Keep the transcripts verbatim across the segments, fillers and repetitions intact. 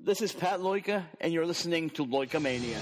This is Pat Loika, and you're listening to Loika Mania.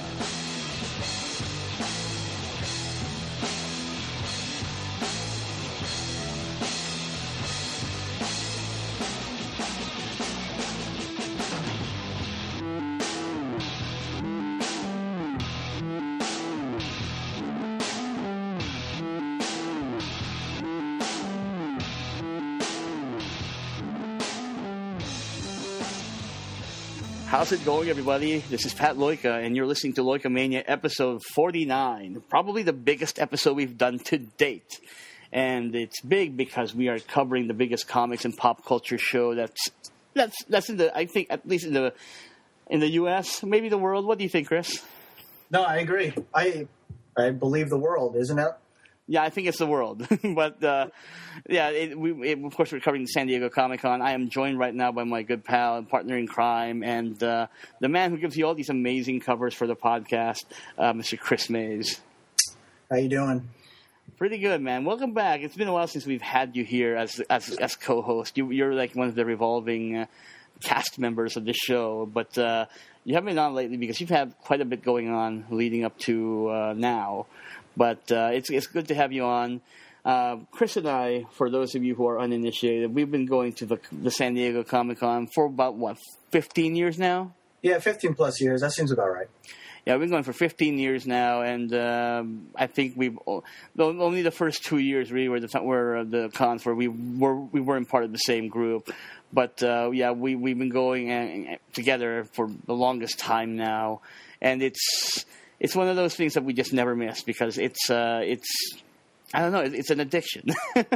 How's it going, everybody? This is Pat Loika, and you're listening to Loika Mania episode forty-nine. Probably the biggest episode we've done to date. And it's big because we are covering the biggest comics and pop culture show that's that's that's in the I think at least in the in the U S, maybe the world. What do you think, Chris? No, I agree. I I believe the world, isn't it? Yeah, I think it's the world. but, uh, yeah, it, we, it, of course, we're covering the San Diego Comic-Con. I am joined right now by my good pal and partner in crime and uh, the man who gives you all these amazing covers for the podcast, uh, Mister Chris Mays. How you doing? Pretty good, man. Welcome back. It's been a while since we've had you here as as, as co-host. You, you're like one of the revolving uh, cast members of the show, but uh, you haven't been on lately because you've had quite a bit going on leading up to uh, now. But uh, it's it's good to have you on. Uh, Chris and I, for those of you who are uninitiated, we've been going to the, the San Diego Comic-Con for about, what, fifteen years now? Yeah, fifteen plus years. That seems about right. Yeah, we've been going for fifteen years now, and um, I think we've only the first two years really were the were the cons where we were we weren't part of the same group. But uh, yeah, we we've been going together for the longest time now, and it's. It's one of those things that we just never miss because it's, uh, it's I don't know, it's an addiction.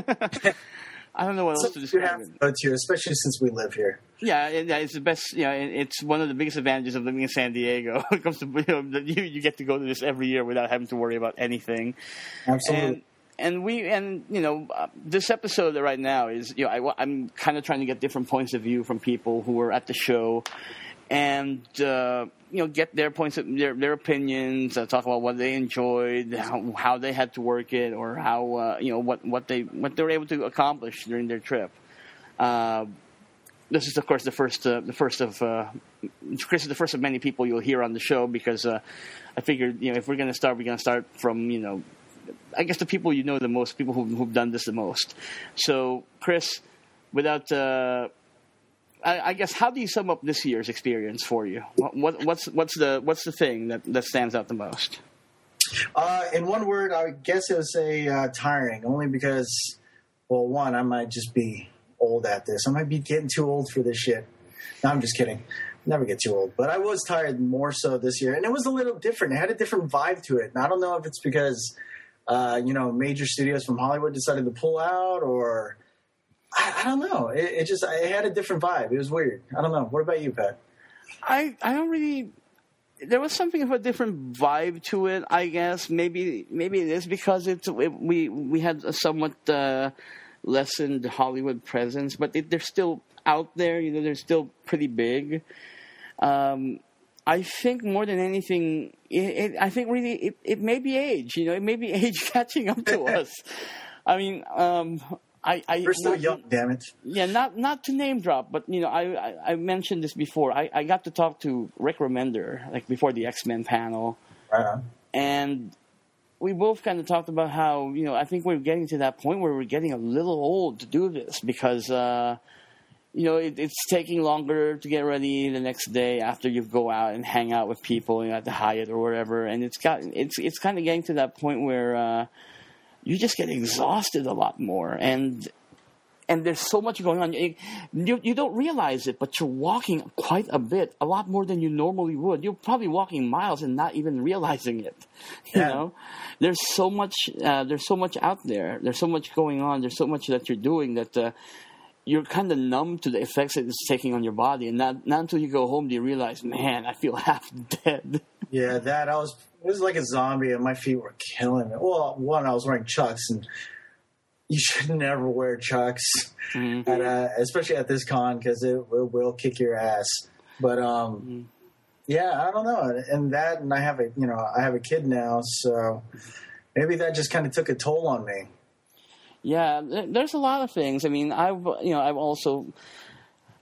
I don't know what else to describe you have to go to, especially since we live here. Yeah, yeah, it's the best. Yeah, you know, it's one of the biggest advantages of living in San Diego. When it comes to you, know, you, you get to go to this every year without having to worry about anything. Absolutely. And, and we and you know uh, this episode right now is you know I, I'm kind of trying to get different points of view from people who were at the show. And uh, you know, get their points, of, their their opinions. Uh, talk about what they enjoyed, how, how they had to work it, or how uh, you know what, what they what they were able to accomplish during their trip. Uh, this is, of course, the first uh, the first of uh, Chris is the first of many people you'll hear on the show because uh, I figured you know if we're going to start, we're going to start from you know I guess the people you know the most, people who've, who've done this the most. So, Chris, without uh, I, I guess, how do you sum up this year's experience for you? What, what, what's what's the what's the thing that, that stands out the most? Uh, in one word, I guess it would say uh, tiring. Only because, well, one, I might just be old at this. I might be getting too old for this shit. No, I'm just kidding. Never get too old. But I was tired more so this year, and it was a little different. It had a different vibe to it. And I don't know if it's because, uh, you know, major studios from Hollywood decided to pull out, or I, I don't know. It, it just it had a different vibe. It was weird. I don't know. What about you, Pat? I I don't really. There was something of a different vibe to it. I guess maybe maybe it is because it's it, we we had a somewhat uh, lessened Hollywood presence, but it, they're still out there. You know, they're still pretty big. Um, I think more than anything, it, it, I think really it, it may be age. You know, it may be age catching up to us. I mean. Um, I, I, We're still not, young, damn it. Yeah, not not to name drop, but you know, I, I, I mentioned this before. I, I got to talk to Rick Remender like before the X-Men panel, right on. And we both kind of talked about how you know I think we're getting to that point where we're getting a little old to do this because uh, you know it, it's taking longer to get ready the next day after you go out and hang out with people you know, at the Hyatt or whatever, and it's got it's it's kind of getting to that point where. Uh, You just get exhausted a lot more, and and there's so much going on. You, you don't realize it, but you're walking quite a bit, a lot more than you normally would. You're probably walking miles and not even realizing it. You yeah. know, there's so much. Uh, there's so much out there. There's so much going on. There's so much that you're doing that uh, you're kind of numb to the effects that it's taking on your body, and not not until you go home do you realize, man, I feel half dead. Yeah, that I was. It was like a zombie, and my feet were killing me. Well, one, I was wearing Chucks, and you should never wear Chucks, mm-hmm. at, uh, especially at this con, because it, it will kick your ass. But um, mm-hmm. yeah, I don't know. And that, and I have a, you know, I have a kid now, so maybe that just kind of took a toll on me. Yeah, there's a lot of things. I mean, I've, you know, I've also.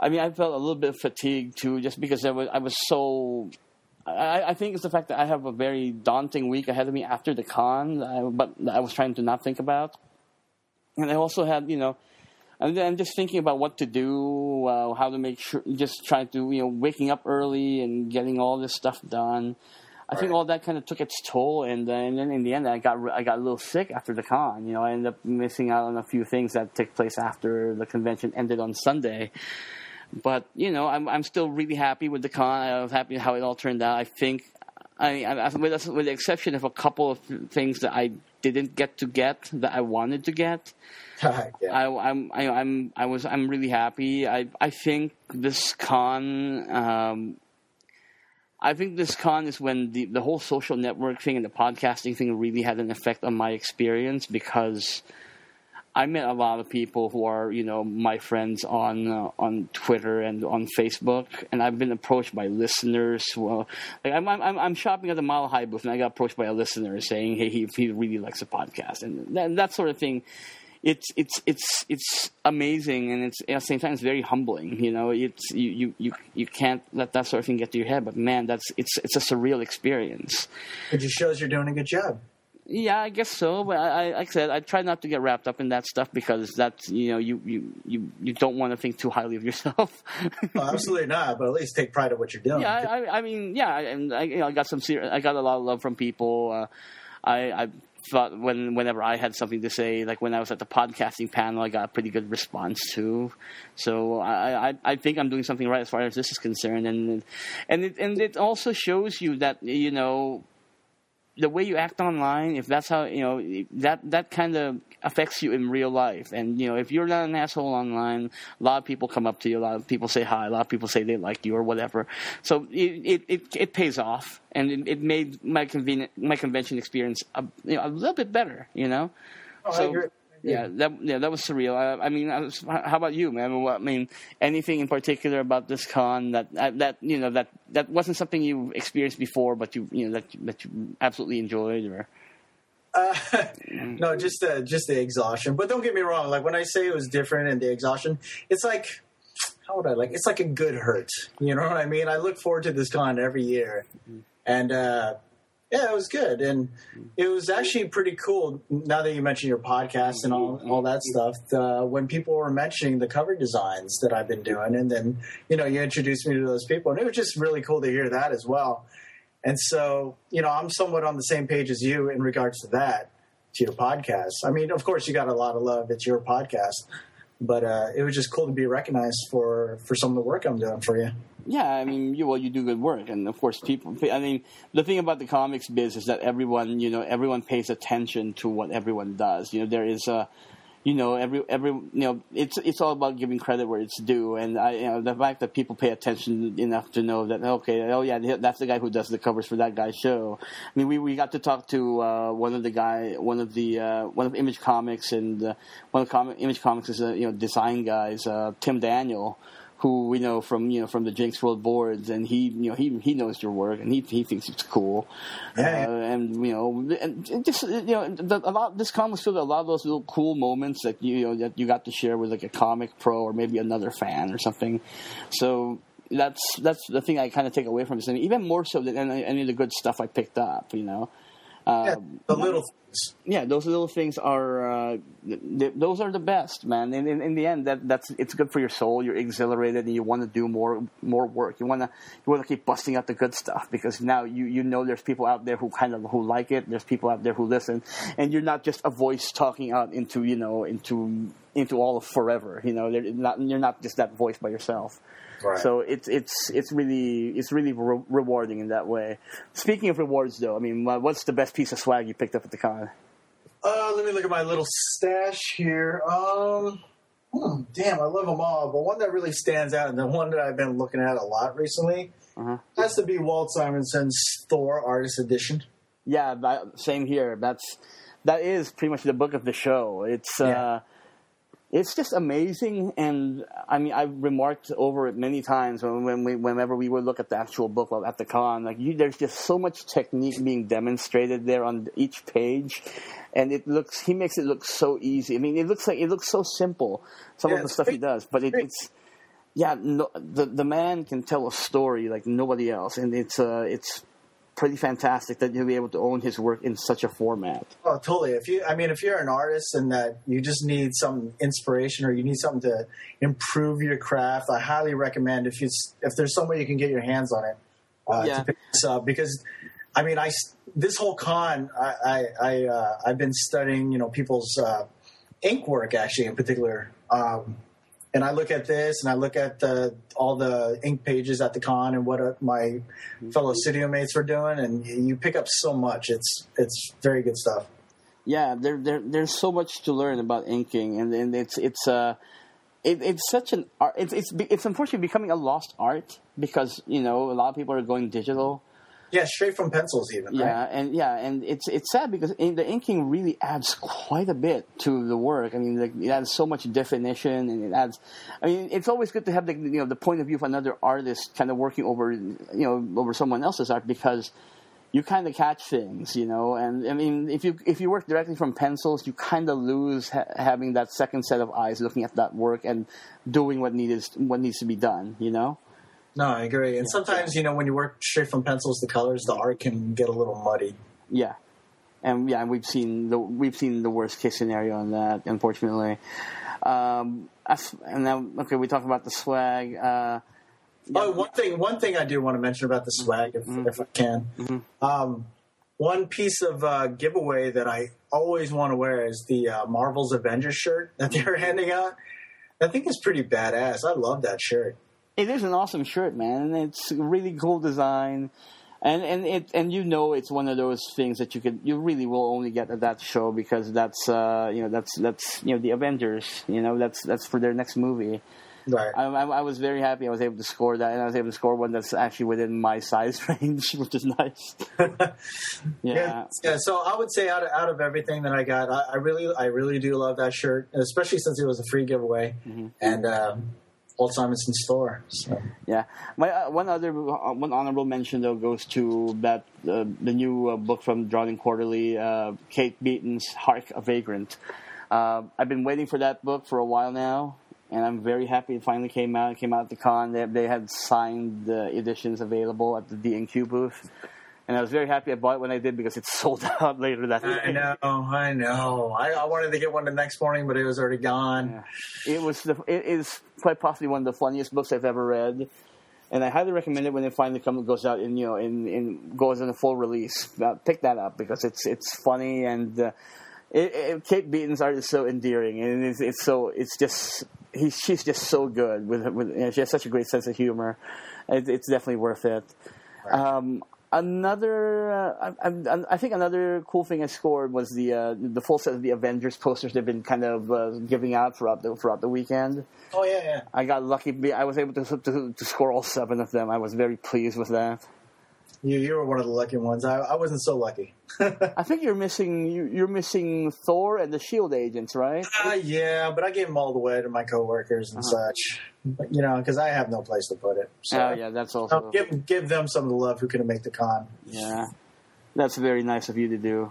I mean, I felt a little bit fatigued too, just because I was I was so. I, I think it's the fact that I have a very daunting week ahead of me after the con, I, but I was trying to not think about. And I also had, you know, and then just thinking about what to do, uh, how to make sure, just trying to, you know, waking up early and getting all this stuff done. I right. think all that kind of took its toll, and, uh, and then in the end, I got I got a little sick after the con. You know, I ended up missing out on a few things that took place after the convention ended on Sunday. But you know, I'm I'm still really happy with the con. I was happy how it all turned out. I think, I, I with with the exception of a couple of things that I didn't get to get that I wanted to get. yeah. I, I'm I, I'm I was I'm really happy. I I think this con. Um, I think this con is when the, the whole social network thing and the podcasting thing really had an effect on my experience, because I met a lot of people who are, you know, my friends on uh, on Twitter and on Facebook, and I've been approached by listeners. Who, uh, like I'm, I'm I'm shopping at the Mile High booth, and I got approached by a listener saying, "Hey, he he really likes the podcast," and that, that sort of thing. It's it's it's it's amazing, and it's at the same time it's very humbling. You know, it's you, you, you, you can't let that sort of thing get to your head. But man, that's it's it's a surreal experience. It just shows you're doing a good job. Yeah, I guess so. But I, I like I said, I try not to get wrapped up in that stuff, because that's, you know, you you, you, you don't want to think too highly of yourself. Well, absolutely not. But at least take pride in what you're doing. Yeah, I, I, I mean, yeah, and I, you know, I got some ser- I got a lot of love from people. Uh, I. I thought when whenever I had something to say, like when I was at the podcasting panel, I got a pretty good response too. So I, I, I think I'm doing something right as far as this is concerned, and and it and it also shows you that, you know, the way you act online, if that's how, you know, that that kind of affects you in real life. And, you know, if you're not an asshole online, a lot of people come up to you, a lot of people say hi, a lot of people say they like you or whatever. So it it, it, it pays off, and it, it made my convenient my convention experience a, you know, a little bit better, you know. Oh, so, I agree. Yeah, that yeah, that was surreal. I, I mean, I was, how about you, man? What, I mean, anything in particular about this con that that you know that, that wasn't something you experienced before, but you you know that that you absolutely enjoyed, or? Uh, no, just uh, just the exhaustion. But don't get me wrong. Like when I say it was different and the exhaustion, it's like, how would I like? It's like a good hurt. You know what I mean? I look forward to this con every year, and. uh Yeah, it was good, and it was actually pretty cool. Now that you mentioned your podcast and all all that stuff, uh, when people were mentioning the cover designs that I've been doing, and then you know you introduced me to those people, and it was just really cool to hear that as well. And so, you know, I'm somewhat on the same page as you in regards to that, to your podcast. I mean, of course, you got a lot of love. It's your podcast, but uh, it was just cool to be recognized for for some of the work I'm doing for you. Yeah, I mean, you, well, you do good work, and of course, people. I mean, the thing about the comics biz is that everyone, you know, everyone pays attention to what everyone does. You know, there is a, you know, every every, you know, it's it's all about giving credit where it's due, and I, you know, the fact that people pay attention enough to know that, okay, oh yeah, that's the guy who does the covers for that guy's show. I mean, we, we got to talk to uh, one of the guy, one of the uh, one of Image Comics, and uh, one of Com- Image Comics is a, you know, design guys, uh, Tim Daniel, who we know from, you know, from the Jinx World boards, and he, you know, he he knows your work, and he he thinks it's cool, yeah. uh, and you know, and just, you know, the, a lot. This con was filled with a lot of those little cool moments that you, you know that you got to share with like a comic pro or maybe another fan or something. So that's that's the thing I kind of take away from this, and even more so than any, any of the good stuff I picked up, you know. Uh, yeah, the little things. Yeah, those little things are uh, th- those are the best, man. And in, in the end, that that's it's good for your soul. You're exhilarated, and you want to do more more work. You want to you want to keep busting out the good stuff, because now you, you know there's people out there who kind of who like it. There's people out there who listen, and you're not just a voice talking out into you know into into all of forever. You know, not, you're not just that voice by yourself. Right. So it's it's it's really it's really re- rewarding in that way. Speaking of rewards, though, I mean, what's the best piece of swag you picked up at the con? Uh, let me look at my little stash here. Um, hmm, damn, I love them all, but one that really stands out, and the one that I've been looking at a lot recently, uh-huh. has to be Walt Simonson's Thor Artist Edition. Yeah, that, same here. That's that is pretty much the book of the show. It's. Yeah. Uh, It's just amazing, and I mean, I've remarked over it many times when, when we, whenever we would look at the actual book at the con. Like, you, there's just so much technique being demonstrated there on each page, and it looks. He makes it look so easy. I mean, it looks like it looks so simple. Some yeah, of the stuff he does, but it, it's yeah, no, the the man can tell a story like nobody else, and it's uh, it's pretty fantastic that you'll be able to own his work in such a format. Oh, totally. If you, I mean, if you're an artist and that you just need some inspiration or you need something to improve your craft, I highly recommend if you if there's some way you can get your hands on it uh, Yeah. to pick this up. Because, I mean, I this whole con, I I, I uh, I've been studying, you know, people's uh, ink work actually in particular. Um, And I look at this, and I look at the, all the ink pages at the con, and what uh, my fellow studio mates were doing, and you pick up so much. It's it's very good stuff. Yeah, there, there there's so much to learn about inking, and, and it's it's uh it, it's such an art. It's it's it's unfortunately becoming a lost art because you know a lot of people are going digital. Yeah, straight from pencils, even. Yeah, right? and yeah, and it's it's sad because in, the inking really adds quite a bit to the work. I mean, like, it adds so much definition, and it adds. I mean, it's always good to have the you know the point of view of another artist kind of working over you know over someone else's art because you kind of catch things, you know. And I mean, if you if you work directly from pencils, you kind of lose ha- having that second set of eyes looking at that work and doing what needs what needs to be done, you know. No, I agree. And sometimes, you know, when you work straight from pencils to colors, the art can get a little muddy. Yeah, and yeah, we've seen the we've seen the worst case scenario on that, unfortunately. Um, and now, okay, we talked about the swag. Uh, yeah. Oh, one thing, one thing I do want to mention about the swag, if, mm-hmm. if I can. Mm-hmm. Um, one piece of uh, giveaway that I always want to wear is the uh, Marvel's Avengers shirt that they're handing out. I think it's pretty badass. I love that shirt. It is an awesome shirt, man, and it's a really cool design, and and it and you know it's one of those things that you could you really will only get at that show because that's uh you know that's that's you know the Avengers, you know that's that's for their next movie. Right. I, I, I was very happy I was able to score that, and I was able to score one that's actually within my size range, which is nice. yeah. yeah. Yeah. So I would say out of out of everything that I got, I, I really I really do love that shirt, especially since it was a free giveaway, mm-hmm. and. Um, Old Simonson store. So. Yeah, my uh, one other uh, one honorable mention though goes to that uh, the new uh, book from Drawing Quarterly, uh, Kate Beaton's Hark a Vagrant. Uh, I've been waiting for that book for a while now, and I'm very happy it finally came out. It came out at the con. They they had signed uh, editions available at the D and Q booth. And I was very happy I bought it when I did because it sold out later that day. I know, I know. I, I wanted to get one the next morning, but it was already gone. Yeah. It was the, it is quite possibly one of the funniest books I've ever read, and I highly recommend it when it finally comes goes out in you know in, in goes in a full release. Uh, pick that up because it's it's funny and uh, it, it, Kate Beaton's art is so endearing and it's, it's so it's just he she's just so good with with you know, she has such a great sense of humor. It, it's definitely worth it. Right. Um, Another, uh, I, I think another cool thing I scored was the uh, the full set of the Avengers posters they've been kind of uh, giving out throughout the throughout the weekend. Oh yeah, yeah. I got lucky. I was able to to, to score all seven of them. I was very pleased with that. You you were one of the lucky ones. I, I wasn't so lucky. I think you're missing you, you're missing Thor and the Shield agents, right? Uh, yeah, but I gave them all the way to my coworkers and uh-huh. such. But, you know, because I have no place to put it. So oh yeah, that's also I'll give give them some of the love who couldn't make the con. Yeah, that's very nice of you to do.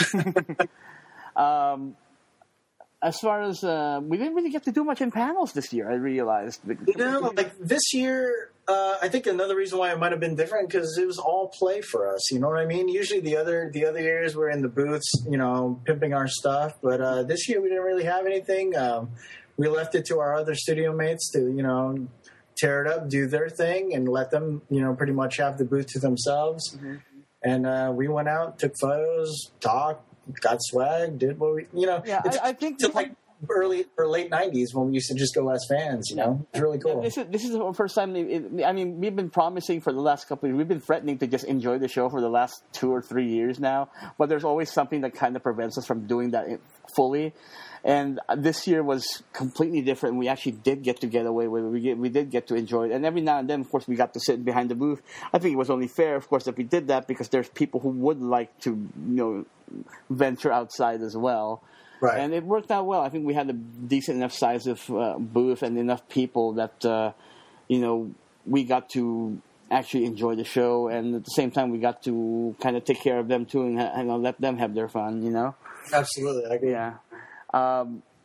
um, as far as uh, we didn't really get to do much in panels this year, I realized. You know, like this year, uh, I think another reason why it might have been different because it was all play for us. You know what I mean? Usually the other the other years we're in the booths, you know, pimping our stuff, but uh, this year we didn't really have anything. Um, we left it to our other studio mates to, you know, tear it up, do their thing, and let them, you know, pretty much have the booth to themselves. Mm-hmm. And uh, we went out, took photos, talked, got swag, did what we, you know. Yeah, it's, I, I think it's like early or late nineties when we used to just go as fans, you know. It's really cool. Yeah, this is this is the first time. It, I mean, we've been promising for the last couple of years. We've been threatening to just enjoy the show for the last two or three years now, but there's always something that kind of prevents us from doing that fully. And this year was completely different. We actually did get to get away with it. We, get, we did get to enjoy it. And every now and then, of course, we got to sit behind the booth. I think it was only fair, of course, that we did that because there's people who would like to, you know, venture outside as well. Right. And it worked out well. I think we had a decent enough size of uh, booth and enough people that, uh, you know, we got to actually enjoy the show. And at the same time, we got to kind of take care of them, too, and, and let them have their fun, you know? Absolutely. I agree. Yeah. Um,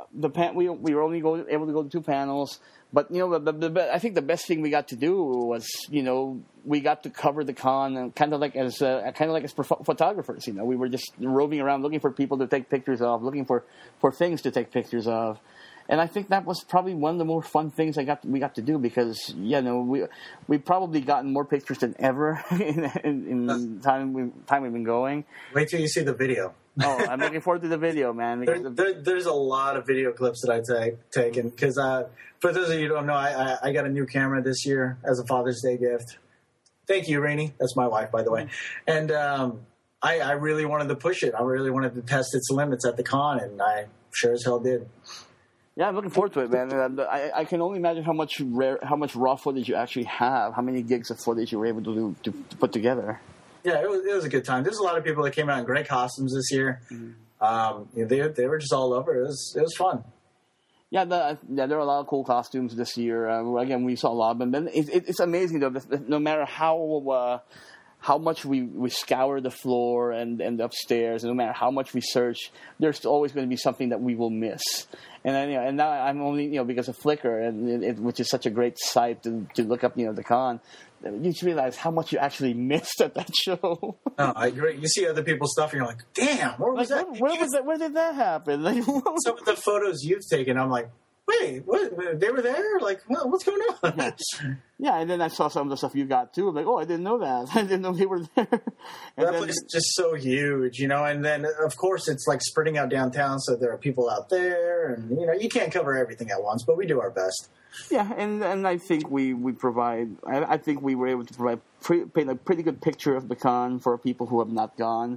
the pan, we we were only go, able to go to two panels. But, you know, the, the, the, I think the best thing we got to do was, you know, we got to cover the con and kind of like as uh, kind of like as photographers. You know, we were just roving around looking for people to take pictures of, looking for, for things to take pictures of. And I think that was probably one of the more fun things I got we got to do because, you know, we we probably gotten more pictures than ever in, in, in time we time we've been going. Wait till you see the video. Oh, I'm looking forward to the video, man. There, there, there's a lot of video clips that I take taken because uh, for those of you who don't know, I, I I got a new camera this year as a Father's Day gift. Thank you, Rainey. That's my wife, by the way. And um, I, I really wanted to push it. I really wanted to test its limits at the con, and I sure as hell did. Yeah, I'm looking forward to it, man. And I, I can only imagine how much rare, how much raw footage you actually have, how many gigs of footage you were able to do, to, to put together. Yeah, it was it was a good time. There's a lot of people that came out in great costumes this year. Mm-hmm. Um, you know, they they were just all over. It was it was fun. Yeah, the, yeah, there are a lot of cool costumes this year. Uh, again, we saw a lot of them. And it, it, it's amazing though. No matter how uh, how much we, we scour the floor and and upstairs, and no matter how much we search, there's always going to be something that we will miss. And then, you know, and now I'm only, you know, because of Flickr, and it, it, which is such a great site to, to look up, you know, the con. You just realize how much you actually missed at that show. No, I agree. You see other people's stuff, and you're like, "Damn, where was like, that? Where, where was that? Where did that happen?" Like, some of the photos you've taken, I'm like, "Wait, what? They were there? Like, what, what's going on?" Yeah. Yeah, and then I saw some of the stuff you got too. I'm like, oh, I didn't know that. I didn't know they were there. And that then, place is just so huge, you know. And then, of course, it's like spreading out downtown, so there are people out there, and you know, you can't cover everything at once, but we do our best. Yeah, and and I think we, we provide. I, I think we were able to provide pre, paint a pretty good picture of the con for people who have not gone.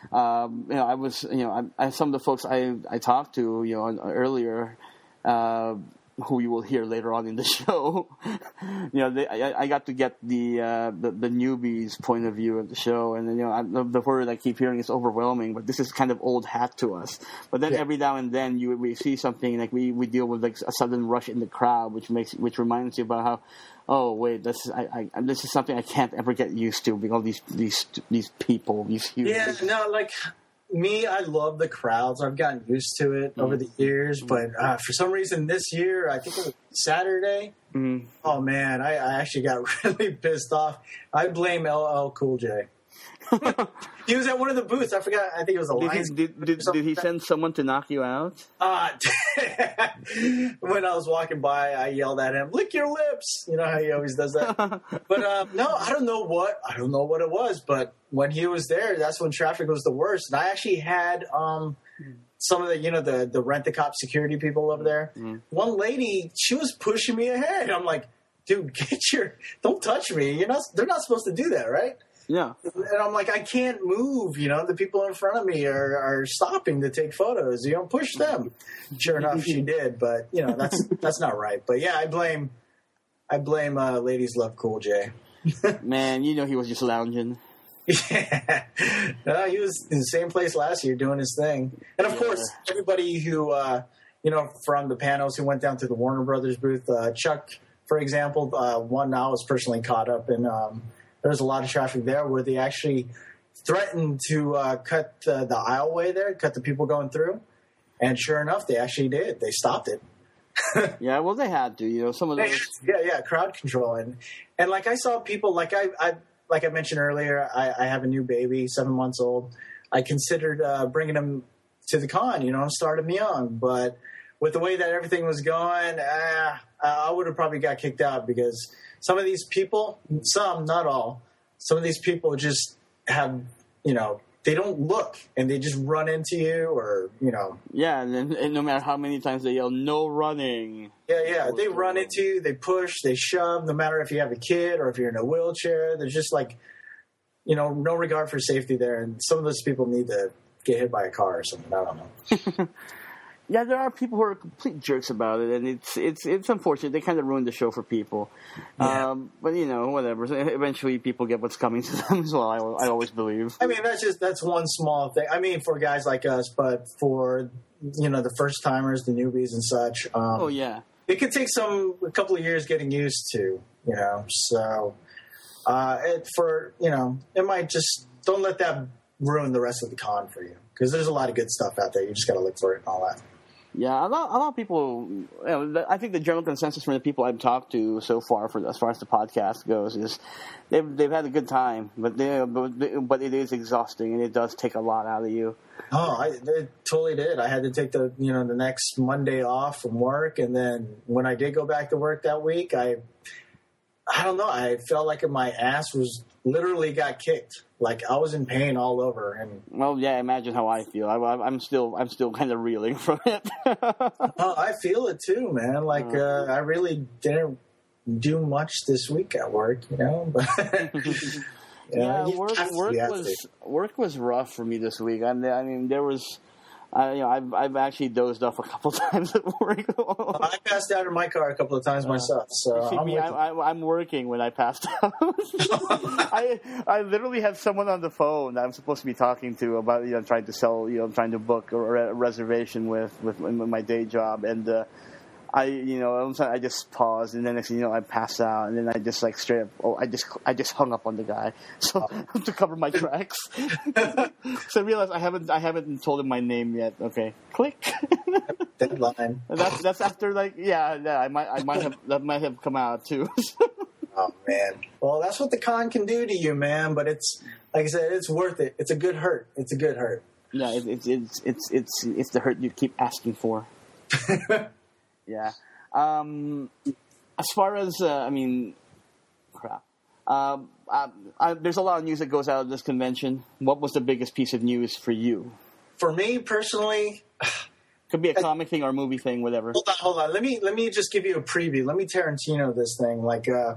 Um, you know, I was you know I, I, some of the folks I I talked to you know earlier, uh, who you will hear later on in the show. you know, they, I, I got to get the, uh, the the newbies' point of view of the show, and you know I, the, the word I keep hearing is overwhelming. But this is kind of old hat to us. But then yeah. every now and then you we see something like we, we deal with like a sudden rush in the crowd, which makes which reminds you about how oh wait this is I, I this is something I can't ever get used to because these these these people these humans. Yeah, no, like. Me, I love the crowds. I've gotten used to it mm-hmm. over the years, but uh, for some reason this year, I think it was Saturday. Mm-hmm. Oh man, I, I actually got really pissed off. I blame L L Cool J. He was at one of the booths. I forgot. I think it was a Lions. Did he, did, did, did he send someone to knock you out? Uh, when I was walking by, I yelled at him, "Lick your lips!" You know how he always does that. But uh, no, I don't know what I don't know what it was. But when he was there, that's when traffic was the worst. And I actually had um, some of the you know the the Rent-A-Cop security people over there. Mm. One lady, she was pushing me ahead. I'm like, dude, get your don't touch me. You're not. They're not supposed to do that, right? Yeah. And I'm like, I can't move, you know, the people in front of me are, are stopping to take photos. You know, push them. Sure enough, she did, but, you know, that's that's not right. But, yeah, I blame I blame uh, Ladies Love Cool J. Man, you know he was just lounging. Yeah. No, he was in the same place last year doing his thing. And, of yeah. course, everybody who, uh, you know, from the panels who went down to the Warner Brothers booth, uh, Chuck, for example, uh, one I was personally caught up in um, – there was a lot of traffic there where they actually threatened to uh, cut uh, the aisleway there, cut the people going through. And sure enough, they actually did. They stopped it. Yeah, well, they had to. You know, some of those. Yeah, yeah, crowd control. And, and like I saw people, like I, I like I mentioned earlier, I, I have a new baby, seven months old. I considered uh, bringing him to the con, you know, and start him young. But with the way that everything was going, uh, I would have probably got kicked out because – some of these people, some, not all, some of these people just have, you know, they don't look and they just run into you or, you know. Yeah, and, then, and no matter how many times they yell, no running. Yeah, yeah, they run into you, they push, they shove, no matter if you have a kid or if you're in a wheelchair. There's just like, you know, no regard for safety there. And some of those people need to get hit by a car or something. I don't know. Yeah, there are people who are complete jerks about it, and it's it's it's unfortunate. They kind of ruin the show for people. Yeah. Um, but, you know, whatever. Eventually people get what's coming to them as well, I, I always believe. I mean, that's just that's one small thing. I mean, for guys like us, but for, you know, the first-timers, the newbies and such. Um, oh, yeah. It could take some a couple of years getting used to, you know. So, uh, it, for, you know, it might just – don't let that ruin the rest of the con for you because there's a lot of good stuff out there. You just got to look for it and all that. Yeah, a lot, a lot of people. You know, I think the general consensus from the people I've talked to so far, for as far as the podcast goes, is they've they've had a good time, but they but, but it is exhausting and it does take a lot out of you. Oh, I it totally did. I had to take the you know the next Monday off from work, and then when I did go back to work that week, I I don't know. I felt like my ass was literally got kicked. Like I was in pain all over, and well, yeah, imagine how I feel. I, I'm still, I'm still kind of reeling from it. oh, I feel it too, man. Like uh, I really didn't do much this week at work, you know. But yeah, yeah work, work was work was rough for me this week. I, I mean, there was. I, you know, I've I've actually dozed off a couple times at work. I passed out in my car a couple of times myself. So See, I'm, me, I'm, I'm working when I passed out. I I literally have someone on the phone that I'm supposed to be talking to about you know trying to sell you know trying to book a, a reservation with with, with my day job, and uh, I you know I just paused, and then next thing you know I passed out, and then I just like straight up oh I just I just hung up on the guy so oh. to cover my tracks. So I realized I haven't I haven't told him my name yet. Okay, click. Deadline. That's that's after like yeah yeah I might I might have that might have come out too. Oh man, well that's what the con can do to you, man. But it's like I said, it's worth it. It's a good hurt. It's a good hurt. Yeah, it, it, it's it's it's it's the hurt you keep asking for. Yeah. Um, as far as, uh, I mean, crap. Um, I, I, there's a lot of news that goes out of this convention. What was the biggest piece of news for you? For me personally, could be a comic thing or a movie thing, whatever. Hold on, hold on. Let me let me just give you a preview. Let me Tarantino this thing. Like, uh,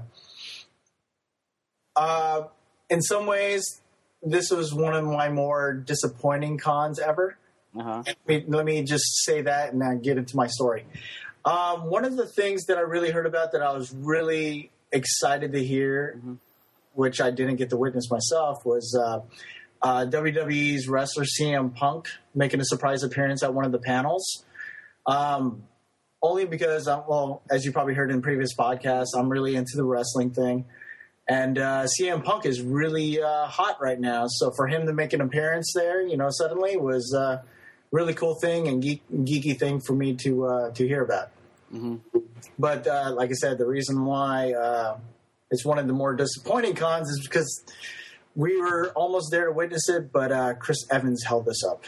uh, in some ways, this was one of my more disappointing cons ever. Uh-huh. Let me, let me just say that and then get into my story. Um, one of the things that I really heard about that I was really excited to hear, mm-hmm. which I didn't get to witness myself, was uh, uh, W W E's wrestler C M Punk making a surprise appearance at one of the panels. Um, only because, I'm, well, as you probably heard in previous podcasts, I'm really into the wrestling thing. And uh, C M Punk is really uh, hot right now. So for him to make an appearance there, you know, suddenly was a really cool thing and geek, geeky thing for me to uh, to hear about. Mm-hmm. But uh, like I said, the reason why uh, it's one of the more disappointing cons is because we were almost there to witness it, but uh, Chris Evans held us up.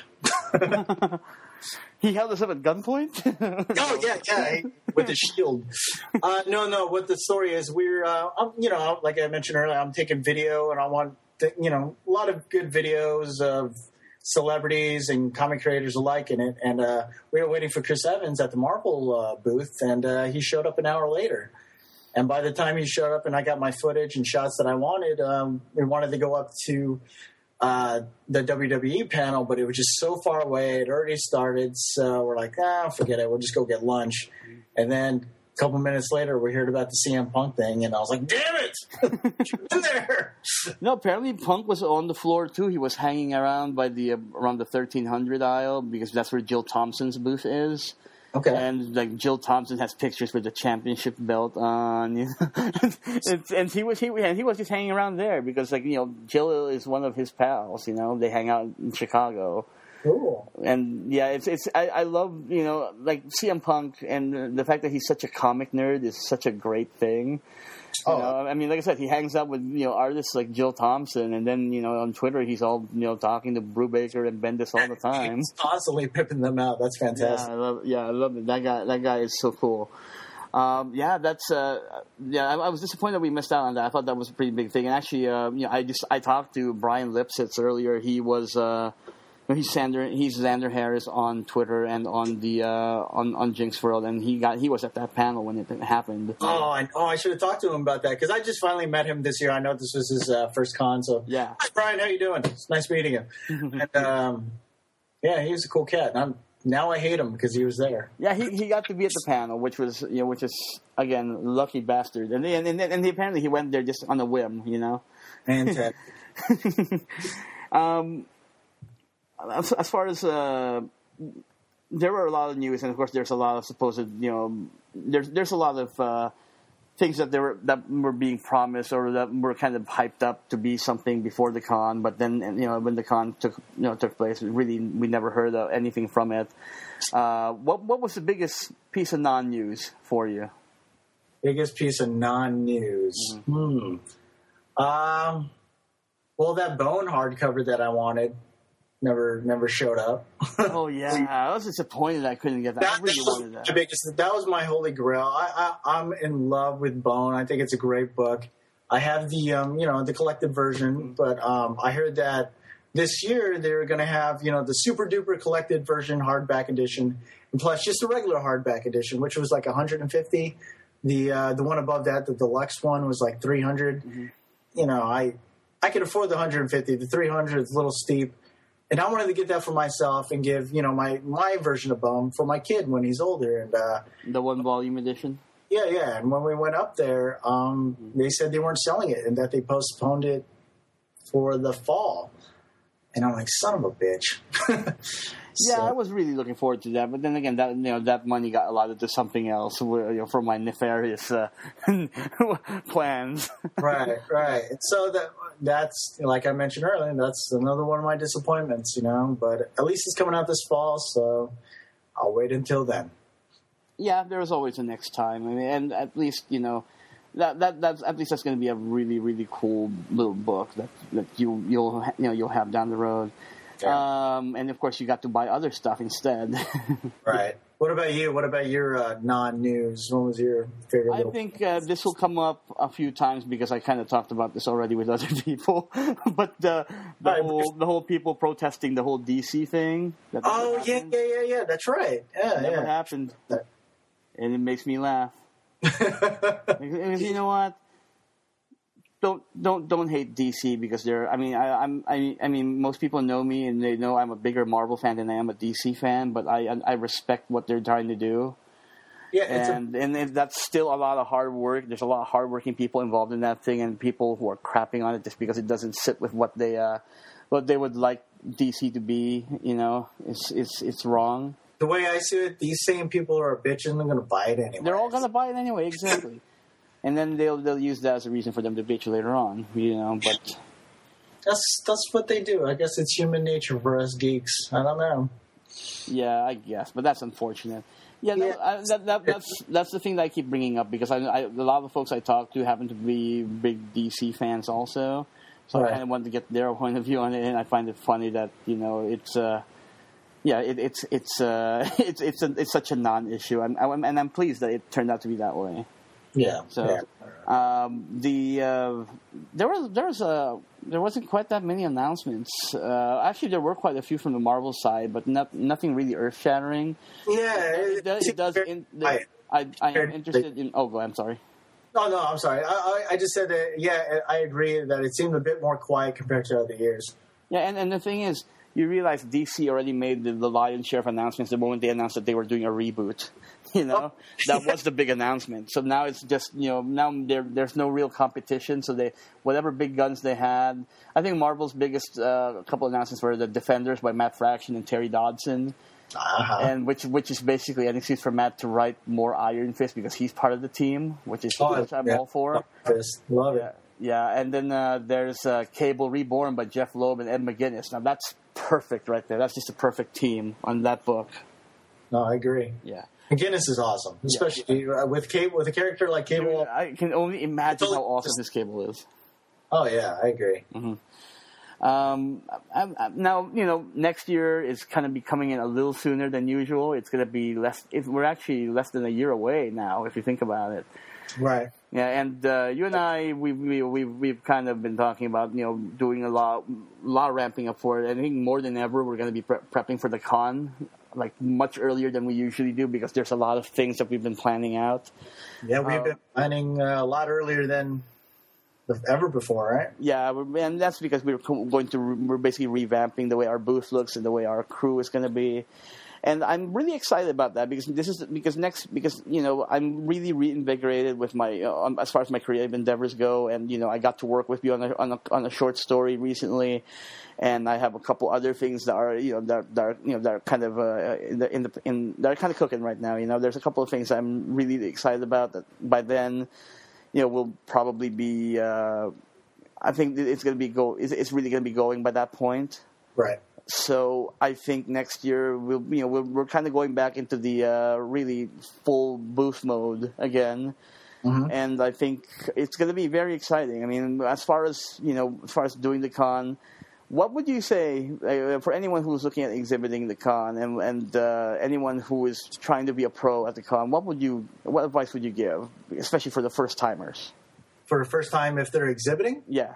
He held us up at gunpoint? Oh, yeah, yeah, with the shield. Uh, no, no, what the story is, we're, uh, I'm, you know, like I mentioned earlier, I'm taking video, and I want, to, you know, a lot of good videos of celebrities and comic creators alike in it. And uh, we were waiting for Chris Evans at the Marvel uh, booth, and uh, he showed up an hour later. And by the time he showed up and I got my footage and shots that I wanted, um, we wanted to go up to uh, the W W E panel, but it was just so far away. It already started, so we're like, ah, forget it. We'll just go get lunch. And then a couple minutes later, we heard about the C M Punk thing, and I was like, damn it! Get in there! No, apparently Punk was on the floor, too. He was hanging around by the uh, around the thirteen hundred aisle, because that's where Jill Thompson's booth is. Okay. And like Jill Thompson has pictures with the championship belt on, you know? and, and he was he and he was just hanging around there because like you know Jill is one of his pals. You know they hang out in Chicago. Cool. And yeah, it's it's I, I love you know like C M Punk and the fact that he's such a comic nerd is such a great thing. You oh, know, I mean, like I said, he hangs out with you know artists like Jill Thompson, and then you know on Twitter he's all you know talking to Brubaker and Bendis all the time. He's constantly pimping them out. That's fantastic. Yeah, I love, yeah, I love it. That guy, that guy is so cool. Um, yeah, that's uh, yeah. I, I was disappointed that we missed out on that. I thought that was a pretty big thing. And actually, uh, you know, I just I talked to Brian Lipsitz earlier. He was. Uh, He's Xander. He's Xander Harris on Twitter and on the uh, on on Jinx World, and he got he was at that panel when it happened. Oh, I, oh, I should have talked to him about that because I just finally met him this year. I know this was his uh, first con, so yeah. Hi, Brian, how you doing? It's nice meeting you. and um, yeah, he was a cool cat. And I'm, now I hate him because he was there. Yeah, he he got to be at the panel, which was you know which is again lucky bastard, and and and, and he, apparently he went there just on a whim, you know. Fantastic. um. As, as far as uh, there were a lot of news, and of course, there's a lot of supposed, you know, there's there's a lot of uh, things that they were that were being promised or that were kind of hyped up to be something before the con, but then you know when the con took you know took place, really we never heard of anything from it. Uh, what what was the biggest piece of non-news for you? Biggest piece of non-news. Mm-hmm. Hmm. Um. Well, that Bone hardcover that I wanted never never showed up. Oh yeah, I was disappointed I couldn't get that. that I really was wanted that. The biggest, that was my holy grail. I, I I'm in love with Bone. I think it's a great book. I have the um you know the collected version, but um I heard that this year they were going to have you know the super duper collected version hardback edition, and plus just the regular hardback edition, which was like one hundred fifty. The uh, the one above that, the deluxe one, was like three hundred. Mm-hmm. You know, I I could afford the one hundred fifty. The three hundred is a little steep. And I wanted to get that for myself and give, you know, my, my version of Bone for my kid when he's older. And uh, the one volume edition? Yeah, yeah. And when we went up there, um, mm-hmm. they said they weren't selling it and that they postponed it for the fall. And I'm like, son of a bitch. So. Yeah, I was really looking forward to that, but then again, that you know that money got allotted to something else, you know, for my nefarious uh, plans. Right, right. So that that's like I mentioned earlier, that's another one of my disappointments, you know. But at least it's coming out this fall, so I'll wait until then. Yeah, there is always a next time, I mean, and at least you know that that that's at least that's going to be a really really cool little book that that you you'll you know you'll have down the road. Yeah. Um, and of course, you got to buy other stuff instead. Right. What about you? What about your uh, non-news? What was your favorite? I think uh, this will come up a few times because I kind of talked about this already with other people. But uh, the right, whole the whole people protesting the whole D C thing. That oh yeah, yeah, yeah, yeah. That's right. Yeah, that never yeah. happened, and it makes me laugh. Because you know what? Don't don't don't hate D C because they're. I mean, I, I'm. I, I mean, most people know me and they know I'm a bigger Marvel fan than I am a D C fan. But I I respect what they're trying to do. Yeah, and a- and that's still a lot of hard work. There's a lot of hardworking people involved in that thing, and people who are crapping on it just because it doesn't sit with what they uh what they would like D C to be. You know, it's it's it's wrong. The way I see it, these same people are bitching. They're going to buy it anyway. They're all going to buy it anyway. Exactly. And then they'll they'll use that as a reason for them to bitch later on, you know. But that's that's what they do. I guess it's human nature for us geeks. I don't know. Yeah, I guess, but that's unfortunate. Yeah, yeah. No, I, that, that, that's that's the thing that I keep bringing up because I, I, a lot of the folks I talk to happen to be big D C fans also. So right. I kind of wanted to get their point of view on it, and I find it funny that you know it's. Uh, Yeah, it, it's it's uh, it's it's a, it's such a non-issue, I'm, I'm, and I'm pleased that it turned out to be that way. Yeah. So yeah. Um, the uh, there was there was a there wasn't quite that many announcements. Uh, actually, there were quite a few from the Marvel side, but not, nothing really earth-shattering. Yeah, it, it does. It does in, the, I, I I am interested in. Oh, go. I'm sorry. No, no, I'm sorry. I, I I just said that. Yeah, I agree that it seemed a bit more quiet compared to other years. Yeah, and, and the thing is, you realize D C already made the, the lion's share of announcements the moment they announced that they were doing a reboot. You know, oh. That was the big announcement. So now it's just, you know, now there there's no real competition. So they whatever big guns they had. I think Marvel's biggest uh, couple announcements were the Defenders by Matt Fraction and Terry Dodson. Uh-huh. And which which is basically an excuse for Matt to write more Iron Fist because he's part of the team, which is oh, which I'm yeah. all for. Fist. Love yeah. it. Yeah, and then uh, there's uh, Cable Reborn by Jeff Loeb and Ed McGuinness. Now that's perfect right there. That's just a perfect team on that book. No, I agree. Yeah. McGuinness is awesome, especially yeah. uh, with Cable, with a character like Cable. I can only imagine how awesome this Cable is. Oh yeah, I agree. Mm-hmm. Um, I, I, now you know next year is kind of be coming in a little sooner than usual. It's going to be less. It, we're actually less than a year away now, if you think about it. Right. Yeah, and uh, you and I, we we we we've kind of been talking about you know doing a lot, a lot of ramping up for it. I think more than ever, we're going to be pre- prepping for the con. Like much earlier than we usually do because there's a lot of things that we've been planning out. Yeah, we've uh, been planning uh, a lot earlier than ever before, right? Yeah, and that's because we're going to we're basically revamping the way our booth looks and the way our crew is going to be. And I'm really excited about that because this is because next because you know I'm really reinvigorated with my uh, as far as my creative endeavors go, and you know I got to work with you on a on a, on a short story recently, and I have a couple other things that are you know that, that are you know that are kind of uh, in the in the in that are kind of cooking right now. You know, there's a couple of things I'm really excited about that by then. you know, will probably be. Uh, I think it's going to be go. It's, it's really going to be going by that point. Right. So I think next year we'll, you know, we're, we're kind of going back into the uh, really full booth mode again, mm-hmm. and I think it's going to be very exciting. I mean, as far as you know, as far as doing the con, what would you say uh, for anyone who's looking at exhibiting the con and and uh, anyone who is trying to be a pro at the con? What would you, what advice would you give, especially for the first timers? For the first time, if they're exhibiting, yeah.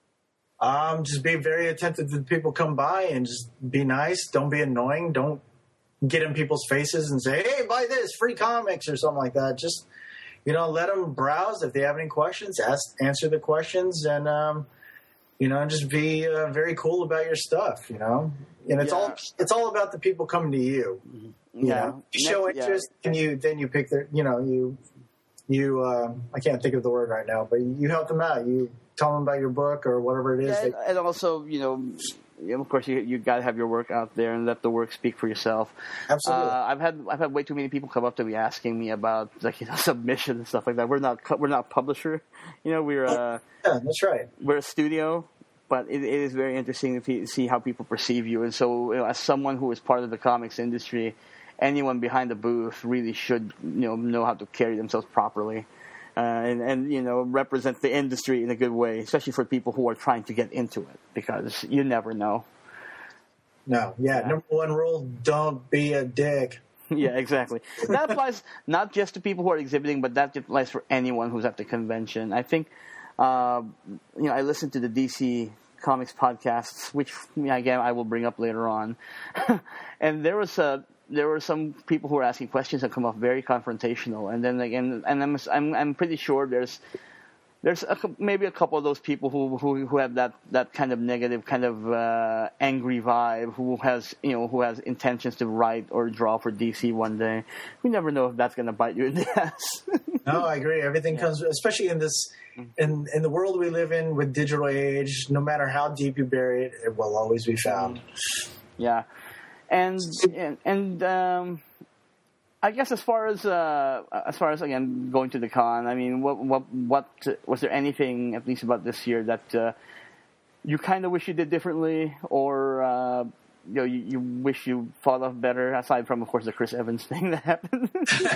Um, just be very attentive to the people come by and just be nice. Don't be annoying. Don't get in people's faces and say, hey, buy this, free comics or something like that. Just, you know, let them browse. If they have any questions, ask, answer the questions and, um, you know, just be uh, very cool about your stuff, you know. And it's yeah. all it's all about the people coming to you. You yeah. know? You show Next, interest yeah. and you then you pick their, you know, you, you uh, I can't think of the word right now, but you help them out. You tell them about your book or whatever it is. Yeah, and, and also, you know, of course, you you got to have your work out there and let the work speak for yourself. Absolutely. Uh, I've had I've had way too many people come up to me asking me about like you know submission and stuff like that. We're not we're not a publisher, you know. We're uh, yeah, that's right. We're a studio, but it, it is very interesting to see how people perceive you. And so, you know, as someone who is part of the comics industry, anyone behind the booth really should you know know how to carry themselves properly. Uh, and, and, you know, represent the industry in a good way, especially for people who are trying to get into it, because you never know. No, yeah, yeah. Number one rule, don't be a dick. Yeah, exactly. That applies not just to people who are exhibiting, but that applies for anyone who's at the convention. I think, uh, you know, I listened to the D C Comics podcasts, which, again, I will bring up later on. And there was a... There were some people who were asking questions that come off very confrontational, and then again, and I'm I'm, I'm pretty sure there's there's a, maybe a couple of those people who who, who have that, that kind of negative, kind of uh, angry vibe, who has you know who has intentions to write or draw for D C one day. We never know if that's going to bite you in the ass. No, I agree. Everything yeah. comes, especially in this in in the world we live in with digital age. No matter how deep you bury it, it will always be found. Yeah. And and, and um, I guess as far as uh, as far as again going to the con, I mean, what what what was there anything at least about this year that uh, you kind of wish you did differently, or uh, you know you, you wish you thought of better, aside from of course the Chris Evans thing that happened?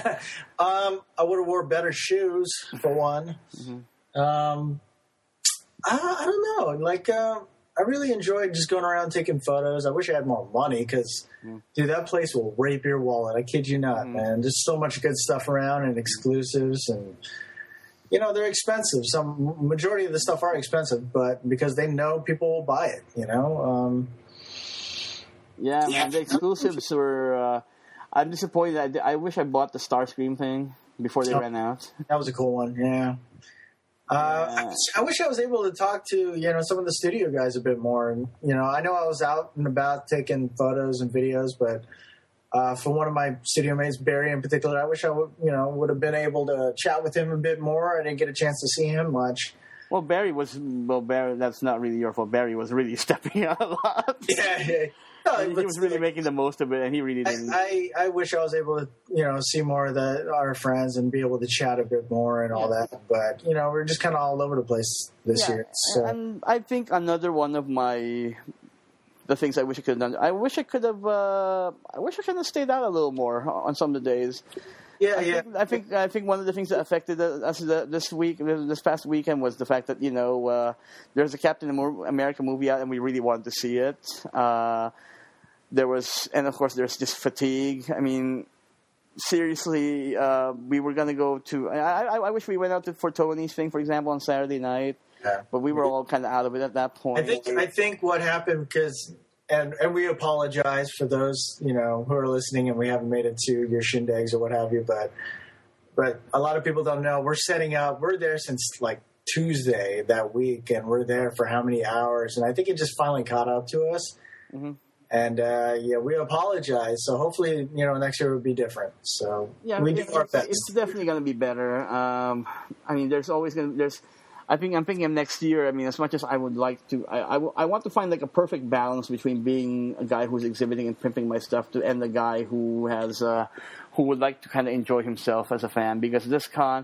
um, I would have wore better shoes for one. Mm-hmm. Um, I, I don't know, like. Uh, I really enjoyed just going around taking photos. I wish I had more money because, mm. dude, that place will rape your wallet. I kid you not, mm. man. There's so much good stuff around and exclusives, and you know they're expensive. Some majority of the stuff are expensive, but because they know people will buy it, you know. Um, yeah, yeah. Man, the exclusives were. Uh, I'm disappointed. I, I wish I bought the Starscream thing before they oh, ran out. That was a cool one. Yeah. Uh, yeah. I, I wish I was able to talk to, you know, some of the studio guys a bit more. And, you know, I know I was out and about taking photos and videos, but uh, for one of my studio mates, Barry in particular, I wish I would, you know, would have been able to chat with him a bit more. I didn't get a chance to see him much. Well, Barry was, well, Barry, that's not really your fault. Barry was really stepping out a lot. Yeah, yeah. No, he was really like, making the most of it, and he really didn't. I, I, I wish I was able to, you know, see more of the, our friends and be able to chat a bit more and all yeah. that. But, you know, we're just kind of all over the place this yeah. year. So. And I think another one of my, the things I wish I could have done, I wish I could have, uh, I wish I could have stayed out a little more on some of the days. Yeah, I yeah. Think, I think I think one of the things that affected us this week, this past weekend, was the fact that, you know, uh, there's a Captain America movie out, and we really wanted to see it. Uh, there was, and of course, there's just fatigue. I mean, seriously, uh, we were gonna go to. I, I, I wish we went out to for Tony's thing, for example, on Saturday night, yeah. but we were all kind of out of it at that point. I think I think what happened because. And and we apologize for those, you know, who are listening and we haven't made it to your shindigs or what have you. But but a lot of people don't know. We're setting up. We're there since like Tuesday that week, and we're there for how many hours? And I think it just finally caught up to us. Mm-hmm. And uh, yeah, we apologize. So hopefully, you know, next year will be different. So yeah, we do our best. It's definitely going to be better. Um, I mean, there's always going to there's. I think I'm thinking of next year. I mean, as much as I would like to, I, I, I want to find like a perfect balance between being a guy who's exhibiting and pimping my stuff to, and the guy who has, uh, who would like to kind of enjoy himself as a fan. Because this con,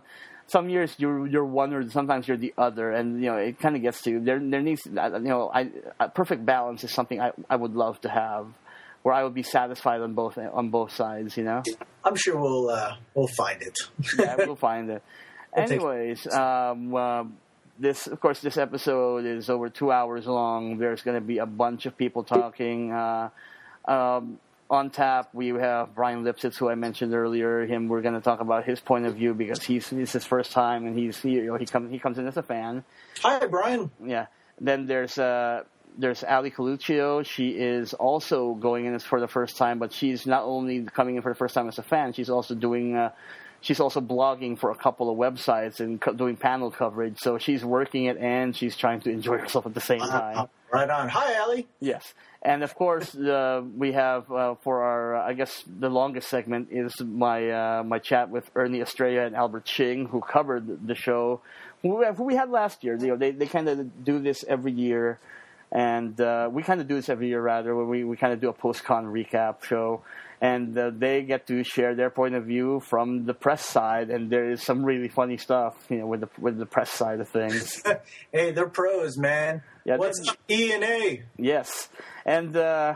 some years you're you're one or sometimes you're the other, and you know it kind of gets to you. There there needs you know I, a perfect balance is something I I would love to have, where I would be satisfied on both on both sides. You know, I'm sure we'll uh, we'll find it. Yeah, we'll find it. Anyways, um, uh, this of course this episode is over two hours long. There's going to be a bunch of people talking. Uh, um, On tap, we have Brian Lipsitz, who I mentioned earlier. Him, we're going to talk about his point of view because he's it's his first time, and he's he, you know, he comes he comes in as a fan. Hi, Brian. Yeah. Then there's uh there's Ali Coluccio. She is also going in as for the first time, but she's not only coming in for the first time as a fan, she's also doing uh, she's also blogging for a couple of websites and co- doing panel coverage. So she's working it and she's trying to enjoy herself at the same time. Uh, right on. Hi, Ali. Yes. And, of course, uh, we have uh, for our, uh, I guess, the longest segment is my uh, my chat with Ernie Estrella and Albert Ching, who covered the show, who, who we had last year. You know, they, they kind of do this every year, and uh, we kind of do this every year, rather, where we, we kind of do a post-con recap show. And uh, they get to share their point of view from the press side, and there is some really funny stuff, you know, with the with the press side of things. Hey, they're pros, man. Yeah, what's E and A? Yes, and uh,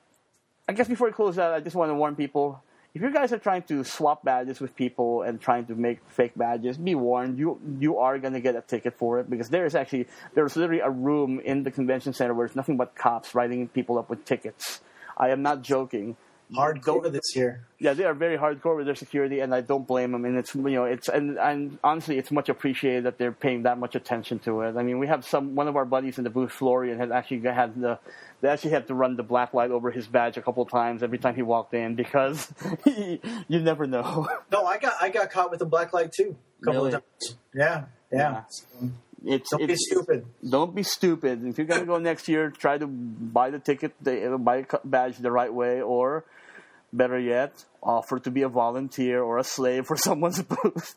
I guess before we close out, I just want to warn people: if you guys are trying to swap badges with people and trying to make fake badges, be warned. You you are going to get a ticket for it, because there is actually there's literally a room in the convention center where it's nothing but cops writing people up with tickets. I am not joking. Hardcore this year. Yeah, they are very hardcore with their security, and I don't blame them. And it's you know it's and, and honestly, it's much appreciated that they're paying that much attention to it. I mean, we have some one of our buddies in the booth, Florian, had actually had the they actually had to run the black light over his badge a couple of times every time he walked in, because he, you never know. No, I got I got caught with a black light too. A couple Really? of times. Yeah, yeah. Yeah. It's, Don't it's, be stupid. Don't be stupid. If you're gonna go next year, try to buy the ticket, the, buy a badge the right way, or better yet, offer to be a volunteer or a slave for someone's booth.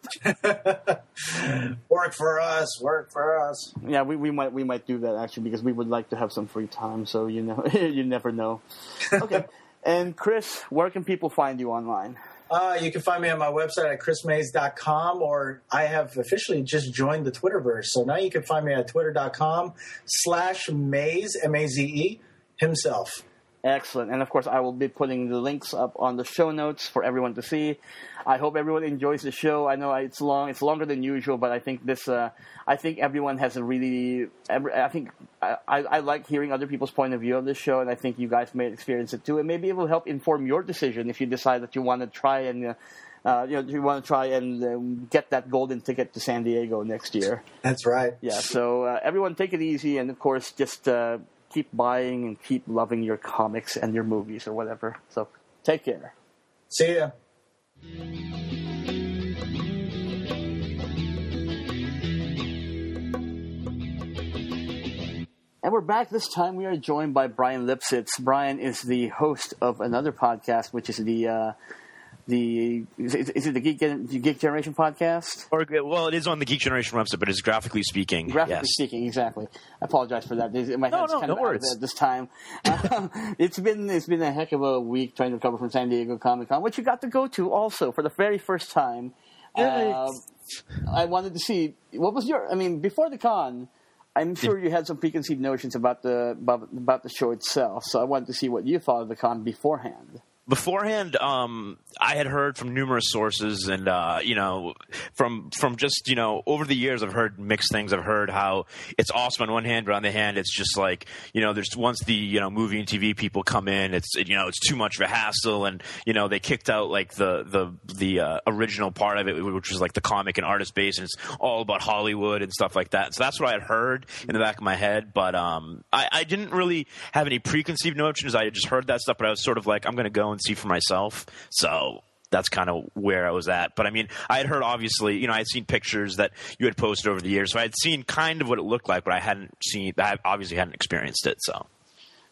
Work for us. Work for us. Yeah, we, we might we might do that actually, because we would like to have some free time. So you know, you never know. Okay, and Chris, where can people find you online? Uh, you can find me on my website at chris mays dot com, or I have officially just joined the Twitterverse. So now you can find me at twitter.com slash Maze, M A Z E, himself. Excellent. And, of course, I will be putting the links up on the show notes for everyone to see. I hope everyone enjoys the show. I know it's long, it's longer than usual, but I think this, uh, I think everyone has a really, I think I, I like hearing other people's point of view of this show, and I think you guys may experience it too. And maybe it will help inform your decision if you decide that you want to try and, uh, uh, you know, you want to try and uh, get that golden ticket to San Diego next year. That's right. Yeah. So uh, everyone, take it easy, and of course, just. Uh, Keep buying and keep loving your comics and your movies or whatever. So take care. See ya. And we're back. This time we are joined by Brian Lipsitz. Brian is the host of another podcast, which is the uh, the is it, is it the Geek, Geek Generation podcast? Or well, it is on the Geek Generation website, but it's graphically speaking. Graphically yes. speaking, exactly. I apologize for that. My No, head's no, kind no of out worries. at this time. Um, it's been it's been a heck of a week trying to recover from San Diego Comic Con, which you got to go to also for the very first time. Uh, I wanted to see what was your. I mean, before the con, I'm sure you had some preconceived notions about the about, about the show itself. So I wanted to see what you thought of the con beforehand. Beforehand, um, I had heard from numerous sources, and uh, you know, from from just you know, over the years, I've heard mixed things. I've heard how it's awesome on one hand, but on the other hand, it's just like you know, there's once the you know movie and T V people come in, it's you know, it's too much of a hassle, and you know, they kicked out like the the the uh, original part of it, which was like the comic and artist base, and it's all about Hollywood and stuff like that. So that's what I had heard in the back of my head, but um, I, I didn't really have any preconceived notions. I had just heard that stuff, but I was sort of like, I'm going to go and see for myself. So that's kind of where I was at. But I mean, I had heard, obviously, you know, I had seen pictures that you had posted over the years. So I had seen kind of what it looked like, but I hadn't seen, I obviously hadn't experienced it. So.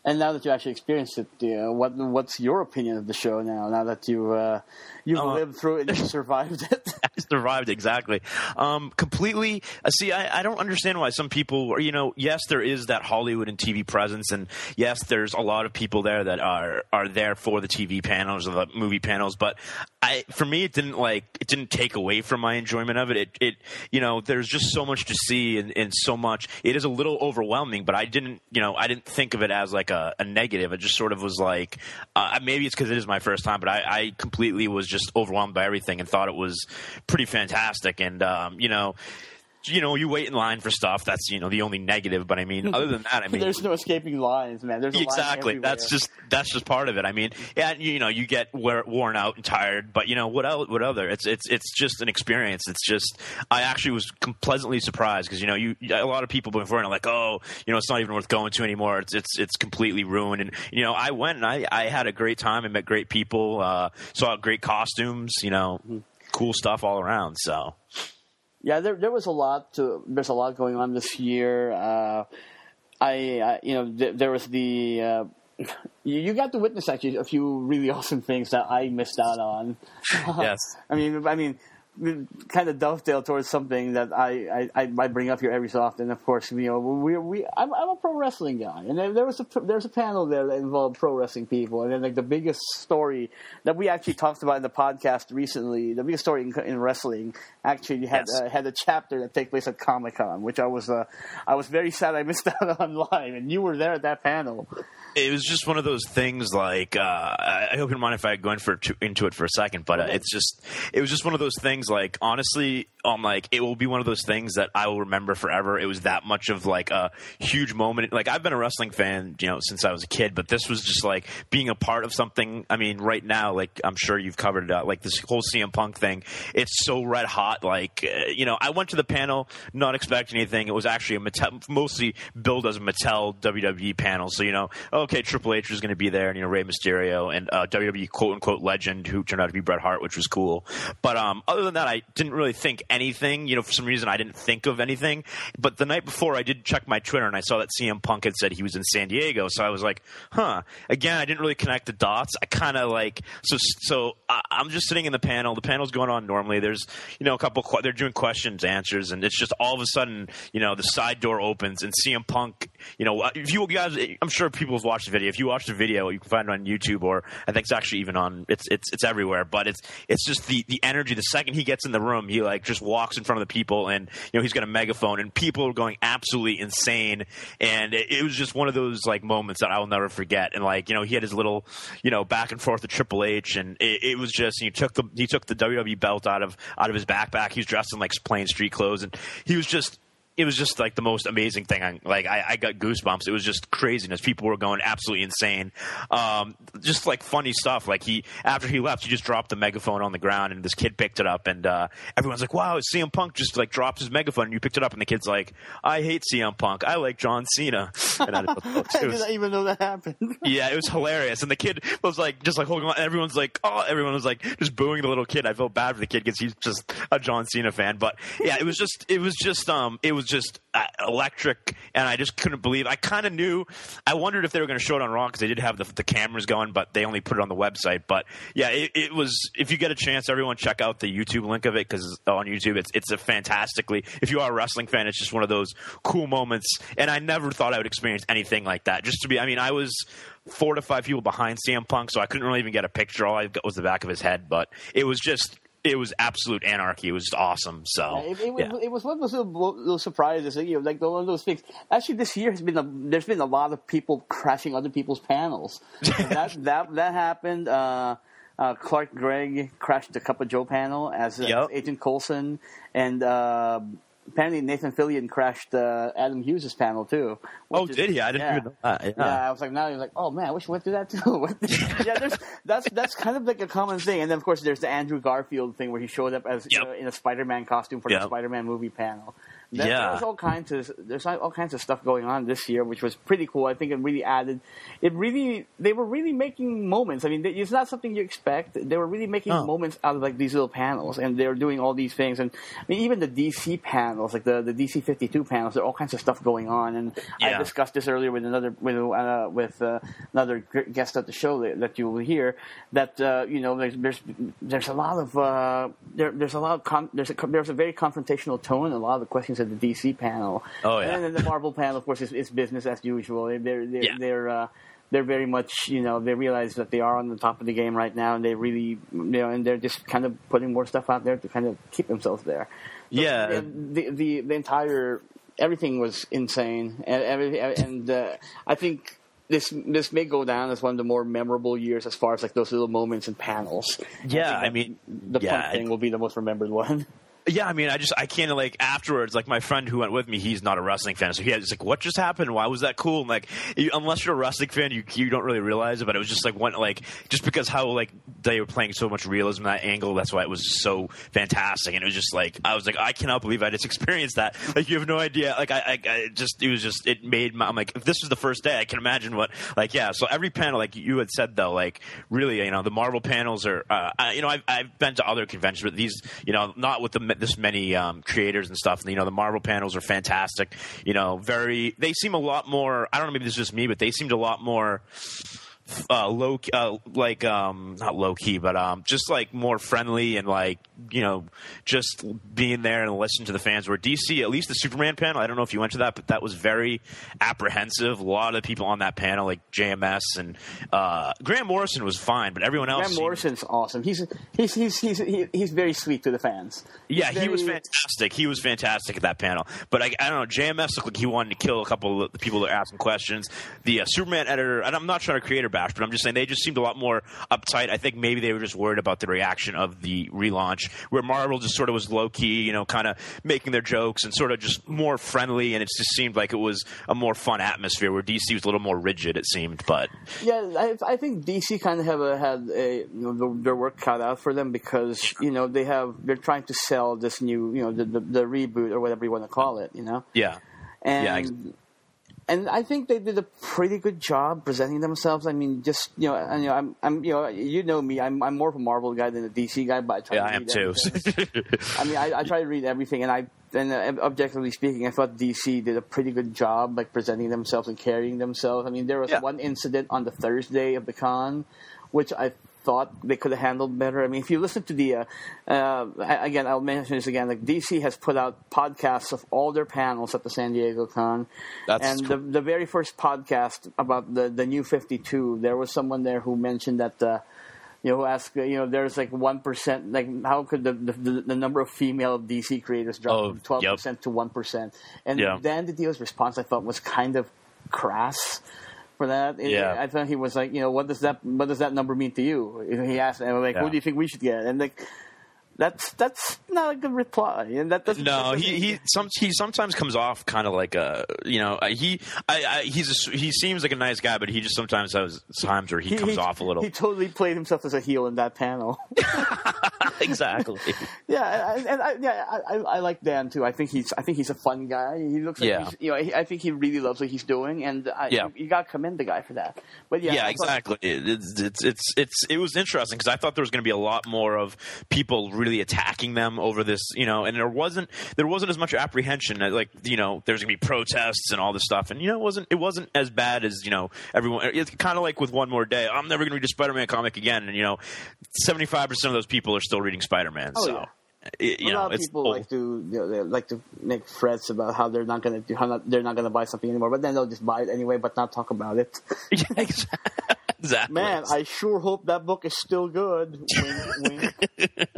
And now that you actually experienced it, you know, what what's your opinion of the show now? Now that you uh, you've uh, lived through it and you survived it, I survived exactly. Um, completely. Uh, see, I, I don't understand why some people, are, you know, yes, there is that Hollywood and T V presence, and yes, there's a lot of people there that are are there for the T V panels or the movie panels. But I, for me, it didn't like it didn't take away from my enjoyment of it. It, it you know, there's just so much to see and, and so much. It is a little overwhelming, but I didn't, you know, I didn't think of it as like a A, a negative. It just sort of was like, uh, maybe it's because it is my first time, but I, I completely was just overwhelmed by everything and thought it was pretty fantastic. And, um, you know, you know, you wait in line for stuff. That's, you know, the only negative. But I mean, other than that, I mean, there's no escaping lines, man. There's a exactly. line that's just that's just part of it. I mean, yeah, you know, you get wear, worn out and tired, but you know, what else? What other? It's it's it's just an experience. It's just I actually was pleasantly surprised because you know, you a lot of people before are like, oh, you know, it's not even worth going to anymore. It's it's it's completely ruined. And you know, I went and I I had a great time. I met great people. Uh, saw great costumes. You know, mm-hmm. cool stuff all around. So. Yeah, there there was a lot to. There's a lot going on this year. Uh, I, I, you know, th- there was the. Uh, you, you got to witness actually a few really awesome things that I missed out on. Yes. I mean, I mean, kind of dovetail towards something that I, I, I bring up here every so often. Of course, you know, we we I'm, I'm a pro wrestling guy, and there, there was a there's a panel there that involved pro wrestling people, and then like the biggest story that we actually talked about in the podcast recently, the biggest story in, in wrestling actually had yes. uh, had a chapter that took place at Comic-Con, which I was uh, I was very sad I missed out on live, and you were there at that panel. It was just one of those things. Like uh, I hope you don't mind if I go in for, into it for a second, but uh, it's just it was just one of those things. Like honestly, um, like it will be one of those things that I will remember forever. It was that much of like a huge moment. Like I've been a wrestling fan, you know, since I was a kid, but this was just like being a part of something. I mean, right now, like I'm sure you've covered it out. Like this whole C M Punk thing, it's so red hot. Like uh, you know, I went to the panel not expecting anything. It was actually a Mattel, mostly billed as a Mattel W W E panel. So you know, okay, Triple H was going to be there, and you know, Rey Mysterio and uh, W W E quote unquote legend who turned out to be Bret Hart, which was cool. But um, other than that, I didn't really think anything. You know, for some reason, I didn't think of anything. But the night before, I did check my Twitter, and I saw that C M Punk had said he was in San Diego. So I was like, huh. Again, I didn't really connect the dots. I kind of like so. So I, I'm just sitting in the panel. The panel's going on normally. There's you know a couple. They're doing questions, answers, and it's just all of a sudden, you know, the side door opens, and C M Punk. You know, if you guys, I'm sure people have watched the video. If you watch the video, you can find it on YouTube, or I think it's actually even on. It's it's it's everywhere. But it's it's just the the energy. The second he gets in the room, he like just walks in front of the people, and you know he's got a megaphone, and people are going absolutely insane. And it, it was just one of those like moments that I will never forget. And like you know he had his little you know back and forth with Triple H, and it, it was just he took the he took the W W E belt out of out of his backpack. He was dressed in like plain street clothes, and he was just. It was just like the most amazing thing. I, like I, I got goosebumps. It was just craziness. People were going absolutely insane. Um, just like funny stuff. Like he, after he left, he just dropped the megaphone on the ground, and this kid picked it up, and uh, everyone's like, "Wow, C M Punk just like dropped his megaphone, and you picked it up." And the kid's like, "I hate C M Punk. I like John Cena." And I, was, I didn't even know that happened. Yeah, it was hilarious. And the kid was like, just like holding on. And everyone's like, "Oh!" Everyone was like, just booing the little kid. I felt bad for the kid because he's just a John Cena fan. But yeah, it was just, it was just, um, it was just. Uh, electric, and I just couldn't believe. I kind of knew. I wondered if they were going to show it on Raw because they did have the, the cameras going, but they only put it on the website. But yeah, it, it was. If you get a chance, everyone check out the YouTube link of it because on YouTube, it's it's a fantastically. If you are a wrestling fan, it's just one of those cool moments. And I never thought I would experience anything like that. Just to be, I mean, I was four to five people behind C M Punk, so I couldn't really even get a picture. All I got was the back of his head, but it was just. It was absolute anarchy. It was just awesome. So yeah, it, it, yeah. it was one of those little, little surprises. You know, like one of those things. Actually, this year has been a, there's been a lot of people crashing other people's panels. that that that happened. Uh, uh, Clark Gregg crashed the Cup of Joe panel as, uh, yep. as Agent Coulson, and uh, apparently Nathan Fillion crashed uh, Adam Hughes' panel too. Oh, is, did he? I didn't yeah. even know that. Yeah. yeah, I was like, now you're like, oh man, I wish we went through that too. yeah, there's, that's that's kind of like a common thing. And then of course there's the Andrew Garfield thing where he showed up as yep. uh, in a Spider-Man costume for yep. the Spider-Man movie panel. There, Yeah. there's all kinds of there's all kinds of stuff going on this year, which was pretty cool. I think it really added. It really they were really making moments. I mean, it's not something you expect. They were really making Oh. moments out of like these little panels, and they were doing all these things. And I mean, even the D C panels, like the the D C fifty-two panels, there are all kinds of stuff going on. And Yeah. I discussed this earlier with another with uh, with uh, another guest at the show that, that you will hear. That uh, you know, there's there's there's a lot of uh, there there's a lot of con- there's a there's a very confrontational tone in a lot of the questions at the D C panel. Oh, yeah. And then the Marvel panel, of course, is, is business as usual. They're they're they're, Yeah. they're uh, they're very much, you know, they realize that they are on the top of the game right now, and they really, you know, and they're just kind of putting more stuff out there to kind of keep themselves there. So Yeah. the, the the entire everything was insane, and every, and uh, I think this this may go down as one of the more memorable years as far as like those little moments and panels. Yeah, I, I mean, the yeah, punk thing will be the most remembered one. Yeah, I mean, I just I can't like afterwards. Like my friend who went with me, he's not a wrestling fan, so he was like, "What just happened? Why was that cool?" And like, you, unless you're a wrestling fan, you you don't really realize it. But it was just like one like just because how like they were playing so much realism in that angle. That's why it was so fantastic. And it was just like I was like, I cannot believe I just experienced that. Like you have no idea. Like I, I, I just it was just it made my. I'm like, if this was the first day, I can imagine what like yeah. So every panel, like you had said though, like really, you know, the Marvel panels are. Uh, I, you know, I've I've been to other conventions, but these, you know, not with the this many. Um, creators and stuff, and you know the Marvel panels are fantastic. You know, very. They seem a lot more. I don't know. Maybe this is just me, but they seemed a lot more uh, low, uh, like um, not low key, but um, just like more friendly and like you know, just being there and listening to the fans. Where D C, at least the Superman panel, I don't know if you went to that, but that was very apprehensive. A lot of the people on that panel, like J M S and uh, Grant Morrison, was fine, but everyone else. Grant seemed, Morrison's awesome. He's he's he's he's he, he's very sweet to the fans. He's Yeah, very, he was fantastic. He was fantastic at that panel. But I, I don't know, J M S looked like he wanted to kill a couple of the people that are asking questions. The uh, Superman editor, and I'm not trying to creator bash, but I'm just saying they just seemed a lot more uptight. I think maybe they were just worried about the reaction of the relaunch, where Marvel just sort of was low key, you know, kind of making their jokes and sort of just more friendly, and it just seemed like it was a more fun atmosphere. Where D C was a little more rigid, it seemed. But yeah, I, I think D C kind of have a, had a you know their work cut out for them because you know they have they're trying to sell this new you know the the, the reboot or whatever you want to call it, you know. yeah, and yeah. and I think they did a pretty good job presenting themselves. I mean, just you know, and, you know, I'm, I'm, you know, you know me. I'm, I'm more of a Marvel guy than a D C guy, but I try Yeah, to I am read too. everything. I mean, I, I try to read everything, and I, and uh, objectively speaking, I thought D C did a pretty good job, like presenting themselves and carrying themselves. I mean, there was Yeah. one incident on the Thursday of the con, which I thought they could have handled better. I mean, if you listen to the, uh, uh, again, I'll mention this again, like D C has put out podcasts of all their panels at the San Diego Con. That's and cool. the, the very first podcast about the, the new fifty-two, there was someone there who mentioned that, uh, you know, who asked, you know, there's like one percent, like how could the, the, the number of female D C creators drop Oh, from twelve percent yep. to one percent? And Yeah. Dan DiDio's response, I thought, was kind of crass. For that, Yeah. I thought he was like, you know, what does that what does that number mean to you? He asked, and I'm like, Yeah. who do you think we should get? And like, that's that's not a good reply. And that doesn't. No, that he doesn't- he some he sometimes comes off kind of like a you know I- he I, I he's a, he seems like a nice guy, but he just sometimes has times where he, comes off a little. He totally played himself as a heel in that panel. Exactly. Yeah, and, and I, yeah, I, I I like Dan too. I think he's I think he's a fun guy. He looks like Yeah. he's, you know he, I think he really loves what he's doing, and I, Yeah. you, you got to commend the guy for that. But yeah, Yeah, I thought- exactly. It's it's it's, it's it was interesting because I thought there was going to be a lot more of people really attacking them over this, you know, and there wasn't there wasn't as much apprehension. Like you know, there's going to be protests and all this stuff, and you know, it wasn't it wasn't as bad as you know everyone. It's kind of like with One More Day. I'm never going to read a Spider-Man comic again, and you know, seventy-five percent of those people are still reading Spider-Man. Oh, so. yeah. It, you a know, lot of it's people old. like to you know, they like to make threats about how they're not going to do how not, they're not going to buy something anymore, but then they'll just buy it anyway, but not talk about it. Yeah, exactly. Man, I sure hope that book is still good. Wink, wink.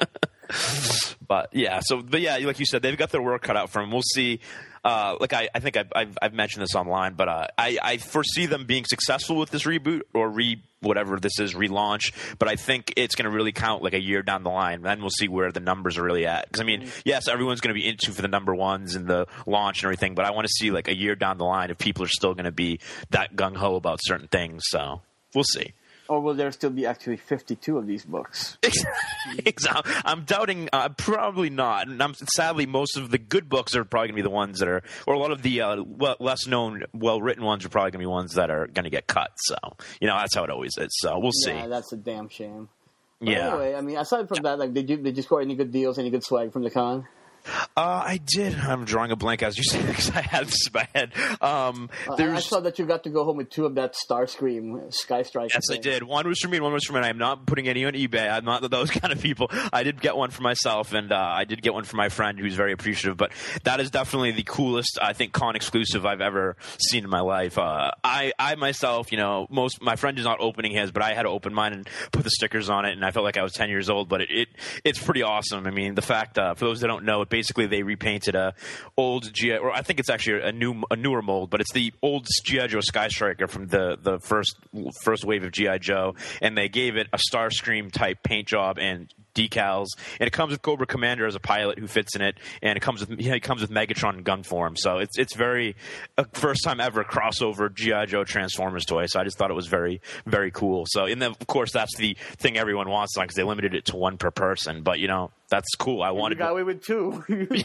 But yeah, so but yeah, like you said, they've got their work cut out for them. We'll see. Uh, like I, I think I've, I've, I've mentioned this online, but uh, I, I foresee them being successful with this reboot or re whatever this is relaunch. But I think it's going to really count like a year down the line. Then we'll see where the numbers are really at. Because I mean, yes, everyone's going to be into for the number ones and the launch and everything, but I want to see like a year down the line if people are still going to be that gung ho about certain things. So we'll see. Or will there still be actually fifty-two of these books? Exactly. I'm doubting. Uh, probably not. And I'm, sadly, most of the good books are probably going to be the ones that are, or a lot of the uh, well, less known, well written ones are probably going to be ones that are going to get cut. So you know that's how it always is. So we'll see. Yeah, that's a damn shame. But yeah. Anyway, I mean, aside from that, like, did you did you score any good deals, any good swag from the con? Uh, I did. I'm drawing a blank as you say because I had this in my head. Um, Uh, there's, I saw that you got to go home with two of that Starscream Sky Strike. Yes, thing. I did. One was for me and one was for me. I'm not putting any on eBay. I'm not those kind of people. I did get one for myself, and uh, I did get one for my friend who's very appreciative. But that is definitely the coolest, I think, con exclusive I've ever seen in my life. Uh, I, I myself, you know, most my friend is not opening his, but I had to open mine and put the stickers on it, and I felt like I was ten years old. But it, it it's pretty awesome. I mean, the fact, uh, for those that don't know, it basically they repainted a old G I, or I think it's actually a new a newer mold, but it's the old G I Joe Sky Striker from the the first first wave of G I Joe, and they gave it a Starscream type paint job and decals, and it comes with Cobra Commander as a pilot who fits in it, and it comes with you know, it comes with Megatron in gun form. So it's it's very a first time ever crossover G I Joe Transformers toy. So I just thought it was very very cool. So and then of course that's the thing everyone wants because they limited it to one per person. But you know that's cool. I wanted. You got away with two.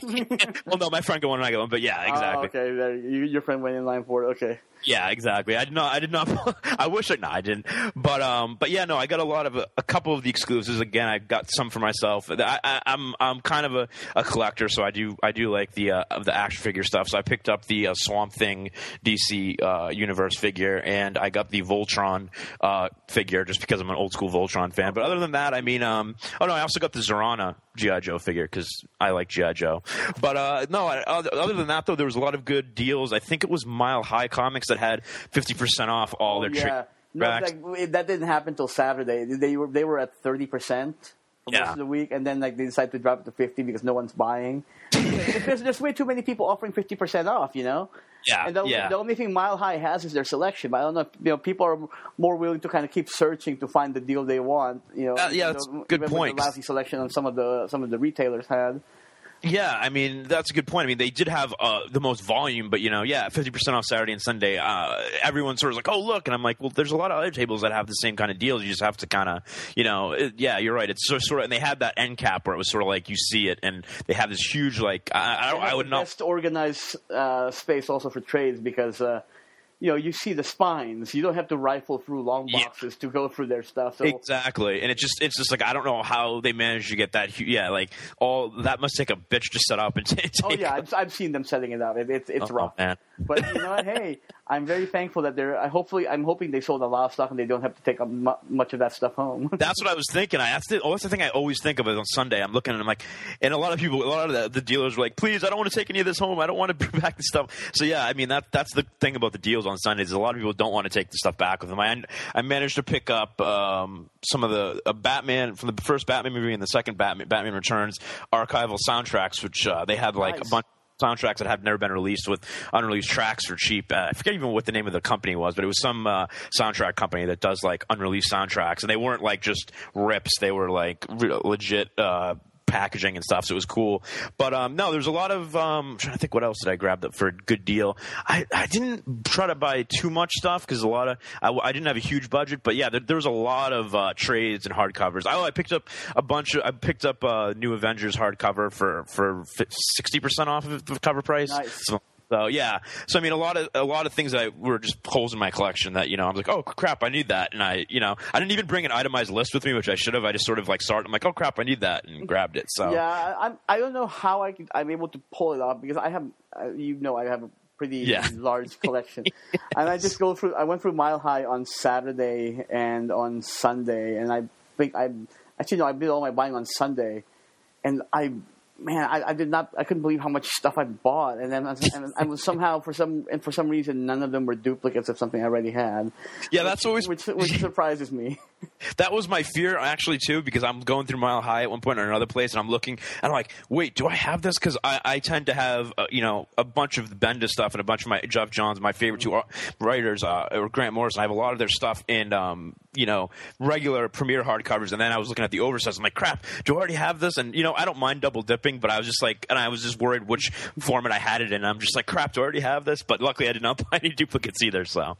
Well, no, my friend got one and I got one, but yeah, exactly. Oh, okay, there, you, your friend went in line for it. Okay. Yeah, exactly. I did not. I did not. I wish I. No, I didn't. But um. But yeah, no. I got a lot of a, a couple of the exclusives. Again, I got some for myself. I, I, I'm I'm kind of a, a collector, so I do I do like the uh, the action figure stuff. So I picked up the uh, Swamp Thing D C uh, Universe figure, and I got the Voltron uh, figure just because I'm an old school Voltron fan. But other than that, I mean, um. Oh no, I also got the Zorana G I Joe figure because I like G I Joe. But uh, no, I, other than that though, there was a lot of good deals. I think it was Mile High Comics that had fifty percent off all Oh, their yeah. trick No, backs. like, that didn't happen until Saturday. They were they were at thirty percent for most Yeah. of the week, and then like they decided to drop it to fifty because no one's buying. there's, there's way too many people offering fifty percent off, you know. Yeah, And the, yeah. the only thing Mile High has is their selection. But I don't know if you know people are more willing to kind of keep searching to find the deal they want. You know, Uh, yeah, that's you know, a good even with point. The lousy selection on some of the some of the retailers had. Yeah, I mean that's a good point. I mean they did have uh, the most volume, but you know, yeah, fifty percent off Saturday and Sunday. Uh, everyone sort of like, oh look, and I'm like, well, there's a lot of other tables that have the same kind of deals. You just have to kind of, you know, it, yeah, you're right. It's sort sort of, and they had that end cap where it was sort of like you see it, and they have this huge like I, I, I would the not. best organized uh, space also for trades because. Uh, You know, you see the spines. You don't have to rifle through long Yeah. boxes to go through their stuff. So Exactly, and it just it's just like I don't know how they managed to get that. hu- Yeah, like all that must take a bitch to set up and t- take. oh yeah, I've, I've seen them setting it up. It, it's it's Oh, rough. man. But you know what? Hey, I'm very thankful that they're. I hopefully, I'm hoping they sold a lot of stuff and they don't have to take a mu- much of that stuff home. That's what I was thinking. I that's the, oh, that's the thing I always think of it on Sunday. I'm looking and I'm like, and a lot of people, a lot of the, the dealers were like, please, I don't want to take any of this home. I don't want to bring back this stuff. So yeah, I mean that that's the thing about the deals on Sundays. A lot of people don't want to take the stuff back with them. I I managed to pick up um, some of the a Batman from the first Batman movie and the second Batman Batman Returns archival soundtracks, which uh, they had like Nice. a bunch. Soundtracks that have never been released with unreleased tracks for cheap. Uh, I forget even what the name of the company was, but it was some uh, soundtrack company that does like unreleased soundtracks, and they weren't like just rips; they were like re- legit uh, packaging and stuff. So it was cool. But um, no, there's a lot of. Um, I'm trying to think what else did I grab that for a good deal. I, I didn't try to buy too much stuff because a lot of I, I didn't have a huge budget. But yeah, there, there was a lot of uh, trades and hardcovers. Oh, I picked up a bunch of. I picked up uh, New Avengers hardcover for for sixty percent off of the cover price. Nice. So, So yeah, so I mean, a lot of a lot of things that were just holes in my collection that you know I was like, oh crap, I need that, and I you know I didn't even bring an itemized list with me, which I should have. I just sort of like started. I'm like, oh crap, I need that, and grabbed it. So Yeah, I, I'm. I don't know how I could, I'm able to pull it off because I have. Uh, you know, I have a pretty Yeah. large collection, and I just go through. I went through Mile High on Saturday and on Sunday, and I think I actually no, I did all my buying on Sunday, and I. Man, I, I did not. I couldn't believe how much stuff I bought, and then and I was somehow for some and for some reason none of them were duplicates of something I already had. yeah, that's always which which surprises me. that was my fear actually too, because I'm going through Mile High at one point or another place, and I'm looking and I'm like, wait, do I have this? Because I, I tend to have uh, you know a bunch of the Bendis stuff and a bunch of my Jeff Johns, my favorite two writers, uh, or Grant Morrison. I have a lot of their stuff in um, you know regular Premiere hardcovers, and then I was looking at the oversized. I'm like, crap, do I already have this? And you know I don't mind double dipping, but I was just like, and I was just worried which format I had it in. I'm just like, crap, do I already have this? But luckily, I did not buy any duplicates either. So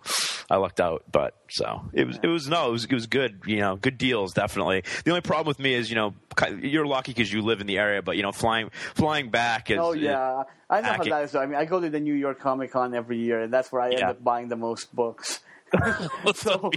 I lucked out. But so it was, it was no, it was, it was good. You know, good deals, definitely. The only problem with me is, you know, you're lucky because you live in the area, but you know, flying flying back is. Oh yeah, it, I know how that is. I mean, I go to the New York Comic Con every year, and that's where I end Yeah. up buying the most books. so,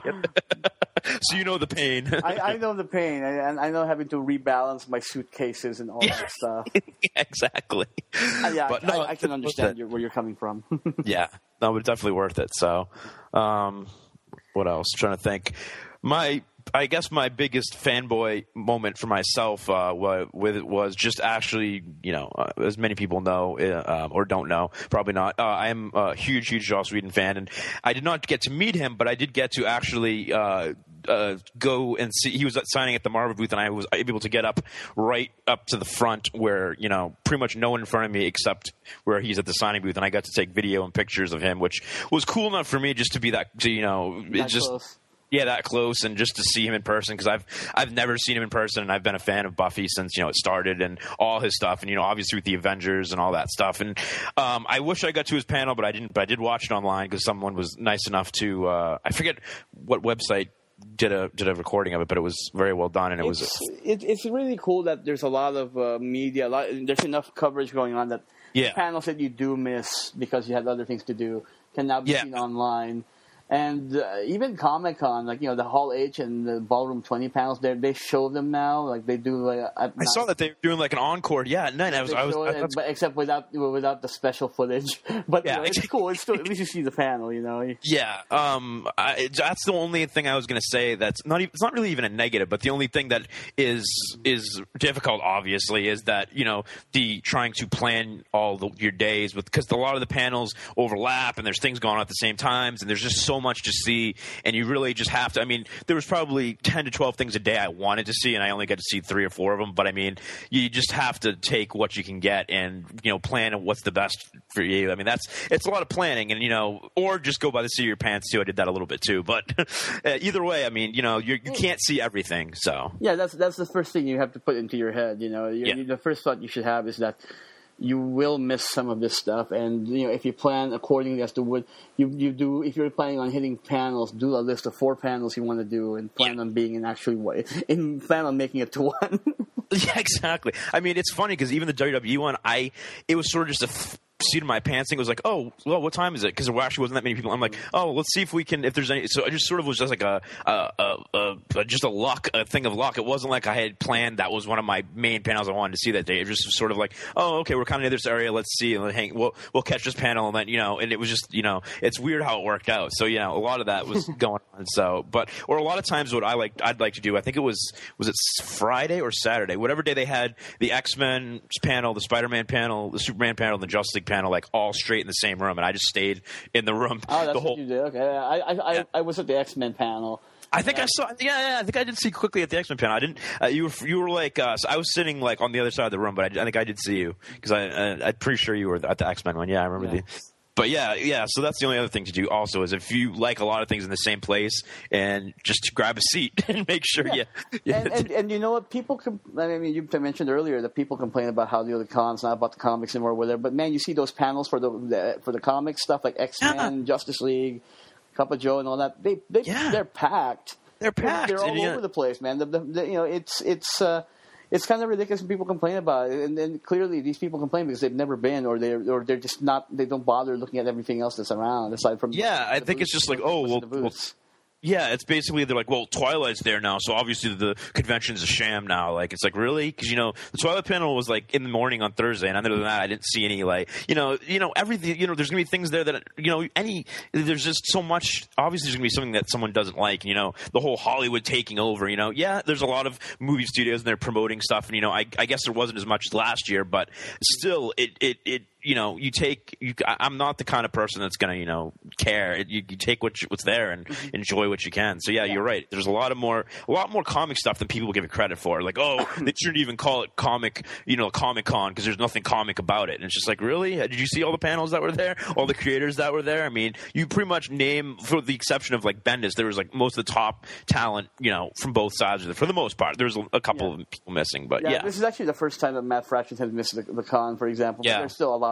so you know the pain. I, I know the pain, and I know having to rebalance my suitcases and all that stuff. Yeah, exactly. Uh, yeah, but I, no, I can understand your, where you're coming from. Yeah, no, but definitely worth it. So, um, what else? trying to think. My, I guess my biggest fanboy moment for myself uh, with it was just actually, you know, uh, as many people know uh, um, or don't know, probably not. Uh, I am a huge, huge Joss Whedon fan, and I did not get to meet him, but I did get to actually uh, uh, go and see. He was signing at the Marvel booth, and I was able to get up right up to the front where, you know, pretty much no one in front of me except where he's at the signing booth, and I got to take video and pictures of him, which was cool enough for me just to be that, to, you know, it That just. close. Yeah, that close, and just to see him in person, because I've I've never seen him in person, and I've been a fan of Buffy since, you know, it started, and all his stuff, and, you know, obviously with the Avengers and all that stuff. And um, I wish I got to his panel, but I didn't. But I did watch it online because someone was nice enough to uh, I forget what website did a did a recording of it, but it was very well done, and it It's, was it, it's really cool that there's a lot of uh, media, a lot, there's enough coverage going on that Yeah. panels that you do miss because you had other things to do can now be Yeah. seen online. And uh, even Comic-Con, like, you know, the Hall H and the Ballroom twenty panels, they they show them now. Like, they do, like, at I saw that they were doing like an encore. Yeah, at night. I was, They I was, show it, that's- but except without without the special footage. But you Yeah. know, it's cool. It's still, at least you see the panel, you know. Yeah, um, I, that's the only thing I was going to say. That's not. Even, it's not really even a negative, but the only thing that is is difficult, obviously, is that, you know, the trying to plan all the, your days with, because a lot of the panels overlap and there's things going on at the same times, and there's just so much to see, and you really just have to. I mean, there was probably ten to twelve things a day I wanted to see, and I only got to see three or four of them. But I mean, you just have to take what you can get and, you know, plan what's the best for you. I mean, that's it's a lot of planning, and, you know, or just go by the seat of your pants too. I did that a little bit too, but uh, either way, I mean, you know, you're, you can't see everything. So Yeah, that's that's the first thing you have to put into your head. You know, you, Yeah. you, the first thought you should have is that you will miss some of this stuff, and, you know, if you plan accordingly as to what you you do, if you're planning on hitting panels, do a list of four panels you want to do, and plan Yeah. on being in actually what, and plan on making it to one. yeah, exactly. I mean, it's funny because even the W W E one, I it was sort of just a f- seat of my pants thing. It was like, oh, well, what time is it? Because there actually wasn't that many people. I'm like, oh, let's see if we can, if there's any. So I just sort of was just like a, a, a, a just a luck, a thing of luck. It wasn't like I had planned that was one of my main panels I wanted to see that day. It just was sort of like, oh, okay, we're kind of near this area. Let's see, and then hang, we'll we'll catch this panel, and then, you know, and it was just, you know, it's weird how it worked out. So, you know, a lot of that was going on. So, but or a lot of times, what I like, I'd like to do, I think it was was it Friday or Saturday, whatever day they had the X-Men panel, the Spider-Man panel, the Superman panel, and the Justice League panel, like all straight in the same room, and I just stayed in the room. Oh, that's the whole. what you did. Okay, I I, I, Yeah. I was at the X-Men panel. I think I saw. Yeah, yeah, I think I did see quickly at the X-Men panel. I didn't. Uh, you were you were like uh, so I was sitting like on the other side of the room, but I, I think I did see you because I uh, I'm pretty sure you were at the X-Men one. Yeah, I remember Yeah. the. But yeah, yeah. So that's the only other thing to do. Also, is if you like a lot of things in the same place, and just grab a seat and make sure. Yeah, yeah. And, and and you know what? People, com- I mean, you mentioned earlier that people complain about how the other cons not about the comics anymore, or whatever. But man, you see those panels for the, the for the comic stuff like X-Men, Yeah. Justice League, Cup of Joe, and all that. They they Yeah. they're packed. They're packed. They're all And, yeah. over the place, man. The, the, the, you know, it's it's. Uh, It's kind of ridiculous when people complain about it, and, and clearly these people complain because they've never been, or they're or they're just not. They don't bother looking at everything else that's around aside from. Yeah, I the think it's booths, just like, the- oh, the well, well, booths. yeah, it's basically they're like, well, Twilight's there now, so obviously the convention's a sham now. Like, it's like, really? Because, you know, the Twilight panel was like in the morning on Thursday, and other than that, I didn't see any, like, you know, you know, everything. You know, there's gonna be things there that, you know, any. There's just so much. Obviously, there's gonna be something that someone doesn't like. You know, the whole Hollywood taking over. You know, yeah, there's a lot of movie studios and they're promoting stuff, and, you know, I, I guess there wasn't as much last year, but still, it it it. You know, you take. You, I'm not the kind of person that's gonna, you know, care. You, you take what you, what's there and Mm-hmm. enjoy what you can. So yeah, you're right. There's a lot of more, a lot more comic stuff than people give it credit for. Like, oh, they shouldn't even call it comic, you know, Comic Con because there's nothing comic about it. And it's just like, really? Did you see all the panels that were there? All the creators that were there? I mean, you pretty much name, for the exception of like Bendis, there was like most of the top talent, you know, from both sides of it. For the most part, there's a, a couple Yeah. of people missing, but Yeah, yeah. this is actually the first time that Matt Fraction has missed the, the con, for example. But Yeah. there's still a lot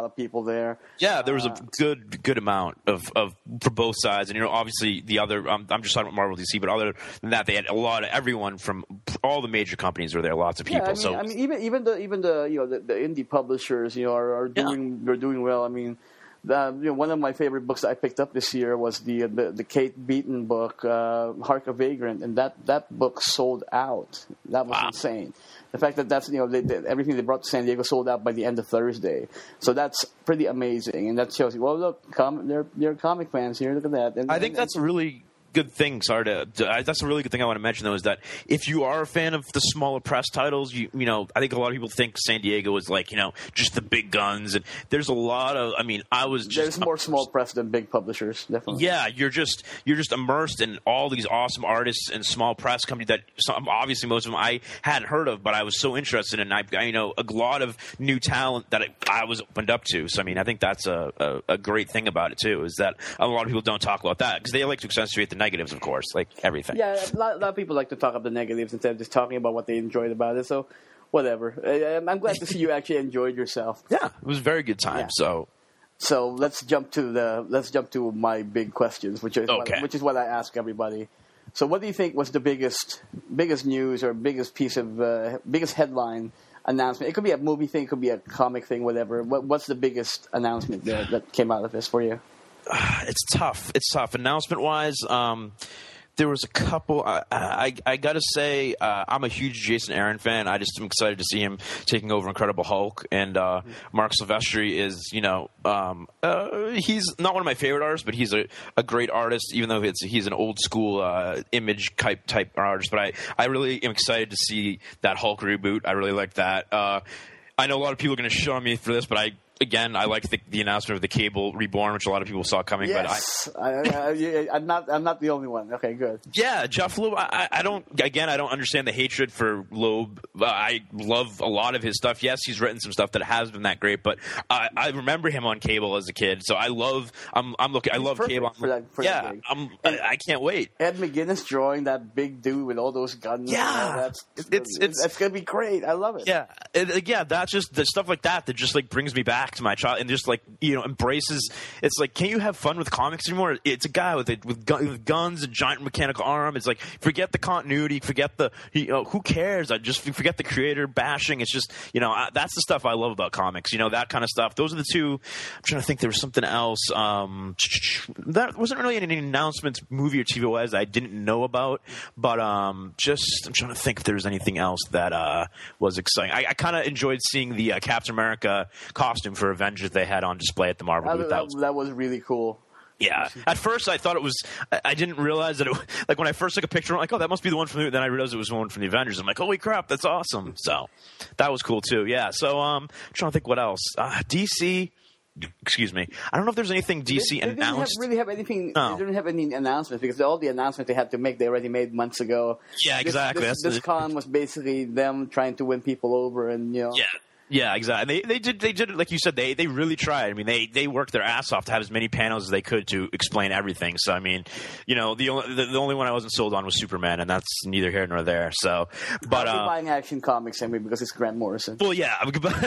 of people there. Yeah, there was uh, a good good amount of, of for both sides, and you know, obviously the other. Um, I'm just talking about Marvel, D C, but other than that, they had a lot of everyone from all the major companies were there. Lots of people. Yeah, I mean, so I mean, even even the even the you know the, the indie publishers, you know, are, are doing yeah. are doing well. I mean. Uh, you know, one of my favorite books that I picked up this year was the the, the Kate Beaton book, uh, Hark a Vagrant, and that, that book sold out. That was wow. insane. The fact that that's you know they, they, everything they brought to San Diego sold out by the end of Thursday, so that's pretty amazing, and that shows you. Well, look, com- they're they're comic fans here. Look at that. And, I think and, that's a really good thing. Sorry to, to that's a really good thing I want to mention though is that if you are a fan of the smaller press titles, you you know I think a lot of people think San Diego is like you know just the big guns, and there's a lot of I mean I was just there's more small press than big publishers, definitely. Yeah, you're just you're just immersed in all these awesome artists and small press companies that some, obviously most of them I hadn't heard of, but I was so interested in. I, I you know a lot of new talent that I, I was opened up to. So I mean I think that's a, a, a great thing about it too is that a lot of people don't talk about that because they like to accentuate the negatives, of course, like everything. Yeah, a lot, a lot of people like to talk up the negatives instead of just talking about what they enjoyed about it. So, whatever. I, I'm glad to see you actually enjoyed yourself. Yeah, it was a very good time. Yeah. So, so let's jump to the let's jump to my big questions, which is okay. what, which is what I ask everybody. So, what do you think was the biggest biggest news or biggest piece of uh, biggest headline announcement? It could be a movie thing, it could be a comic thing, whatever. What, what's the biggest announcement that, that came out of this for you? It's tough. It's tough. Announcement-wise, um, there was a couple. I, I, I got to say, uh, I'm a huge Jason Aaron fan. I just am excited to see him taking over Incredible Hulk. And uh, Mark Silvestri is, you know, um, uh, he's not one of my favorite artists, but he's a, a great artist, even though it's, he's an old school uh, image type type artist. But I, I really am excited to see that Hulk reboot. I really like that. Uh, I know a lot of people are going to shit on me for this, but I. Again, I like the, the announcement of the Cable Reborn, which a lot of people saw coming. Yes, but I, I, I, I'm not. I'm not the only one. Okay, good. Yeah, Jeff Loeb. I, I don't. Again, I don't understand the hatred for Loeb. I love a lot of his stuff. Yes, he's written some stuff that has been that great, but I, I remember him on Cable as a kid. So I love. I'm. I'm looking. I love Cable. For that, for yeah, that I'm. I, I can't wait. Ed McGuinness drawing that big dude with all those guns. Yeah, that's it's, it's, it's that's gonna be great. I love it. Yeah, it, yeah. That's just the stuff like that that just like brings me back to my child and just. Like you know, embraces. It's like, can you have fun with comics anymore? It's a guy with a, with, gun, with guns, a giant mechanical arm. It's like forget the continuity, forget the you know, who cares? I just forget the creator bashing. It's just you know I, that's the stuff I love about comics. You know that kind of stuff. Those are the two. I'm trying to think. There was something else. Um, that wasn't really any announcements, movie or T V wise, that I didn't know about. But um, just I'm trying to think if there was anything else that uh, was exciting. I, I kind of enjoyed seeing the uh, Captain America costume for Avengers they had on display at the Marvel that, booth. That, That was, that was really cool. Yeah. At first, I thought it was. I didn't realize that it. Like when I first took a picture, I'm like, "Oh, that must be the one from." The, then I realized it was one from the Avengers. I'm like, "Holy crap, that's awesome!" So that was cool too. Yeah. So um, I'm trying to think what else. Uh, D C. Excuse me. I don't know if there's anything D C they, they announced. Didn't have, really have anything. No. They didn't have any announcements because all the announcements they had to make, they already made months ago. Yeah, exactly. This, this, That's this the, con was basically them trying to win people over, and you know. Yeah. Yeah, exactly. They they did they did it like you said. They they really tried. I mean, they, they worked their ass off to have as many panels as they could to explain everything. So I mean, you know, the only the, the only one I wasn't sold on was Superman, and that's neither here nor there. So, but I'll be uh, buying Action Comics anyway because it's Grant Morrison. well, yeah,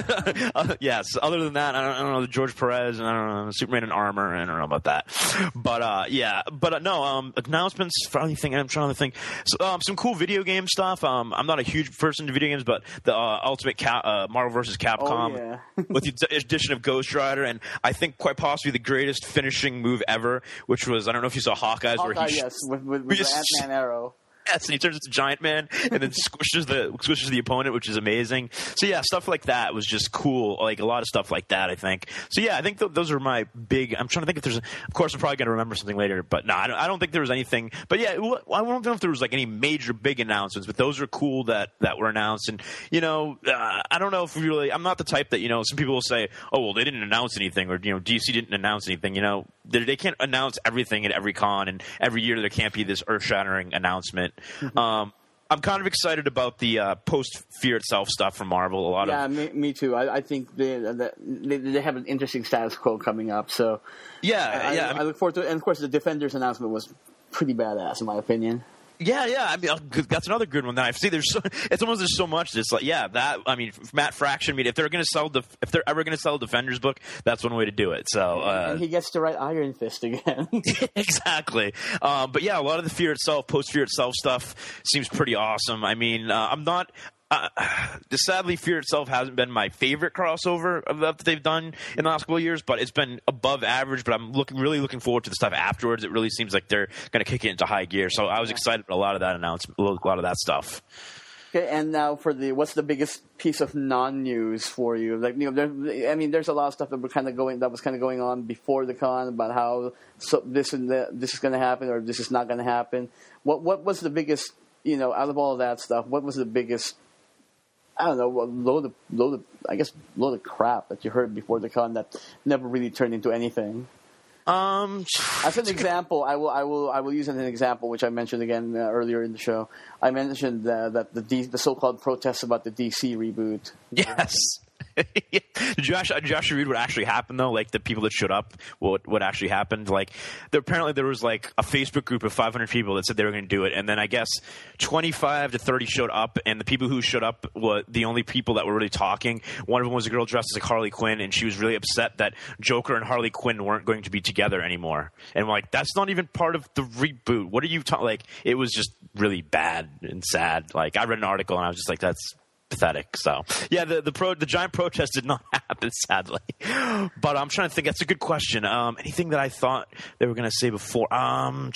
uh, yes. Other than that, I don't, I don't know George Perez and I don't know Superman in armor. I don't know about that. But uh, yeah, but uh, no um, announcements for anything. I'm trying to think. So, um, some cool video game stuff. Um, I'm not a huge person to video games, but the uh, Ultimate Cap, uh, Marvel versus Capcom. Oh, yeah. With the addition of Ghost Rider, and I think quite possibly the greatest finishing move ever, which was I don't know if you saw Hawkeye's Hawkeye, where he yes, with, with, with the Ant-Man arrow. Yes, and he turns into Giant Man and then squishes the squishes the opponent, which is amazing. So yeah, stuff like that was just cool. Like a lot of stuff like that, I think. So yeah, I think th- those are my big. I'm trying to think if there's. Of course, I'm probably going to remember something later, but no, I don't, I don't think there was anything. But yeah, well, I don't know if there was like any major big announcements, but those are cool that that were announced. And you know, uh, I don't know if really. I'm not the type that you know. Some people will say, oh well, they didn't announce anything, or you know, D C didn't announce anything. You know, they, they can't announce everything at every con, and every year there can't be this earth-shattering announcement. Um, I'm kind of excited about the uh, post-Fear Itself stuff from Marvel. A lot yeah, of yeah, me, me too. I, I think they, they they have an interesting status quo coming up. So yeah, I, yeah. I, I, mean, I look forward to it. And of course, the Defenders announcement was pretty badass, in my opinion. Yeah, yeah. I mean, that's another good one that I see. There's so, it's almost there's so much. It's like, yeah, that. I mean, Matt Fraction. I mean, if they're going to sell the, if they're ever going to sell a Defenders book, that's one way to do it. So, uh, and he gets to write Iron Fist again. Exactly. Um, but yeah, a lot of the Fear Itself, post Fear Itself stuff seems pretty awesome. I mean, uh, I'm not. Uh, sadly, Fear Itself hasn't been my favorite crossover of that they've done in the last couple of years, but it's been above average. But I'm looking, really looking forward to the stuff afterwards. It really seems like they're going to kick it into high gear. So I was excited about a lot of that announcement, a lot of that stuff. Okay, and now for the what's the biggest piece of non-news for you? Like, you know, there, I mean, there's a lot of stuff that we're kind of going that was kind of going on before the con about how so this and that, this is going to happen or this is not going to happen. What what was the biggest, you know, out of all of that stuff? What was the biggest? I don't know, load of, load of, I guess, load of crap that you heard before the con that never really turned into anything. Um, as an example, I will, I will, I will use as an example, which I mentioned again uh, earlier in the show. I mentioned uh, that the D, the so-called protests about the D C reboot. Yes. Did you actually, did you actually read what actually happened though? Like the people that showed up, what what actually happened? Like there, apparently there was like a Facebook group of five hundred people that said they were going to do it, and then I guess twenty-five to thirty showed up, and the people who showed up were the only people that were really talking. One of them was a girl dressed as like Harley Quinn, and she was really upset that Joker and Harley Quinn weren't going to be together anymore. And I'm like, that's not even part of the reboot. What are you talking? Like it was just really bad and sad. Like I read an article and I was just like, that's pathetic. So yeah, the the pro the giant protest did not happen, sadly. But I'm trying to think. That's a good question. Um, anything that I thought they were going to say before? Um,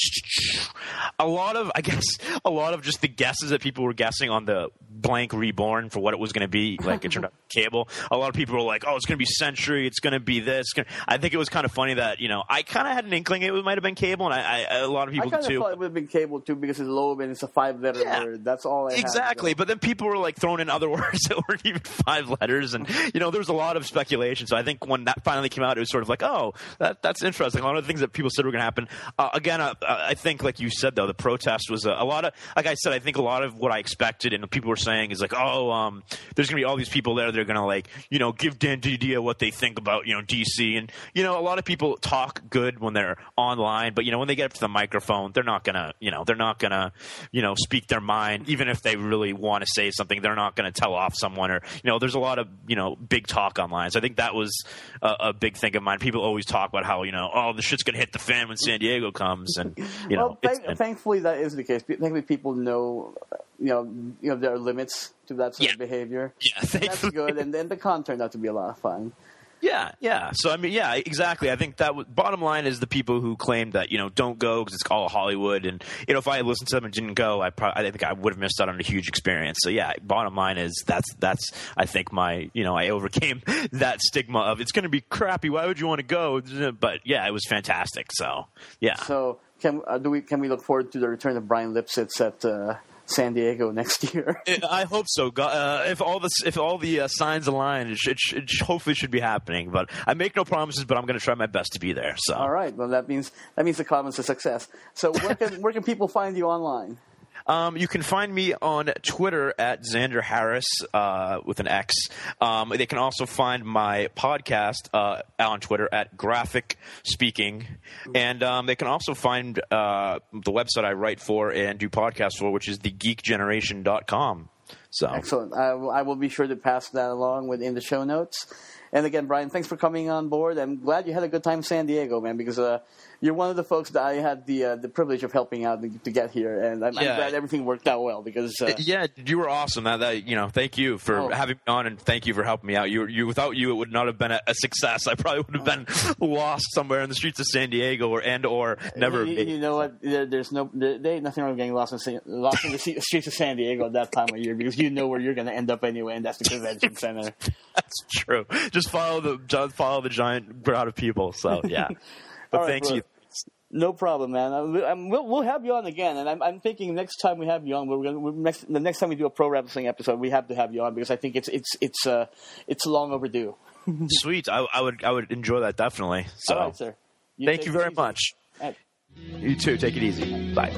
a lot of, I guess, a lot of just the guesses that people were guessing on the blank Reborn for what it was going to be. Like it turned out Cable. A lot of people were like, "Oh, it's going to be Sentry. It's going to be this." I think it was kind of funny that you know I kind of had an inkling it might have been Cable, and I, I a lot of people I kind of too. thought it would have been Cable too because it's Loeb and it's a five-letter Yeah, word. That's all I exactly. had. But then people were like throwing in other words that weren't even five letters, and you know there was a lot of speculation. So I think when that finally came out, it was sort of like, oh, that that's interesting. A lot of the things that people said were going to happen. Uh, again, uh, I think like you said though, the protest was a, a lot of, like I said, I think a lot of what I expected and people were saying is like, oh, um, there's going to be all these people there that are going to like, you know, give Dan Didio what they think about you know D C, and you know a lot of people talk good when they're online, but you know when they get up to the microphone, they're not gonna, you know, they're not gonna, you know, speak their mind, even if they really want to say something. They're not going to tell off someone, or you know, there's a lot of you know big talk online. So I think that was a, a big thing of mine. People always talk about how you know, oh, the shit's going to hit the fan when San Diego comes, and you know, well, thank, thankfully that is the case. Thankfully, people know, you know, you know, there are limits to that sort yeah. of behavior. Yeah, thankfully. That's good, and then the con turned out to be a lot of fun. Yeah, yeah. So I mean, yeah, exactly. I think that w- bottom line is the people who claimed that you know don't go because it's all Hollywood, and you know if I had listened to them and didn't go, I probably I think I would have missed out on a huge experience. So yeah, bottom line is that's that's I think my you know I overcame that stigma of it's going to be crappy. Why would you want to go? But yeah, it was fantastic. So yeah. So can uh, do we can we look forward to the return of Brian Lipsitz at Uh San Diego next year? I hope so. Uh, if all the if all the uh, signs align, it, should, it hopefully should be happening. But I make no promises. But I'm going to try my best to be there. So all right. Well, that means that means the con's a success. So where can where can people find you online? Um, you can find me on Twitter at Xander Harris uh, with an X. Um, they can also find my podcast uh, on Twitter at Graphic Speaking, and um, they can also find uh, the website I write for and do podcasts for, which is the geek generation dot com. So excellent. I will, I will be sure to pass that along within the show notes. And again, Brian, thanks for coming on board. I'm glad you had a good time in San Diego, man, because uh, you're one of the folks that I had the uh, the privilege of helping out to, to get here, and I'm, yeah. I'm glad everything worked out well. Because uh, yeah, you were awesome. That, that you know, thank you for oh. having me on, and thank you for helping me out. You, you without you, it would not have been a, a success. I probably would have been lost somewhere in the streets of San Diego, or and or never. You, you know what? There, there's no, there, there ain't nothing wrong with getting lost in lost in the streets of San Diego at that time of year, because you know where you're going to end up anyway, and that's the convention center. That's true. Just follow the follow the giant crowd of people. So yeah, but right, thanks bro. you. No problem, man. I'm, we'll, we'll have you on again, and I'm, I'm thinking next time we have you on, we're gonna we're next, the next time we do a pro wrestling episode, we have to have you on because I think it's it's it's uh it's long overdue. Sweet, I, I would I would enjoy that definitely. So, all right, sir. You thank you very much. Right. You too. Take it easy. Bye.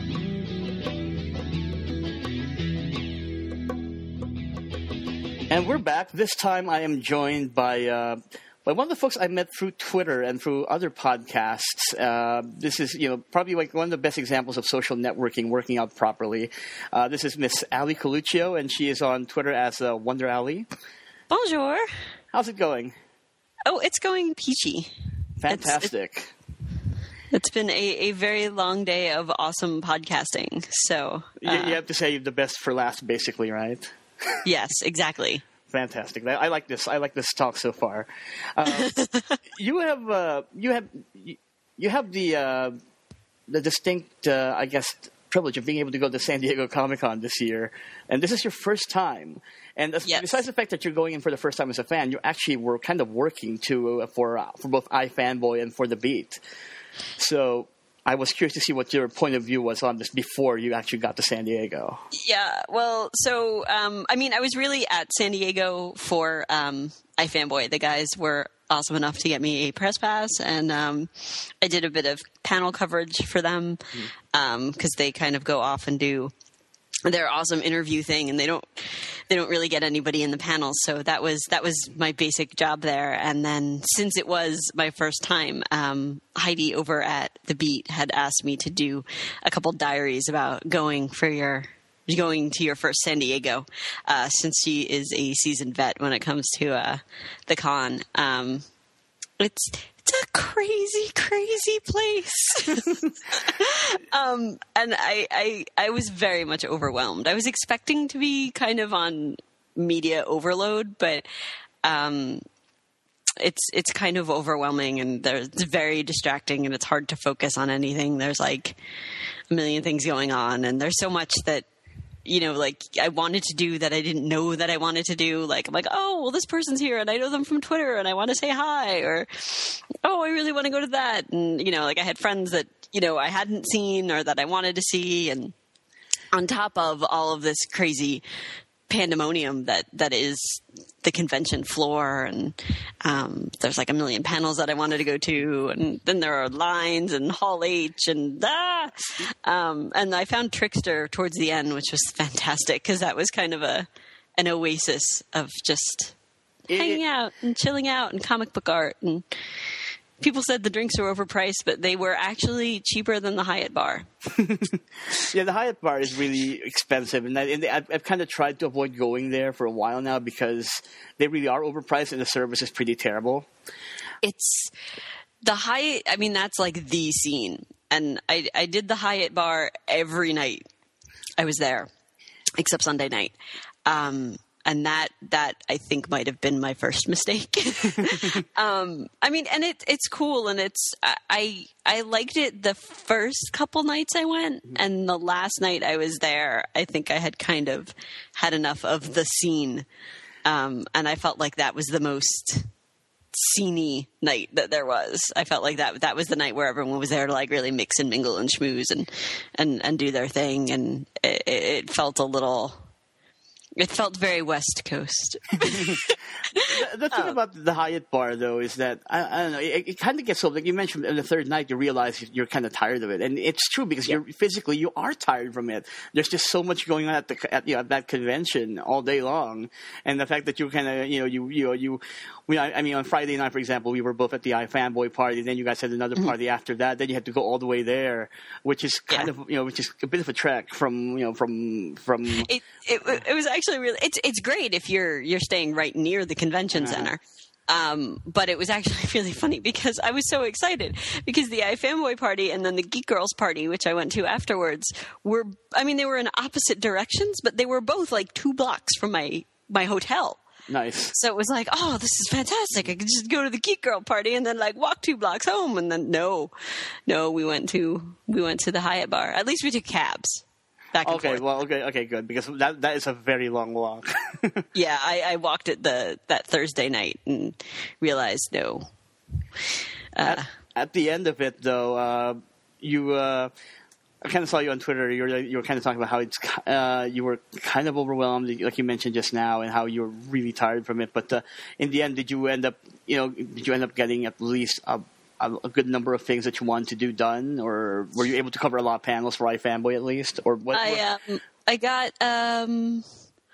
And we're back. This time I am joined by uh, But one of the folks I met through Twitter and through other podcasts, uh, this is, you know, probably like one of the best examples of social networking working out properly. Uh, this is Miss Ali Coluccio, and she is on Twitter as uh, Wonder Ali. Bonjour. How's it going? Oh, it's going peachy. Fantastic. It's, it, it's been a, a very long day of awesome podcasting. So uh, you, you have to say the best for last, basically, right? Yes, exactly. Fantastic. I, I like this. I like this talk so far. Uh, you have uh, you have you have the uh, the distinct, uh, I guess, privilege of being able to go to San Diego Comic-Con this year, and this is your first time. And yes. Besides the fact that you're going in for the first time as a fan, you actually were kind of working to uh, for uh, for both iFanboy and for The Beat. So I was curious to see what your point of view was on this before you actually got to San Diego. Yeah, well, so, um, I mean, I was really at San Diego for um, iFanboy. The guys were awesome enough to get me a press pass, and um, I did a bit of panel coverage for them because um, they kind of go off and do their awesome interview thing, and they don't they don't really get anybody in the panels. So that was that was my basic job there. And then since it was my first time, um, Heidi over at The Beat had asked me to do a couple diaries about going for your going to your first San Diego, uh, since she is a seasoned vet when it comes to uh, the con. Um, it's It's a crazy, crazy place. um, and I, I, I was very much overwhelmed. I was expecting to be kind of on media overload, but um, it's it's kind of overwhelming, and there's, it's very distracting, and it's hard to focus on anything. There's like a million things going on, and there's so much that, you know, like I wanted to do that I didn't know that I wanted to do. Like, I'm like, oh, well, this person's here and I know them from Twitter and I want to say hi, or, oh, I really want to go to that. And, you know, like I had friends that, you know, I hadn't seen or that I wanted to see. And on top of all of this crazy pandemonium that, that is the convention floor, and um, there's like a million panels that I wanted to go to, and then there are lines and Hall H and ah, um, and I found Trickster towards the end, which was fantastic because that was kind of a an oasis of just it, hanging out and chilling out and comic book art. And people said the drinks were overpriced, but they were actually cheaper than the Hyatt bar. Yeah, the Hyatt bar is really expensive, and, I, and I've, I've kind of tried to avoid going there for a while now because they really are overpriced and the service is pretty terrible. It's the Hyatt. I mean, that's like the scene, and I, I did the Hyatt bar every night I was there, except Sunday night. Um, And that, that I think might have been my first mistake. um, I mean, and it, it's cool, and it's, I, I liked it the first couple nights I went, and the last night I was there, I think I had kind of had enough of the scene. Um, and I felt like that was the most sceney night that there was. I felt like that, that was the night where everyone was there to like really mix and mingle and schmooze and, and, and do their thing. And it, it felt a little, It felt very West Coast. the, the thing oh. about the Hyatt bar, though, is that, I, I don't know, it, it kind of gets so, like you mentioned, in the third night, you realize you're kind of tired of it. And it's true because yeah. you're physically, you are tired from it. There's just so much going on at, the, at, you know, at that convention all day long. And the fact that you kind of, you know, you, you know, you, we, I mean, on Friday night, for example, we were both at the iFanboy party. Then you guys had another mm-hmm. party after that. Then you had to go all the way there, which is kind yeah. of, you know, which is a bit of a trek from, you know, from, from. It, it, it was actually really, it's, it's great if you're, you're staying right near the convention uh-huh. center. Um, but it was actually really funny because I was so excited because the iFanboy party and then the Geek Girls party, which I went to afterwards, were, I mean, they were in opposite directions, but they were both like two blocks from my, my hotel. Nice. So it was like, oh, this is fantastic. I could just go to the Geek Girl party and then like walk two blocks home. And then no, no, we went to, we went to the Hyatt bar. At least we took cabs. Back and okay, forth. well, okay, okay, good, because that that is a very long walk. Yeah, I, I walked it the that Thursday night and realized no. Uh, at, at the end of it, though, uh, you uh, I kind of saw you on Twitter. You were you were kind of talking about how it's uh, you were kind of overwhelmed, like you mentioned just now, and how you were really tired from it. But uh, in the end, did you end up you know did you end up getting at least a a good number of things that you wanted to do done, or were you able to cover a lot of panels for iFanboy at least, or what? I um, I got um,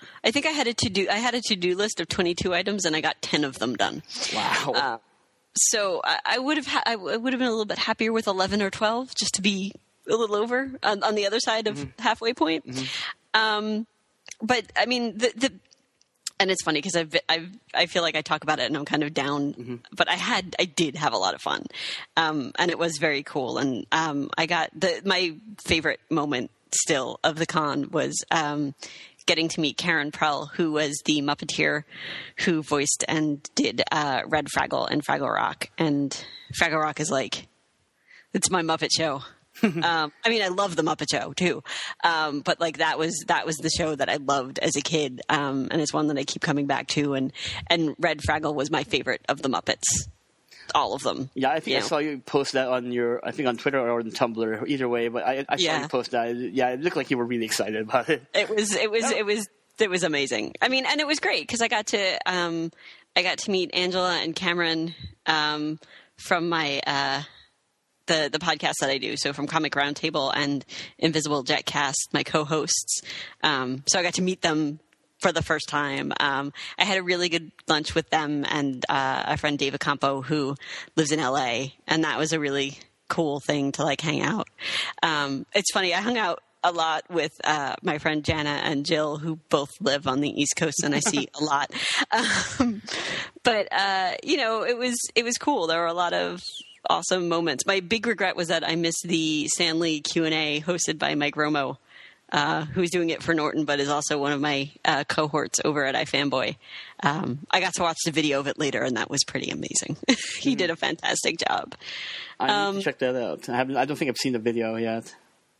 I think I had a to do I had a to do list of twenty-two items, and I got ten of them done. Wow. Uh, so I, I would have ha- I would have been a little bit happier with eleven or twelve, just to be a little over on, on the other side of mm-hmm. halfway point. Mm-hmm. Um, but I mean the the. And it's funny because I've, I've, I feel like I talk about it and I'm kind of down, mm-hmm. but I had, I did have a lot of fun. Um, and it was very cool. And, um, I got the, my favorite moment still of the con was, um, getting to meet Karen Prell, who was the Muppeteer who voiced and did, uh, Red Fraggle and Fraggle Rock. And Fraggle Rock is like, it's my Muppet show. um, I mean, I love the Muppet Show too, um, but like that was that was the show that I loved as a kid, um, and it's one that I keep coming back to. And and Red Fraggle was my favorite of the Muppets, all of them. Yeah, I think I know. saw you post that on your, I think on Twitter or on Tumblr, either way. But I, I saw yeah. you post that. Yeah, it looked like you were really excited about it. It was, it was, it was, it was amazing. I mean, and it was great because I got to, um, I got to meet Angela and Cameron um, from my. Uh, The, the podcast that I do, so from Comic Roundtable and Invisible Jetcast, my co-hosts. Um, so I got to meet them for the first time. Um, I had a really good lunch with them and uh, a friend, Dave Acampo, who lives in L A, and that was a really cool thing to like hang out. Um, it's funny, I hung out a lot with uh, my friend Jana and Jill, who both live on the East Coast, and I see a lot. Um, but uh, you know, it was it was cool. There were a lot of awesome moments. My big regret was that I missed the Stan Lee Q and A hosted by Mike Romo, uh, who's doing it for Norton, but is also one of my uh, cohorts over at iFanboy. Um, I got to watch the video of it later, and that was pretty amazing. He mm-hmm. did a fantastic job. I need um, to check that out. I haven't. I don't think I've seen the video yet.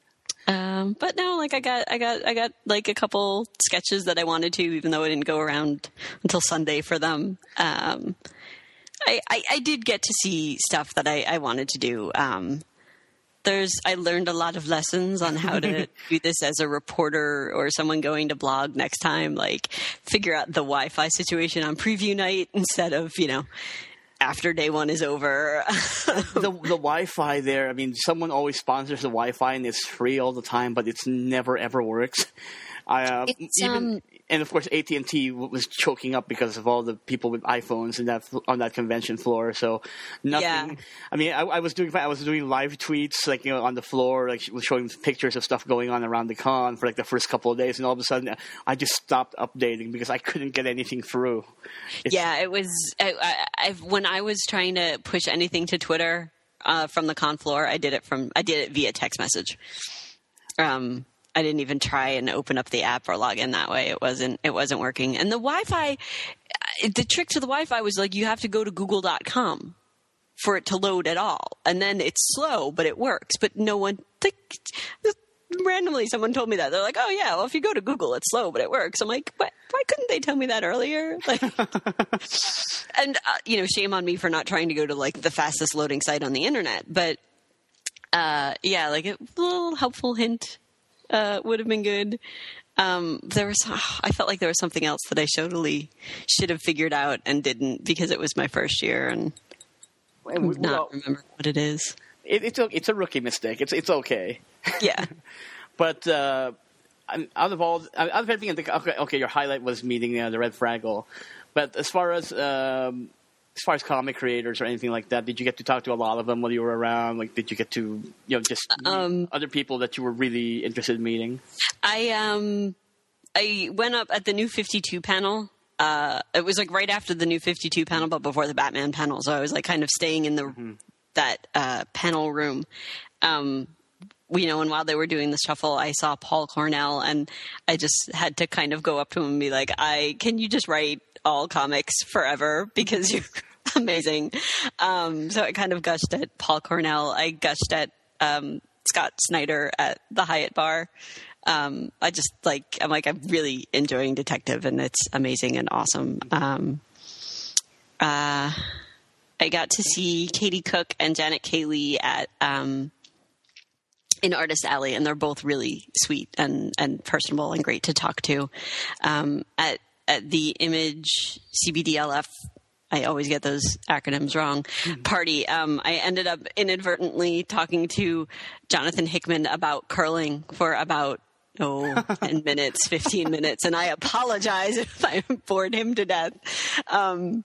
Um, but no, like I got, I got, I got like a couple sketches that I wanted to, even though I didn't go around until Sunday for them. Um, I, I, I did get to see stuff that I, I wanted to do. Um, there's, I learned a lot of lessons on how to do this as a reporter or someone going to blog next time, like figure out the Wi-Fi situation on preview night instead of, you know, after day one is over. the the Wi-Fi there, I mean, someone always sponsors the Wi-Fi and it's free all the time, but it's never ever works. I, uh, it's, even, um, and of course, A T and T was choking up because of all the people with iPhones in that on that convention floor. So nothing. Yeah. I mean, I, I was doing I was doing live tweets like you know on the floor, like showing pictures of stuff going on around the con for like the first couple of days, and all of a sudden I just stopped updating because I couldn't get anything through. It's, yeah, it was I, I, I, when I was trying to push anything to Twitter uh, from the con floor. I did it from I did it via text message. Um. I didn't even try and open up the app or log in that way. It wasn't, it wasn't working. And the Wi-Fi, the trick to the Wi-Fi was like, you have to go to google dot com for it to load at all. And then it's slow, but it works. But no one, like, randomly someone told me that. They're like, oh yeah, well if you go to Google, it's slow, but it works. I'm like, what? Why couldn't they tell me that earlier? Like, and uh, you know, shame on me for not trying to go to like the fastest loading site on the internet. But, uh, yeah, like a little helpful hint. Uh, would have been good. Um, there was, oh, I felt like there was something else that I totally should have figured out and didn't because it was my first year and I would not well, remember what it is. It, it's a it's a rookie mistake. It's it's okay. Yeah, but uh, out of all, out of everything, I think okay, okay, your highlight was meeting uh, the Red Fraggle. But as far as um, as far as comic creators or anything like that, did you get to talk to a lot of them while you were around? Like, did you get to, you know, just um, other people that you were really interested in meeting? I um, I went up at the New fifty-two panel. Uh, it was like right after the New fifty-two panel, but before the Batman panel. So I was like kind of staying in the mm-hmm. that uh, panel room. Um, you know, and while they were doing the shuffle, I saw Paul Cornell, and I just had to kind of go up to him and be like, "I can you just write all comics forever because you're amazing." Um, so I kind of gushed at Paul Cornell. I gushed at um, Scott Snyder at the Hyatt Bar. Um, I just like, I'm like, I'm really enjoying Detective and it's amazing and awesome. Um, uh, I got to see Katie Cook and Janet K. Lee at, um, in Artist Alley, and they're both really sweet and, and personable and great to talk to. Um, at, at the Image C B D L F, I always get those acronyms wrong, mm-hmm. party, um, I ended up inadvertently talking to Jonathan Hickman about curling for about oh, ten minutes, fifteen minutes, and I apologize if I bored him to death. Um,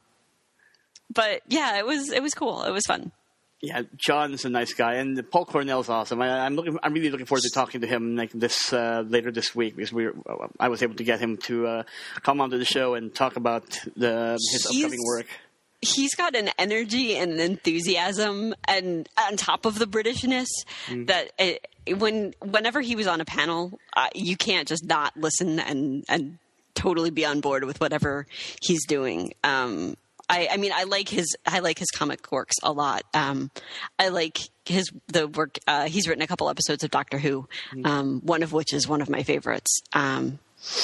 but yeah, it was it was cool. It was fun. Yeah, John's a nice guy, and Paul Cornell's awesome. I, I'm looking. I'm really looking forward to talking to him like this uh, later this week because we were, I was able to get him to uh, come onto the show and talk about the his He's, upcoming work. He's got an energy and an enthusiasm, and on top of the Britishness, mm. that it, when whenever he was on a panel, uh, you can't just not listen and and totally be on board with whatever he's doing. Um, I, I mean, I like his I like his comic works a lot. Um, I like his the work. Uh, he's written a couple episodes of Doctor Who, um, one of which is one of my favorites. Um,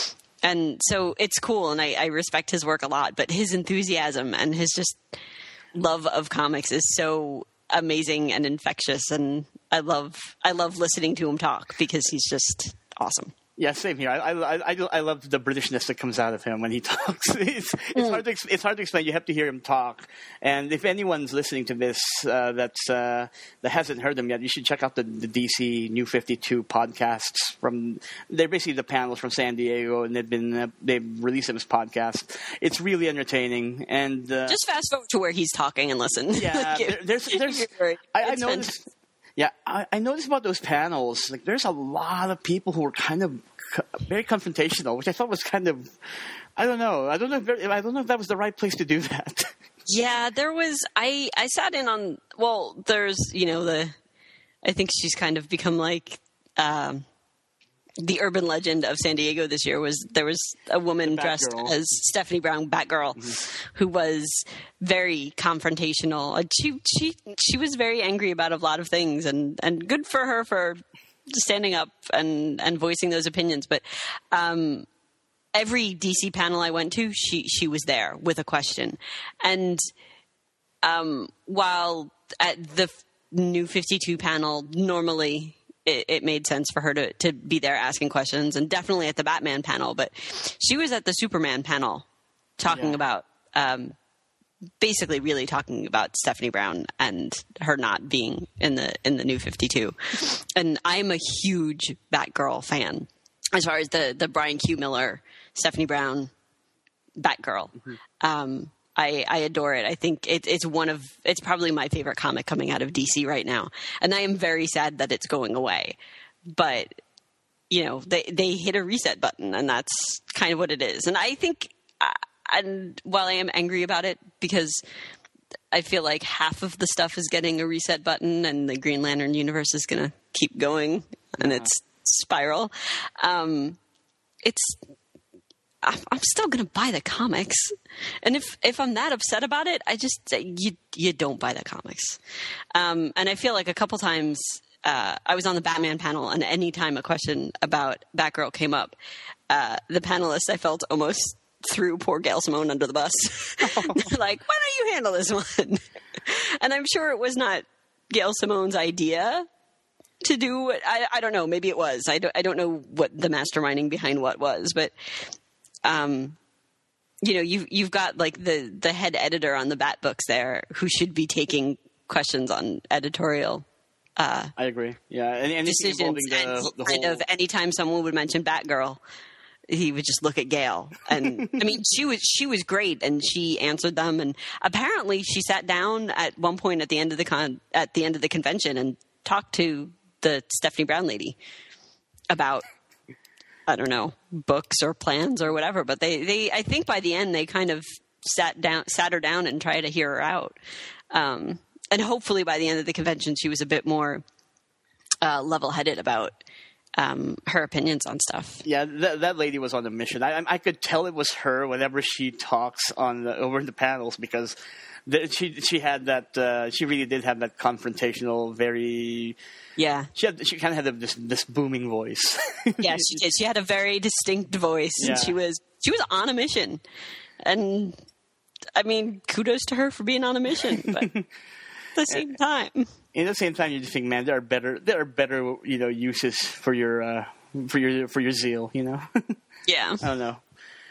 and so it's cool, and I, I respect his work a lot. But his enthusiasm and his just love of comics is so amazing and infectious, and I love I love listening to him talk because he's just awesome. Yeah, same here. I, I I I love the Britishness that comes out of him when he talks. It's, it's mm. hard to it's hard to explain. You have to hear him talk. And if anyone's listening to this uh, that's uh, that hasn't heard them yet, you should check out the, the D C New fifty-two podcasts. From they're basically the panels from San Diego, and they've been uh, they've released them as podcasts. It's really entertaining. And uh, just fast forward to where he's talking and listen. Yeah, there, there's there's I, I noticed. Yeah, I, I noticed about those panels. Like, there's a lot of people who were kind of co- very confrontational, which I thought was kind of, I don't know. I don't know. If, I don't know if that was the right place to do that. Yeah, there was. I I sat in on. Well, there's you know the. I think she's kind of become like um, the urban legend of San Diego this year. Was there was a woman dressed girl. as Stephanie Brown, Batgirl, mm-hmm. who was very confrontational. She she she was very angry about a lot of things, and, and good for her for standing up and, and voicing those opinions. But um, every D C panel I went to, she she was there with a question. And um, while at the New fifty-two panel, normally it, it made sense for her to, to be there asking questions, and definitely at the Batman panel. But she was at the Superman panel talking yeah. about um, basically really talking about Stephanie Brown and her not being in the in the New fifty-two. And I'm a huge Batgirl fan as far as the, the Brian Q. Miller, Stephanie Brown Batgirl. Mm-hmm. Um, I, I adore it. I think it, it's one of it's probably my favorite comic coming out of D C right now, and I am very sad that it's going away. But you know, they they hit a reset button, and that's kind of what it is. And I think, uh, and while I am angry about it, because I feel like half of the stuff is getting a reset button, and the Green Lantern universe is going to keep going, and yeah. it's spiral. Um, it's. I'm still going to buy the comics. And if, if I'm that upset about it, I just, you, you don't buy the comics. Um, and I feel like a couple times, uh, I was on the Batman panel, and anytime a question about Batgirl came up, uh, the panelists, I felt almost threw poor Gail Simone under the bus. Oh. Like, why don't you handle this one? And I'm sure it was not Gail Simone's idea to do what, I, I don't know, maybe it was. I don't, I don't know what the masterminding behind what was, but Um, you know, you've, you've got like the, the head editor on the Bat books there who should be taking questions on editorial, uh, I agree. Yeah. And, and decisions. The, and the kind whole... of anytime someone would mention Batgirl, he would just look at Gail. And I mean, she was, she was great, and she answered them. And apparently she sat down at one point at the end of the con, at the end of the convention and talked to the Stephanie Brown lady about, I don't know, books or plans or whatever, but they, they, I think by the end they kind of sat down, sat her down and tried to hear her out. Um, and hopefully by the end of the convention, she was a bit more, uh, level-headed about, um, her opinions on stuff. Yeah. That, that lady was on a mission. I, I could tell it was her whenever she talks on the, over the panels, because the, she, she had that, uh, she really did have that confrontational, very, Yeah, she had, she kind of had this this booming voice. Yeah, she did. She had a very distinct voice, yeah. and she was she was on a mission. And I mean, kudos to her for being on a mission. But at the same time, at the same time, you just think, man, there are better there are better you know uses for your uh, for your for your zeal. You know. Yeah. I don't know.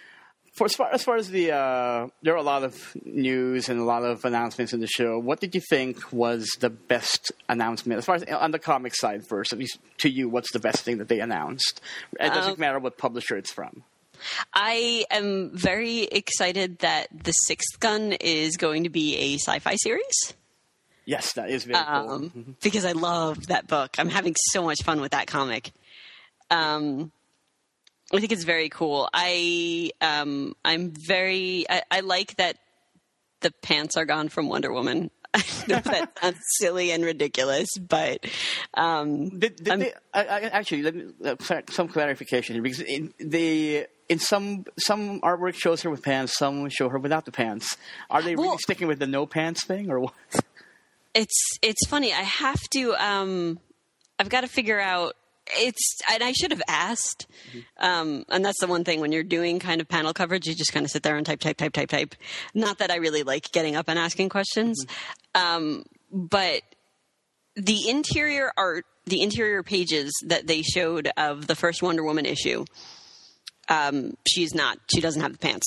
For as far as far as the uh, there are a lot of news and a lot of announcements in the show. What did you think was the best announcement as far as on the comic side first? At least to you, what's the best thing that they announced? It doesn't um, matter what publisher it's from. I am very excited that The Sixth Gun is going to be a sci-fi series. Yes, that is very um, cool. Mm-hmm. Because I love that book. I'm having so much fun with that comic. Um, I think it's very cool. I um, I'm very I, I like that the pants are gone from Wonder Woman. I know that sounds silly and ridiculous, but um, did, did they, I, I, actually let me, uh, some clarification here, because in the in some some artwork shows her with pants, some show her without the pants. Are they well, really sticking with the no pants thing, or what? It's it's funny. I have to. Um, I've got to figure out. It's and I should have asked. Mm-hmm. Um, and that's the one thing when you're doing kind of panel coverage, you just kind of sit there and type, type, type, type, type. Not that I really like getting up and asking questions, mm-hmm. um, but the interior art, the interior pages that they showed of the first Wonder Woman issue. Um, she's not. She doesn't have the pants.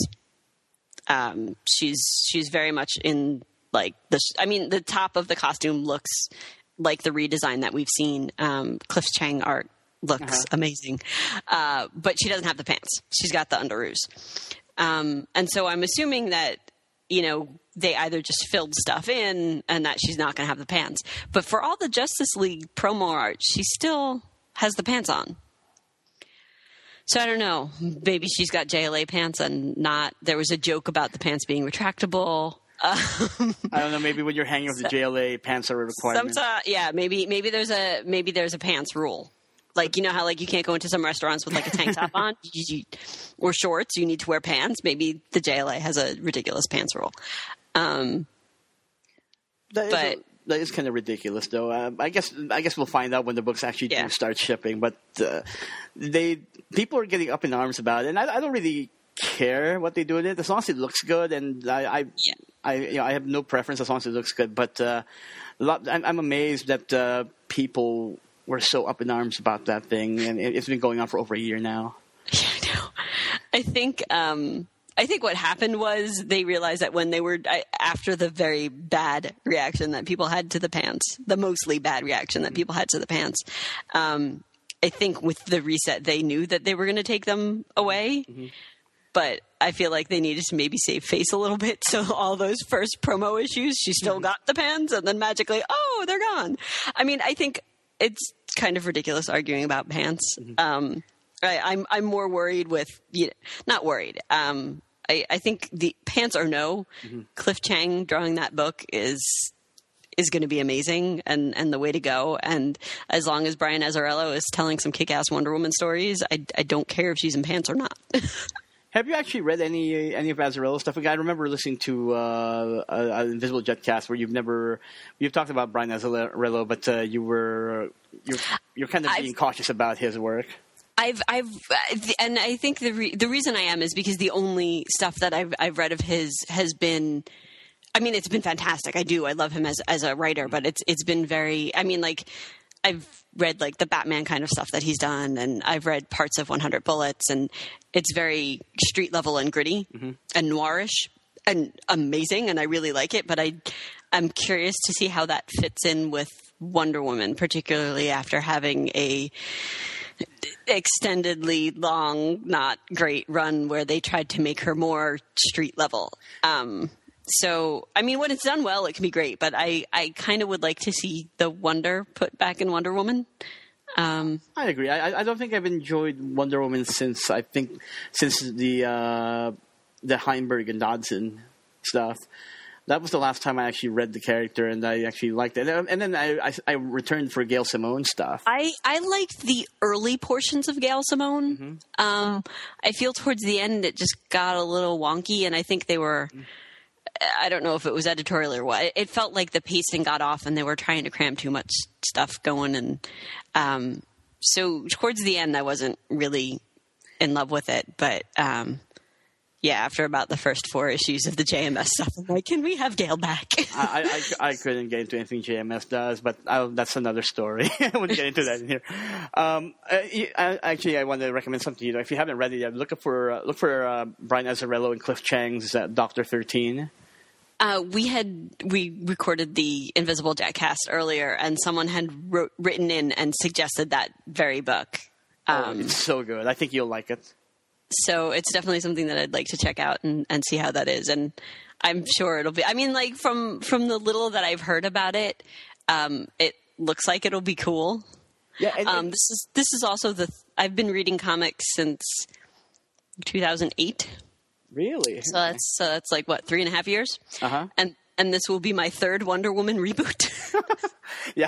Um, she's she's very much in like the. I mean, the top of the costume looks like the redesign that we've seen. Um, Cliff Chang art looks uh-huh. amazing, uh, but she doesn't have the pants. She's got the underoos, um, and so I'm assuming that you know they either just filled stuff in and that she's not going to have the pants. But for all the Justice League promo art, she still has the pants on. So I don't know. Maybe she's got J L A pants and not. There was a joke about the pants being retractable. Um, I don't know. Maybe when you're hanging with the J L A, pants are a requirement. Sometimes, yeah. Maybe maybe there's a maybe there's a pants rule. Like you know how like you can't go into some restaurants with like a tank top on you, you, or shorts. You need to wear pants. Maybe the J L A has a ridiculous pants rule. Um, that but. Is a- That is kind of ridiculous, though. Uh, I guess I guess we'll find out when the books actually yeah. do start shipping. But uh, they people are getting up in arms about it, and I, I don't really care what they do with it as long as it looks good. And I, I, yeah. I, you know, I have no preference as long as it looks good. But uh, a lot, I'm, I'm amazed that uh, people were so up in arms about that thing, and it, it's been going on for over a year now. Yeah, I know. I think. Um... I think what happened was they realized that when they were after the very bad reaction that people had to the pants, the mostly bad reaction that people had to the pants, um, I think with the reset, they knew that they were going to take them away. Mm-hmm. But I feel like they needed to maybe save face a little bit. So all those first promo issues, she still mm-hmm. got the pants and then magically, oh, they're gone. I mean, I think it's kind of ridiculous arguing about pants. Mm-hmm. Um, I, I'm I'm more worried with you know, not worried. Um, I, I think the pants are no. Mm-hmm. Cliff Chang drawing that book is is going to be amazing and, and the way to go. And as long as Brian Azzarello is telling some kick-ass Wonder Woman stories, I, I don't care if she's in pants or not. Have you actually read any any of Azzarello's stuff? I remember listening to uh, an Invisible Jetcast where you've never you've talked about Brian Azzarello, but uh, you were you're you're kind of being I've, cautious about his work. I've, I've, and I think the re- the reason I am is because the only stuff that I've I've read of his has been, I mean, it's been fantastic. I do, I love him as as a writer, but it's it's been very, I mean, like, I've read like the Batman kind of stuff that he's done, and I've read parts of one hundred Bullets, and it's very street level and gritty mm-hmm. and noirish and amazing, and I really like it. But I, I'm curious to see how that fits in with Wonder Woman, particularly after having a extendedly long, not great run where they tried to make her more street level. Um, so, I mean, when it's done well, it can be great, but I, I kind of would like to see the wonder put back in Wonder Woman. Um, I agree. I, I don't think I've enjoyed Wonder Woman since, I think, since the, uh, the Heinberg and Dodson stuff. That was the last time I actually read the character, and I actually liked it. And then I, I, I returned for Gail Simone stuff. I, I liked the early portions of Gail Simone. Mm-hmm. Um, I feel towards the end it just got a little wonky, and I think they were – I don't know if it was editorial or what. It felt like the pacing got off, and they were trying to cram too much stuff going. And um, so towards the end I wasn't really in love with it. But um, – yeah, after about the first four issues of the J M S stuff, I'm like, can we have Gale back? I, I, I couldn't get into anything J M S does, but I'll, that's another story. I wouldn't get into that in here. Um, I, I, actually, I want to recommend something to you. If you haven't read it yet, look for uh, look for uh, Brian Azzarello and Cliff Chang's uh, Doctor thirteen. Uh, we had we recorded the Invisible Jack cast earlier, and someone had wrote, written in and suggested that very book. Um, oh, it's so good. I think you'll like it. So it's definitely something that I'd like to check out and, and see how that is. And I'm sure it'll be, I mean, like from, from the little that I've heard about it, um, it looks like it'll be cool. Yeah. And, um, this is, this is also the, I've been reading comics since two thousand eight. Really? So that's, so that's like what, three and a half years. Uh-huh. And, and this will be my third Wonder Woman reboot. Yeah.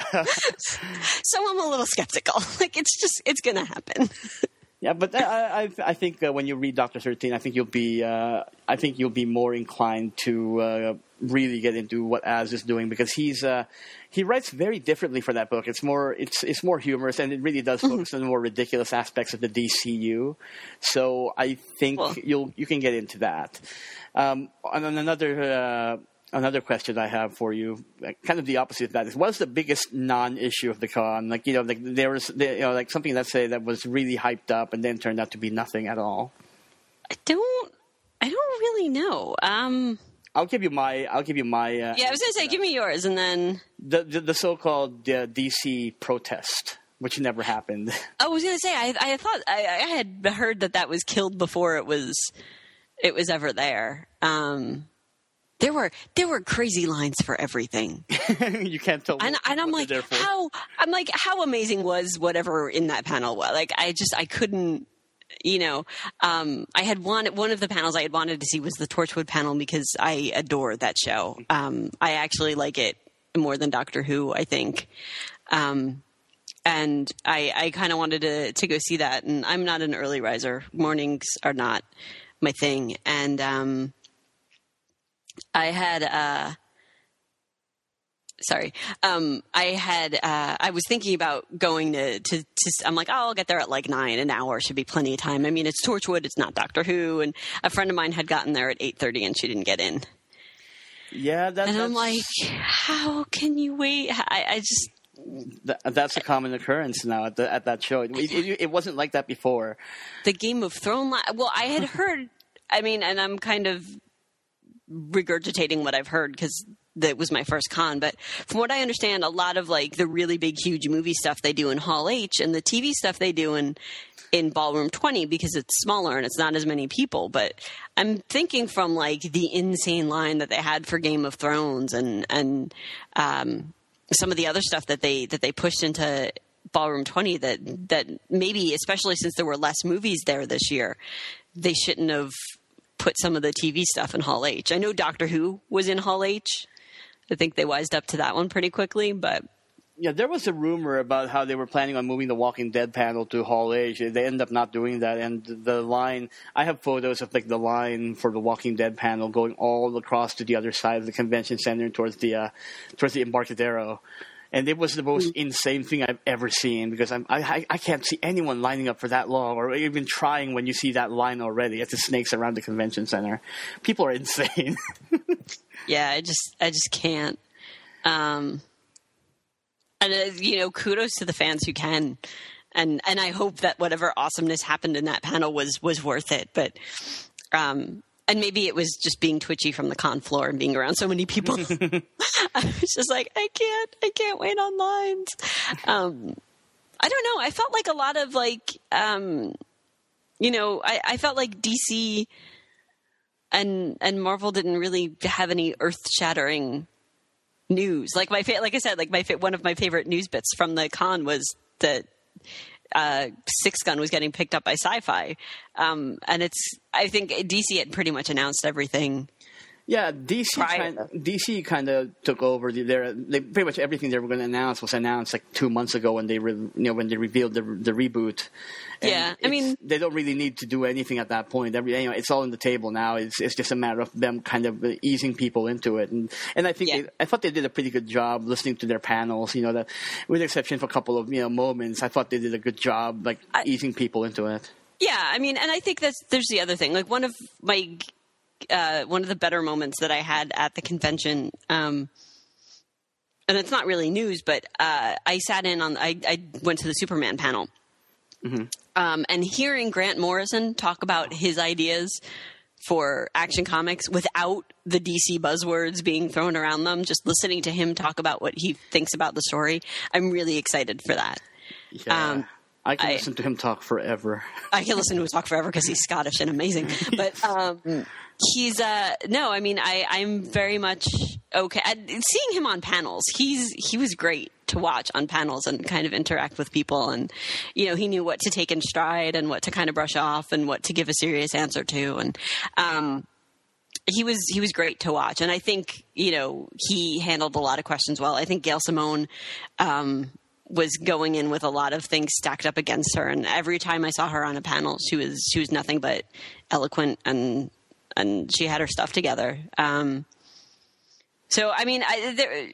So I'm a little skeptical. Like it's just, it's going to happen. Yeah, but I, I, I think uh, when you read Doctor thirteen, I think you'll be, uh, I think you'll be more inclined to uh, really get into what Az is doing because he's, uh, he writes very differently for that book. It's more, it's, it's more humorous, and it really does focus on the more ridiculous aspects of the D C U. So I think Well. you'll, you can get into that. Um, and then another. Uh, Another question I have for you, kind of the opposite of that, is what's the biggest non-issue of the con? Like, you know, like there was, you know, like something, let's say, that was really hyped up and then turned out to be nothing at all. I don't, I don't really know. Um, I'll give you my, I'll give you my. Uh, yeah, I was going to say, give me yours, and then the the, the so-called uh, D C protest, which never happened. I was going to say, I, I thought I, I had heard that that was killed before it was, it was ever there. Um, There were there were crazy lines for everything. You can't tell. And, and I'm like, how I'm like, how amazing was whatever in that panel? Like, I just I couldn't, you know. Um, I had one one of the panels I had wanted to see was the Torchwood panel because I adore that show. Um, I actually like it more than Doctor Who, I think. Um, and I I kind of wanted to to go see that. And I'm not an early riser. Mornings are not my thing. And um. I had, uh, sorry, um, I had, uh, I was thinking about going to, to, to, I'm like, oh, I'll get there at like nine, an hour should be plenty of time. I mean, it's Torchwood, it's not Doctor Who. And a friend of mine had gotten there at eight thirty and she didn't get in. Yeah, that, and that's... I'm like, how can you wait? I, I just, That, that's a common occurrence now at, the, at that show. It, it, it wasn't like that before. The Game of Thrones, well, I had heard, I mean, and I'm kind of regurgitating what I've heard because that was my first con, but from what I understand, a lot of like the really big, huge movie stuff they do in Hall H and the T V stuff they do in in Ballroom twenty because it's smaller and it's not as many people. But I'm thinking from like the insane line that they had for Game of Thrones and and um, some of the other stuff that they that they pushed into Ballroom twenty that that maybe, especially since there were less movies there this year, they shouldn't have put some of the T V stuff in Hall H. I know Doctor Who was in Hall H. I think they wised up to that one pretty quickly, but yeah, there was a rumor about how they were planning on moving the Walking Dead panel to Hall H. They ended up not doing that, and the line, I have photos of like the line for the Walking Dead panel going all across to the other side of the convention center towards the uh, towards the Embarcadero. And it was the most mm. insane thing I've ever seen because I'm, I I can't see anyone lining up for that long or even trying when you see that line already at the snakes around the convention center. People are insane. Yeah, I just I just can't. Um, and uh, you know, kudos to the fans who can, and and I hope that whatever awesomeness happened in that panel was was worth it. But um, and maybe it was just being twitchy from the con floor and being around so many people. I was just like, I can't, I can't wait on lines. Um, I don't know. I felt like a lot of like, um, you know, I, I felt like D C and and Marvel didn't really have any earth-shattering news. Like my, fa- like I said, like my fa- one of my favorite news bits from the con was that uh, Six Gun was getting picked up by Sci-Fi, um, and it's. I think D C had pretty much announced everything. Yeah, D C kind, D C kind of took over. Their, they pretty much everything they were going to announce was announced like two months ago when they re, you know when they revealed the the reboot. And yeah, I mean they don't really need to do anything at that point. Every you know, it's all on the table now. It's it's just a matter of them kind of easing people into it. And and I think yeah. they, I thought they did a pretty good job listening to their panels. You know, that with the exception for a couple of you know moments, I thought they did a good job like I, easing people into it. Yeah, I mean, and I think that's there's the other thing. Like one of my uh, one of the better moments that I had at the convention, um, and it's not really news, but uh, I sat in on. I, I went to the Superman panel, mm-hmm. um, and hearing Grant Morrison talk about his ideas for Action Comics without the D C buzzwords being thrown around them, just listening to him talk about what he thinks about the story, I'm really excited for that. Yeah. Um, I can I, listen to him talk forever. I can listen to him talk forever because he's Scottish and amazing. But um, he's uh, no, I mean, I, I'm very much okay. And seeing him on panels, he's he was great to watch on panels and kind of interact with people. And, you know, he knew what to take in stride and what to kind of brush off and what to give a serious answer to. And um, he was he was great to watch. And I think, you know, he handled a lot of questions well. I think Gail Simone um was going in with a lot of things stacked up against her, and every time I saw her on a panel, she was she was nothing but eloquent, and and she had her stuff together. Um, so I mean, I, there,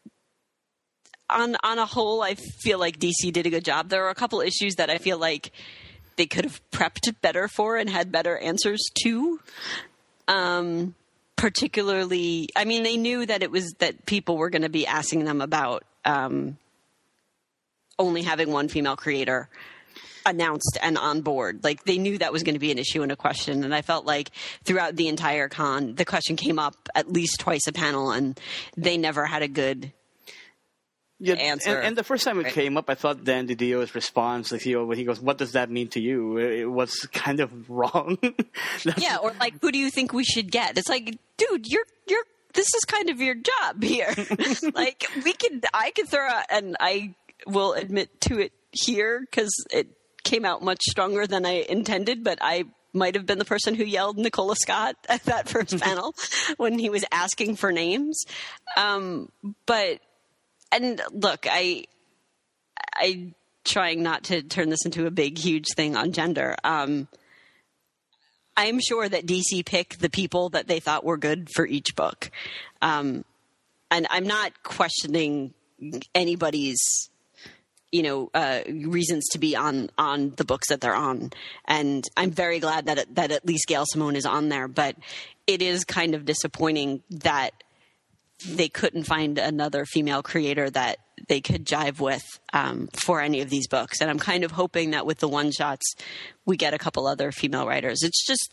on on a whole, I feel like D C did a good job. There are a couple issues that I feel like they could have prepped better for and had better answers to. Um, particularly, I mean, they knew that it was that people were going to be asking them about. Um, only having one female creator announced and on board. Like, they knew that was going to be an issue and a question. And I felt like throughout the entire con, the question came up at least twice a panel, and they never had a good yeah, answer. And, and the first time it right. came up, I thought Dan DiDio's response, like, you know, when he goes, "What does that mean to you?" It was kind of wrong. Yeah, or like, "Who do you think we should get?" It's like, dude, you're you're. This is kind of your job here. Like, we could, I could throw out, and I will admit to it here because it came out much stronger than I intended, but I might have been the person who yelled Nicola Scott at that first panel when he was asking for names. Um, but, and look, I, I trying not to turn this into a big, huge thing on gender. Um, I'm sure that D C picked the people that they thought were good for each book. Um, and I'm not questioning anybody's, you know, uh, reasons to be on, on the books that they're on. And I'm very glad that, it, that at least Gail Simone is on there, but it is kind of disappointing that they couldn't find another female creator that they could jive with, um, for any of these books. And I'm kind of hoping that with the one shots, we get a couple other female writers. It's just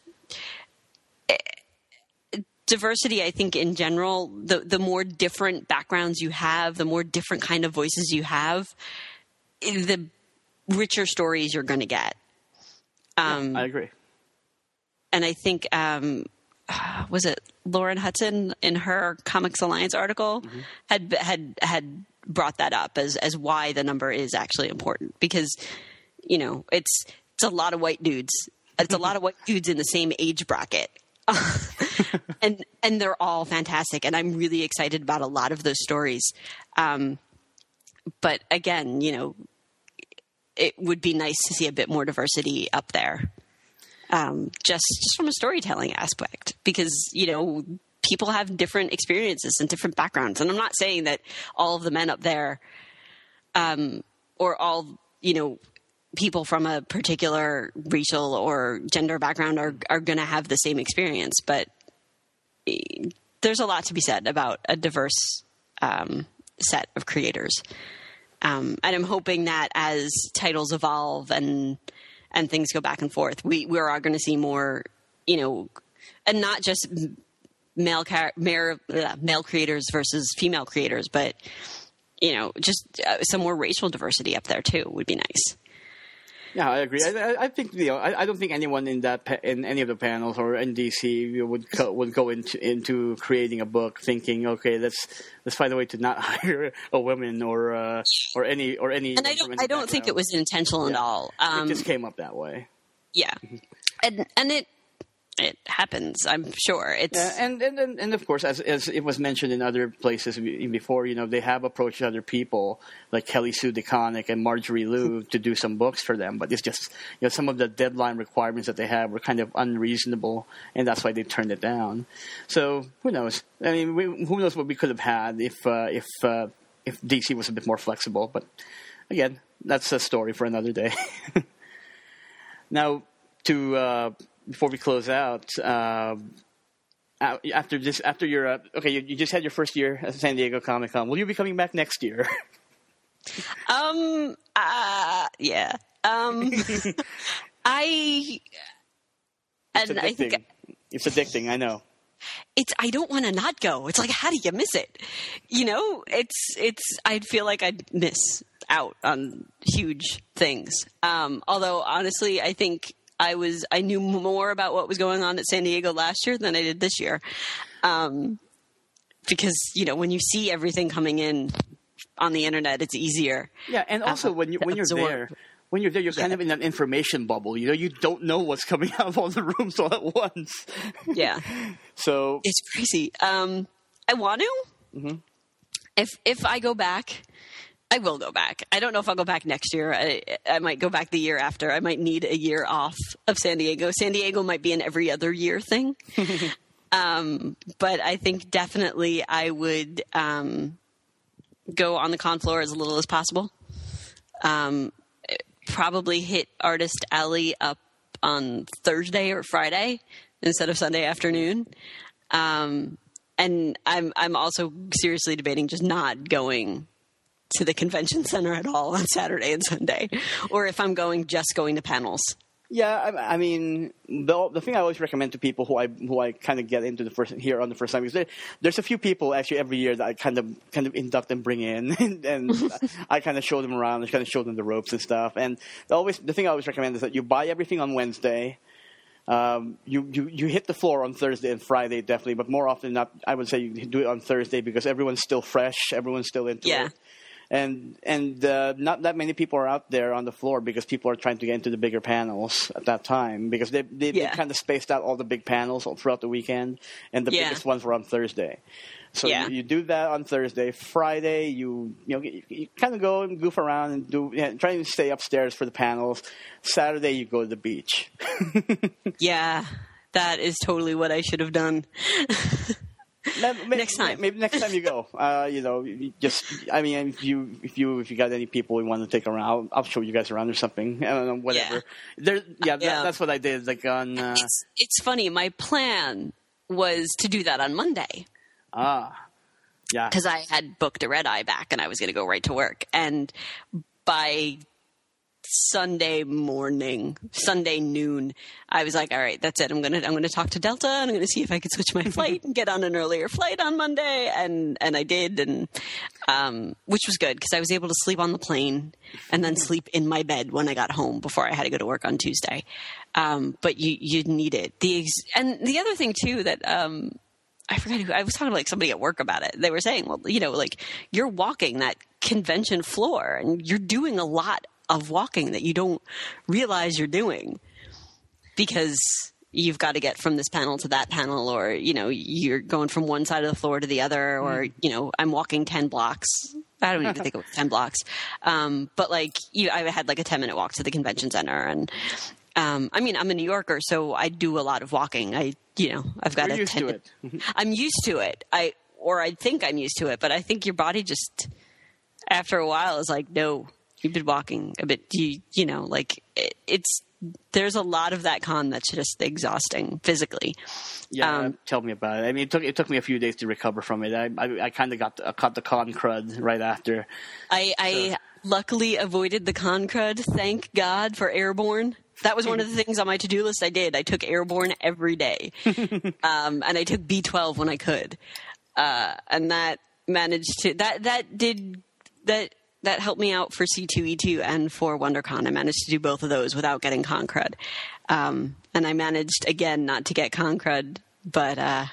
it, diversity. I think in general, the, the more different backgrounds you have, the more different kind of voices you have, the richer stories you're going to get. Um, yeah, I agree. And I think, um, was it Lauren Hudson in her Comics Alliance article mm-hmm. had, had, had brought that up as, as why the number is actually important, because, you know, it's, it's a lot of white dudes. It's a lot of white dudes in the same age bracket. and, and they're all fantastic. And I'm really excited about a lot of those stories. Um, but again, you know, it would be nice to see a bit more diversity up there. Um, just, just from a storytelling aspect, because, you know, people have different experiences and different backgrounds. And I'm not saying that all of the men up there, um, or all, you know, people from a particular racial or gender background are, are going to have the same experience, but there's a lot to be said about a diverse, um, set of creators. Um, and I'm hoping that as titles evolve and and things go back and forth, we we are going to see more, you know, and not just male male, male creators versus female creators, but, you know, just uh, some more racial diversity up there too would be nice. Yeah, I agree. I, I think you know, I, I don't think anyone in that pa- in any of the panels or in D C would go, would go into into creating a book thinking, okay, let's let's find a way to not hire a woman or uh, or any or any. And I don't I don't think it was intentional yeah. at all. Um, it just came up that way. Yeah, and and it. It happens, I'm sure. It's yeah, and, and and and of course, as as it was mentioned in other places before, you know, they have approached other people like Kelly Sue DeConnick and Marjorie Liu to do some books for them, but it's just, you know, some of the deadline requirements that they have were kind of unreasonable, and that's why they turned it down. So who knows? I mean, we, who knows what we could have had if uh, if uh, if D C was a bit more flexible? But again, that's a story for another day. Now. to uh, before we close out. Uh, after this, after your uh, okay, you, you just had your first year at San Diego Comic Con. Will you be coming back next year? um. Uh. Yeah. Um. I. It's and addicting. I think it's addicting. I know. It's, I don't want to not go. It's like, how do you miss it? You know, it's, it's, I feel like I'd miss out on huge things. Um, although honestly, I think I was, I knew more about what was going on at San Diego last year than I did this year. Um, because, you know, when you see everything coming in on the internet, it's easier. Yeah. And also uh, when you, when you're absorb. there, When you're there, you're kind yeah. of in an information bubble. You know, you don't know what's coming out of all the rooms all at once. Yeah. So it's crazy. Um, I want to. Mm-hmm. If if I go back, I will go back. I don't know if I'll go back next year. I, I might go back the year after. I might need a year off of San Diego. San Diego might be an every other year thing. um, but I think definitely I would um, go on the con floor as little as possible. Um Probably hit Artist Alley up on Thursday or Friday instead of Sunday afternoon. Um, and I'm I'm also seriously debating just not going to the convention center at all on Saturday and Sunday, or if I'm going, just going to panels. Yeah, I, I mean, the the thing I always recommend to people who I who I kind of get into the first here on the first time is there, there's a few people actually every year that I kind of kind of induct and bring in, and, and I kind of show them around and kind of show them the ropes and stuff. And the always the thing I always recommend is that you buy everything on Wednesday. Um, you, you you hit the floor on Thursday and Friday definitely, but more often than not, I would say you do it on Thursday because everyone's still fresh, everyone's still into yeah. it. And and uh, not that many people are out there on the floor because people are trying to get into the bigger panels at that time because they they, yeah. they kind of spaced out all the big panels all throughout the weekend, and the yeah. biggest ones were on Thursday. So yeah. you, you do that on Thursday. Friday, you you know you, you kind of go and goof around and do yeah, try to stay upstairs for the panels. Saturday, you go to the beach. Yeah, that is totally what I should have done. Maybe, next time, maybe next time you go, uh, you know, you just I mean, if you if you if you got any people you want to take around, I'll, I'll show you guys around or something. I don't know, whatever. Yeah, there, yeah, yeah. That, that's what I did. Like on, uh, it's it's funny. My plan was to do that on Monday. Ah, yeah, because I had booked a red eye back and I was going to go right to work, and by Sunday morning, Sunday noon, I was like, all right, that's it. I'm going to, I'm going to talk to Delta and I'm going to see if I can switch my flight and get on an earlier flight on Monday. And, and I did. And, um, which was good because I was able to sleep on the plane and then sleep in my bed when I got home before I had to go to work on Tuesday. Um, but you, you need it. The, ex- and the other thing too, that, um, I forgot who, I was talking to like somebody at work about it. They were saying, well, you know, like you're walking that convention floor and you're doing a lot of walking that you don't realize you're doing because you've got to get from this panel to that panel, or, you know, you're going from one side of the floor to the other, or, you know, I'm walking ten blocks. I don't even think it was ten blocks. Um, but like you, I had like a ten minute walk to the convention center. And, um, I mean, I'm a New Yorker, so I do a lot of walking. I, you know, I've got You're a used ten, to it. I'm used to it. I, or I think I'm used to it, but I think your body just, after a while is like, no, you've been walking a bit, you, you know, like it, it's, there's a lot of that con that's just exhausting physically. Yeah, um, tell me about it. I mean, it took it took me a few days to recover from it. I I, I kind of got the, I caught the con crud right after. I, so. I luckily avoided the con crud. Thank God for Airborne. That was one of the things on my to-do list I did. I took Airborne every day. um, and I took B twelve when I could. Uh, and that managed to, that, that did, that, that helped me out for C two E two and for WonderCon. I managed to do both of those without getting con crud. Um, and I managed, again, not to get con crud, but uh,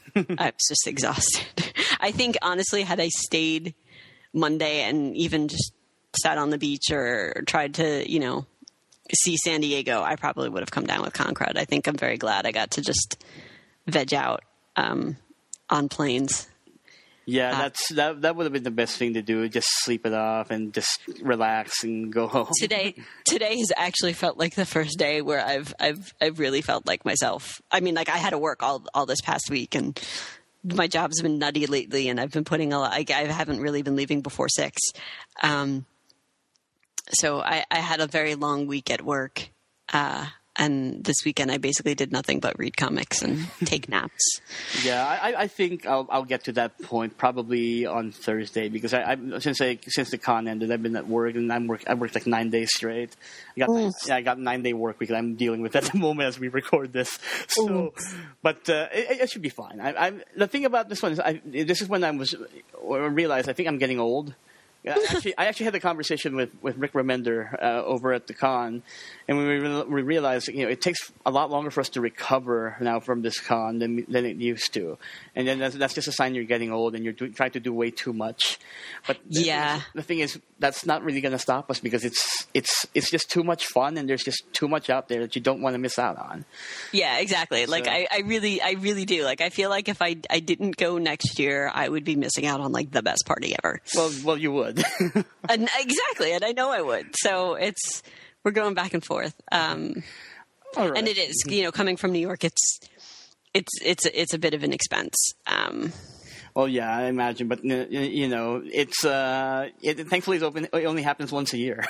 I was just exhausted. I think, honestly, had I stayed Monday and even just sat on the beach or tried to, you know, see San Diego, I probably would have come down with con crud. I think I'm very glad I got to just veg out um, on planes. Yeah, Uh, that's that. That would have been the best thing to do. Just sleep it off and just relax and go home. Today, today has actually felt like the first day where I've, I've, I've really felt like myself. I mean, like I had to work all, all this past week, and my job's been nutty lately, and I've been putting a lot. I, I haven't really been leaving before six, um, so I, I had a very long week at work, uh, and this weekend I basically did nothing but read comics and take naps. Yeah, I, I think I'll, I'll get to that point probably on Thursday because I, I since I since the con ended, I've been at work and I'm work I worked like nine days straight. I got nine, yeah, I got nine day work week that I'm dealing with at the moment as we record this. So, but uh, it, it should be fine. I, I, the thing about this one is, I, this is when I was or realized I think I'm getting old. I actually, I actually had a conversation with, with Rick Remender uh, over at the con, and we, re- we realized you know it takes a lot longer for us to recover now from this con than than it used to, and then that's, that's just a sign you're getting old and you're do, trying to do way too much. But the yeah, thing is, the thing is that's not really going to stop us because it's it's it's just too much fun and there's just too much out there that you don't want to miss out on. Yeah, exactly. So, like I, I really, I really do. Like I feel like if I I didn't go next year, I would be missing out on like the best party ever. Well, well, you would. And exactly, and I know I would. So it's we're going back and forth, um, All right. and it is you know coming from New York, it's it's it's it's a bit of an expense. Um, well, yeah, I imagine, but you know, it's uh, it, thankfully it's open. It only happens once a year.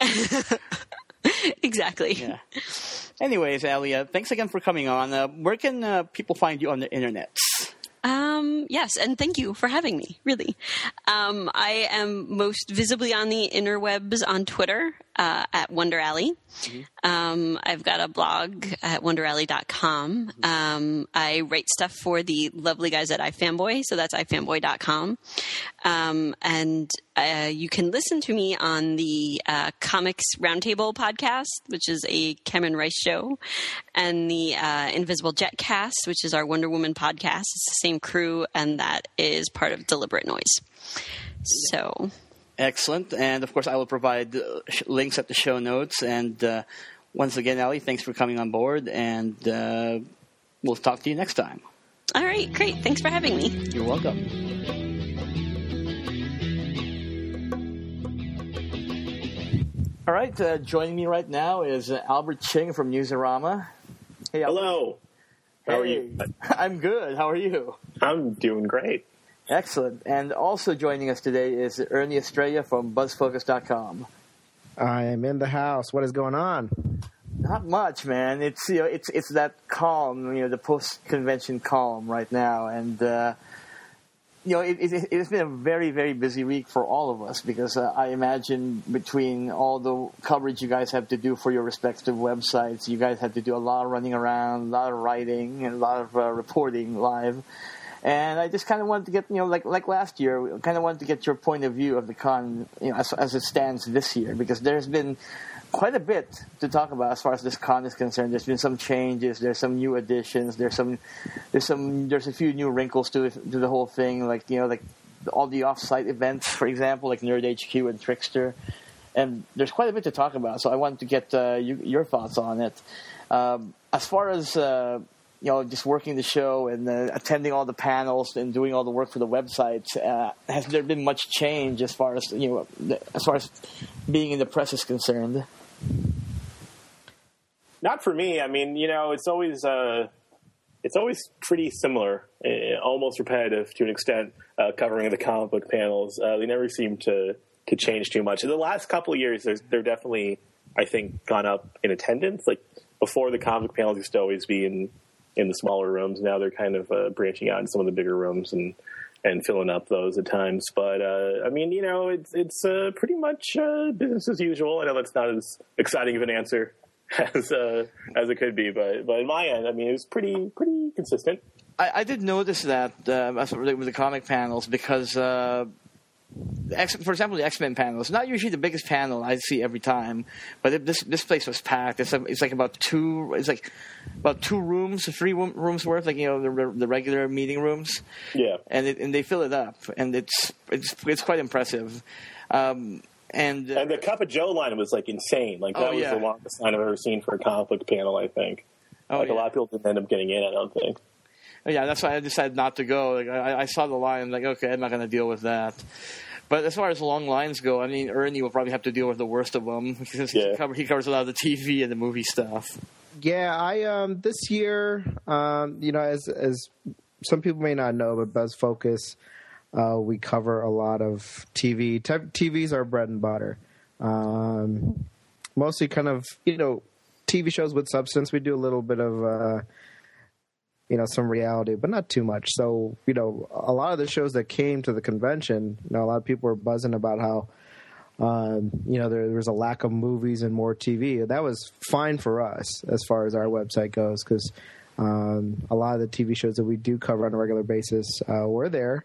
Exactly. Yeah. Anyways, Alia, thanks again for coming on. Uh, where can uh, people find you on the internet? Um, yes, and thank you for having me, really. Um, I am most visibly on the interwebs on Twitter uh, at Wonder Alley. Mm-hmm. Um, I've got a blog at wonder alley dot com. Mm-hmm. Um, I write stuff for the lovely guys at iFanboy, so that's i fanboy dot com. Um, and uh, you can listen to me on the uh, Comics Roundtable podcast, which is a Cameron Rice show, and the uh, Invisible Jet Cast, which is our Wonder Woman podcast. It's the same crew, and that is part of Deliberate Noise. So... Excellent. And, of course, I will provide uh, sh- links at the show notes. And uh, once again, Ali, thanks for coming on board. And uh, we'll talk to you next time. All right. Great. Thanks for having me. You're welcome. All right. Uh, joining me right now is uh, Albert Ching from Newsarama. Hey, Albert. Hello. How hey. are you? I'm good. How are you? I'm doing great. Excellent. And also joining us today is Ernie Estrella from buzz focus dot com. I am in the house. What is going on? Not much, man. It's you know, it's it's that calm, you know, the post-convention calm right now, and uh, you know, it, it, it's been a very, very busy week for all of us because uh, I imagine between all the coverage you guys have to do for your respective websites, you guys had to do a lot of running around, a lot of writing, and a lot of uh, reporting live. And I just kind of wanted to get, you know, like like last year, kind of wanted to get your point of view of the con, you know, as, as it stands this year, because there's been quite a bit to talk about as far as this con is concerned. There's been some changes, there's some new additions, there's some, there's some, there's a few new wrinkles to it, to the whole thing, like you know, like all the off-site events, for example, like Nerd H Q and Trickster, and there's quite a bit to talk about. So I wanted to get uh, you, your thoughts on it. Um, as far as uh, you know, just working the show and uh, attending all the panels and doing all the work for the website, uh, has there been much change as far as you know, as far as being in the press is concerned? Not for me. I mean, you know, it's always uh, it's always pretty similar, uh, almost repetitive to an extent. Uh, covering the comic book panels, uh, they never seem to to change too much. In the last couple of years, there's, they're definitely, I think, gone up in attendance. Like before, the comic panels used to always be in. in the smaller rooms. Now they're kind of uh, branching out in some of the bigger rooms and, and filling up those at times. But, uh, I mean, you know, it's it's uh, pretty much uh, business as usual. I know that's not as exciting of an answer as uh, as it could be, but but in my end, I mean, it was pretty pretty consistent. I, I did notice that uh, with the comic panels because, uh, X, for example, the X-Men panel is not usually the biggest panel I see every time, but it, this this place was packed. It's a, it's like about two it's like about two rooms, three rooms worth, like you know the, the regular meeting rooms. Yeah, and it, and they fill it up, and it's it's it's quite impressive. Um, and uh, and the Cup of Joe line was like insane. Like that oh, was yeah. the longest line I've ever seen for a comic book panel. I think. Oh, like yeah. a lot of people didn't end up getting in. I don't think. Yeah, that's why I decided not to go. Like I, I saw the line, I'm like, okay, I'm not going to deal with that. But as far as long lines go, I mean, Ernie will probably have to deal with the worst of them because yeah. he, cover, he covers a lot of the T V and the movie stuff. Yeah, I um this year, um, you know, as as some people may not know, but Buzz Focus, uh, we cover a lot of T V. T- TV's our bread and butter. Um, mostly kind of, you know, T V shows with substance. We do a little bit of, uh, you know, some reality, but not too much. So, you know, a lot of the shows that came to the convention, you know, a lot of people were buzzing about how, um, you know, there, there was a lack of movies and more T V. That was fine for us as far as our website goes, because um, a lot of the T V shows that we do cover on a regular basis uh, were there.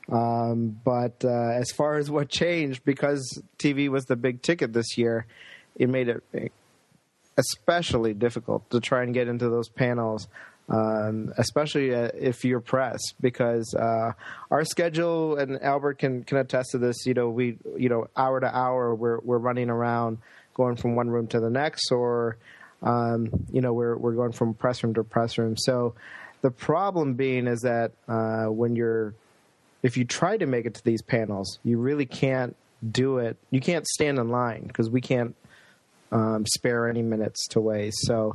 Um, but uh, as far as what changed, because T V was the big ticket this year, it made it especially difficult to try and get into those panels, um, especially uh, if you're press, because uh, our schedule, and Albert can, can attest to this, you know, we, you know, hour to hour, we're, we're running around going from one room to the next, or, um, you know, we're, we're going from press room to press room. So the problem being is that uh, when you're, if you try to make it to these panels, you really can't do it. You can't stand in line because we can't um, spare any minutes to waste. So,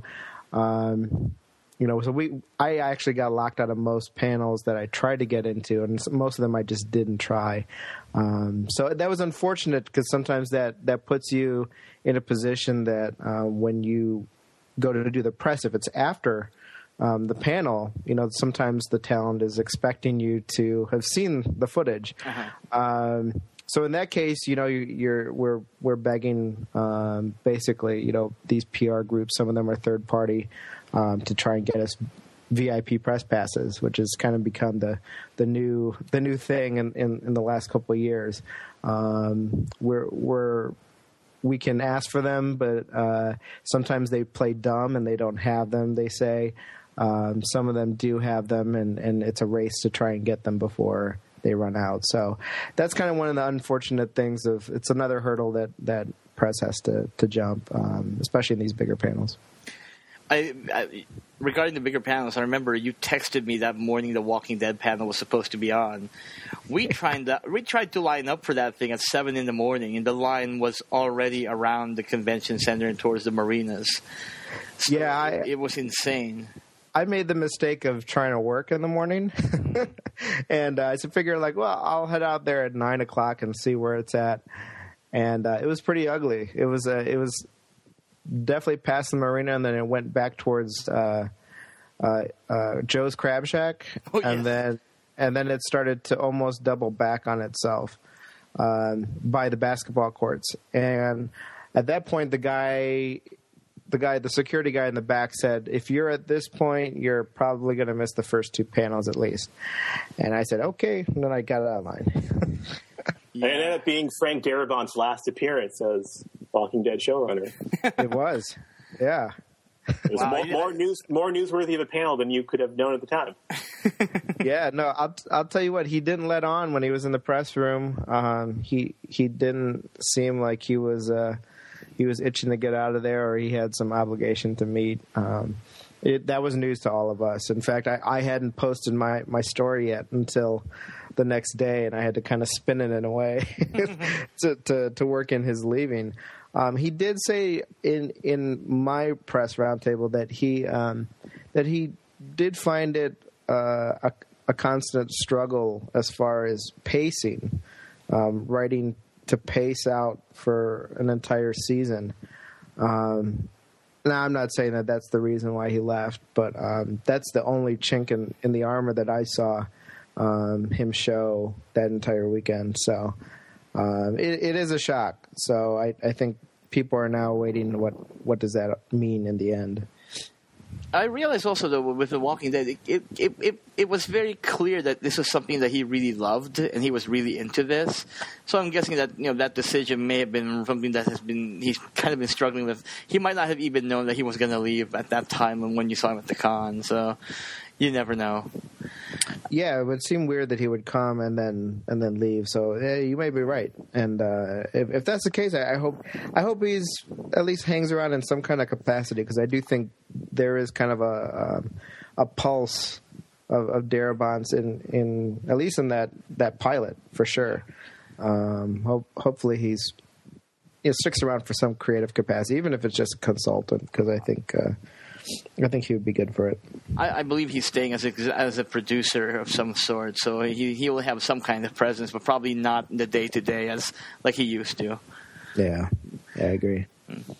um, you know, so we, I actually got locked out of most panels that I tried to get into, and most of them I just didn't try. Um, so that was unfortunate because sometimes that, that puts you in a position that uh, when you go to do the press, if it's after Um, the panel, you know, sometimes the talent is expecting you to have seen the footage. Uh-huh. Um, so in that case, you know, you, you're we're we're begging um, basically, you know, these P R groups. Some of them are third party um, to try and get us V I P press passes, which has kind of become the the new the new thing in, in, in the last couple of years. Um, we're we're we can ask for them, but uh, sometimes they play dumb and they don't have them. They say. Um, some of them do have them, and, and it's a race to try and get them before they run out. So that's kind of one of the unfortunate things of it's another hurdle that, that press has to, to jump, um, especially in these bigger panels. I, I, regarding the bigger panels, I remember you texted me that morning the Walking Dead panel was supposed to be on. We tried to, we tried to line up for that thing at seven in the morning, and the line was already around the convention center and towards the marinas. So yeah, I, it, it was insane. I made the mistake of trying to work in the morning, and uh, I figured, like, well, I'll head out there at nine o'clock and see where it's at. And uh, it was pretty ugly. It was uh, it was definitely past the marina, and then it went back towards uh, uh, uh, Joe's Crab Shack, oh, yeah. and then and then it started to almost double back on itself um, by the basketball courts. And at that point, the guy. The guy, the security guy in the back said, if you're at this point, you're probably going to miss the first two panels at least. And I said, okay. And then I got out of line. Yeah. It ended up being Frank Darabont's last appearance as Walking Dead showrunner. It was. Yeah. It was wow, more, yeah. more news, more newsworthy of a panel than you could have known at the time. Yeah, no, I'll I'll tell you what, he didn't let on when he was in the press room. Um, he he didn't seem like he was uh, he was itching to get out of there, or he had some obligation to meet. Um, it, that was news to all of us. In fact, I, I hadn't posted my, my story yet until the next day, and I had to kind of spin it in a way to, to to work in his leaving. Um, he did say in in my press roundtable that he um, that he did find it uh, a, a constant struggle as far as pacing, um, writing to pace out for an entire season. Um, now, I'm not saying that that's the reason why he left, but um, that's the only chink in, in the armor that I saw um, him show that entire weekend. So um, it, it is a shock. So I, I think people are now waiting. What what does that mean in the end? I realized also, though, with The Walking Dead, it, it, it, it, it was very clear that this was something that he really loved, and he was really into this. So I'm guessing that, you know, that decision may have been something that has been he's kind of been struggling with. He might not have even known that he was going to leave at that time and when you saw him at the con. So you never know. Yeah, it would seem weird that he would come and then and then leave. So yeah, you may be right. And uh, if, if that's the case, I, I hope I hope he's at least hangs around in some kind of capacity, because I do think there is kind of a a, a pulse of, of Darabont's in, in at least in that, that pilot for sure. Um, hope, hopefully he's you know, sticks around for some creative capacity, even if it's just a consultant, because I think. Uh, I think he would be good for it. I, I believe he's staying as a, as a producer of some sort, so he he will have some kind of presence, but probably not the day to day as like he used to. Yeah, yeah, I agree.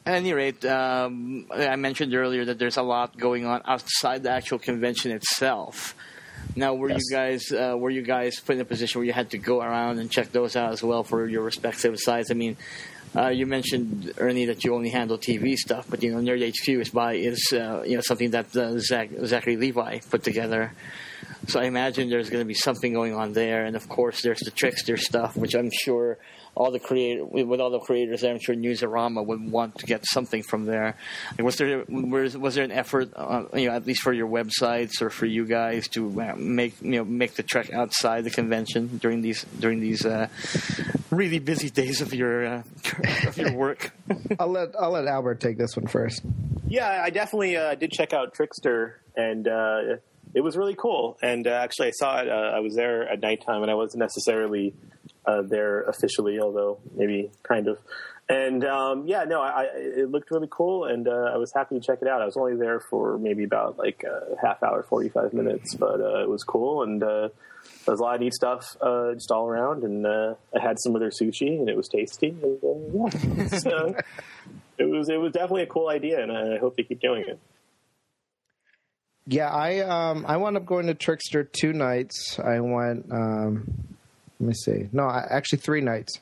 At any rate, um, I mentioned earlier that there's a lot going on outside the actual convention itself. Now, were Yes. you guys uh, were you guys put in a position where you had to go around and check those out as well for your respective sites? I mean, uh, you mentioned, Ernie, that you only handle T V stuff, but you know, Nerd H Q is by is uh, you know something that uh, Zach, Zachary Levi put together. So I imagine there's going to be something going on there, and of course, there's the Trickster stuff, which I'm sure all the creator with all the creators there, I'm sure Newsarama would want to get something from there. Like, was there was, was there an effort, uh, you know, at least for your websites or for you guys to uh, make you know make the trek outside the convention during these during these uh, really busy days of your uh, of your work? I'll let I'll let Albert take this one first. Yeah, I definitely uh, did check out Trickster, and uh, it was really cool. And uh, actually, I saw it. Uh, I was there at nighttime, and I wasn't necessarily uh, there officially, although maybe kind of. And um, yeah, no, I, I, it looked really cool, and uh, I was happy to check it out. I was only there for maybe about like a half hour, forty-five minutes, but uh, it was cool, and uh, there was a lot of neat stuff uh, just all around. And uh, I had some of their sushi, and it was tasty. And uh, yeah, so it was it was definitely a cool idea, and I hope they keep doing it. Yeah, I um I wound up going to Trickster two nights. I went um let me see. No, I, actually three nights.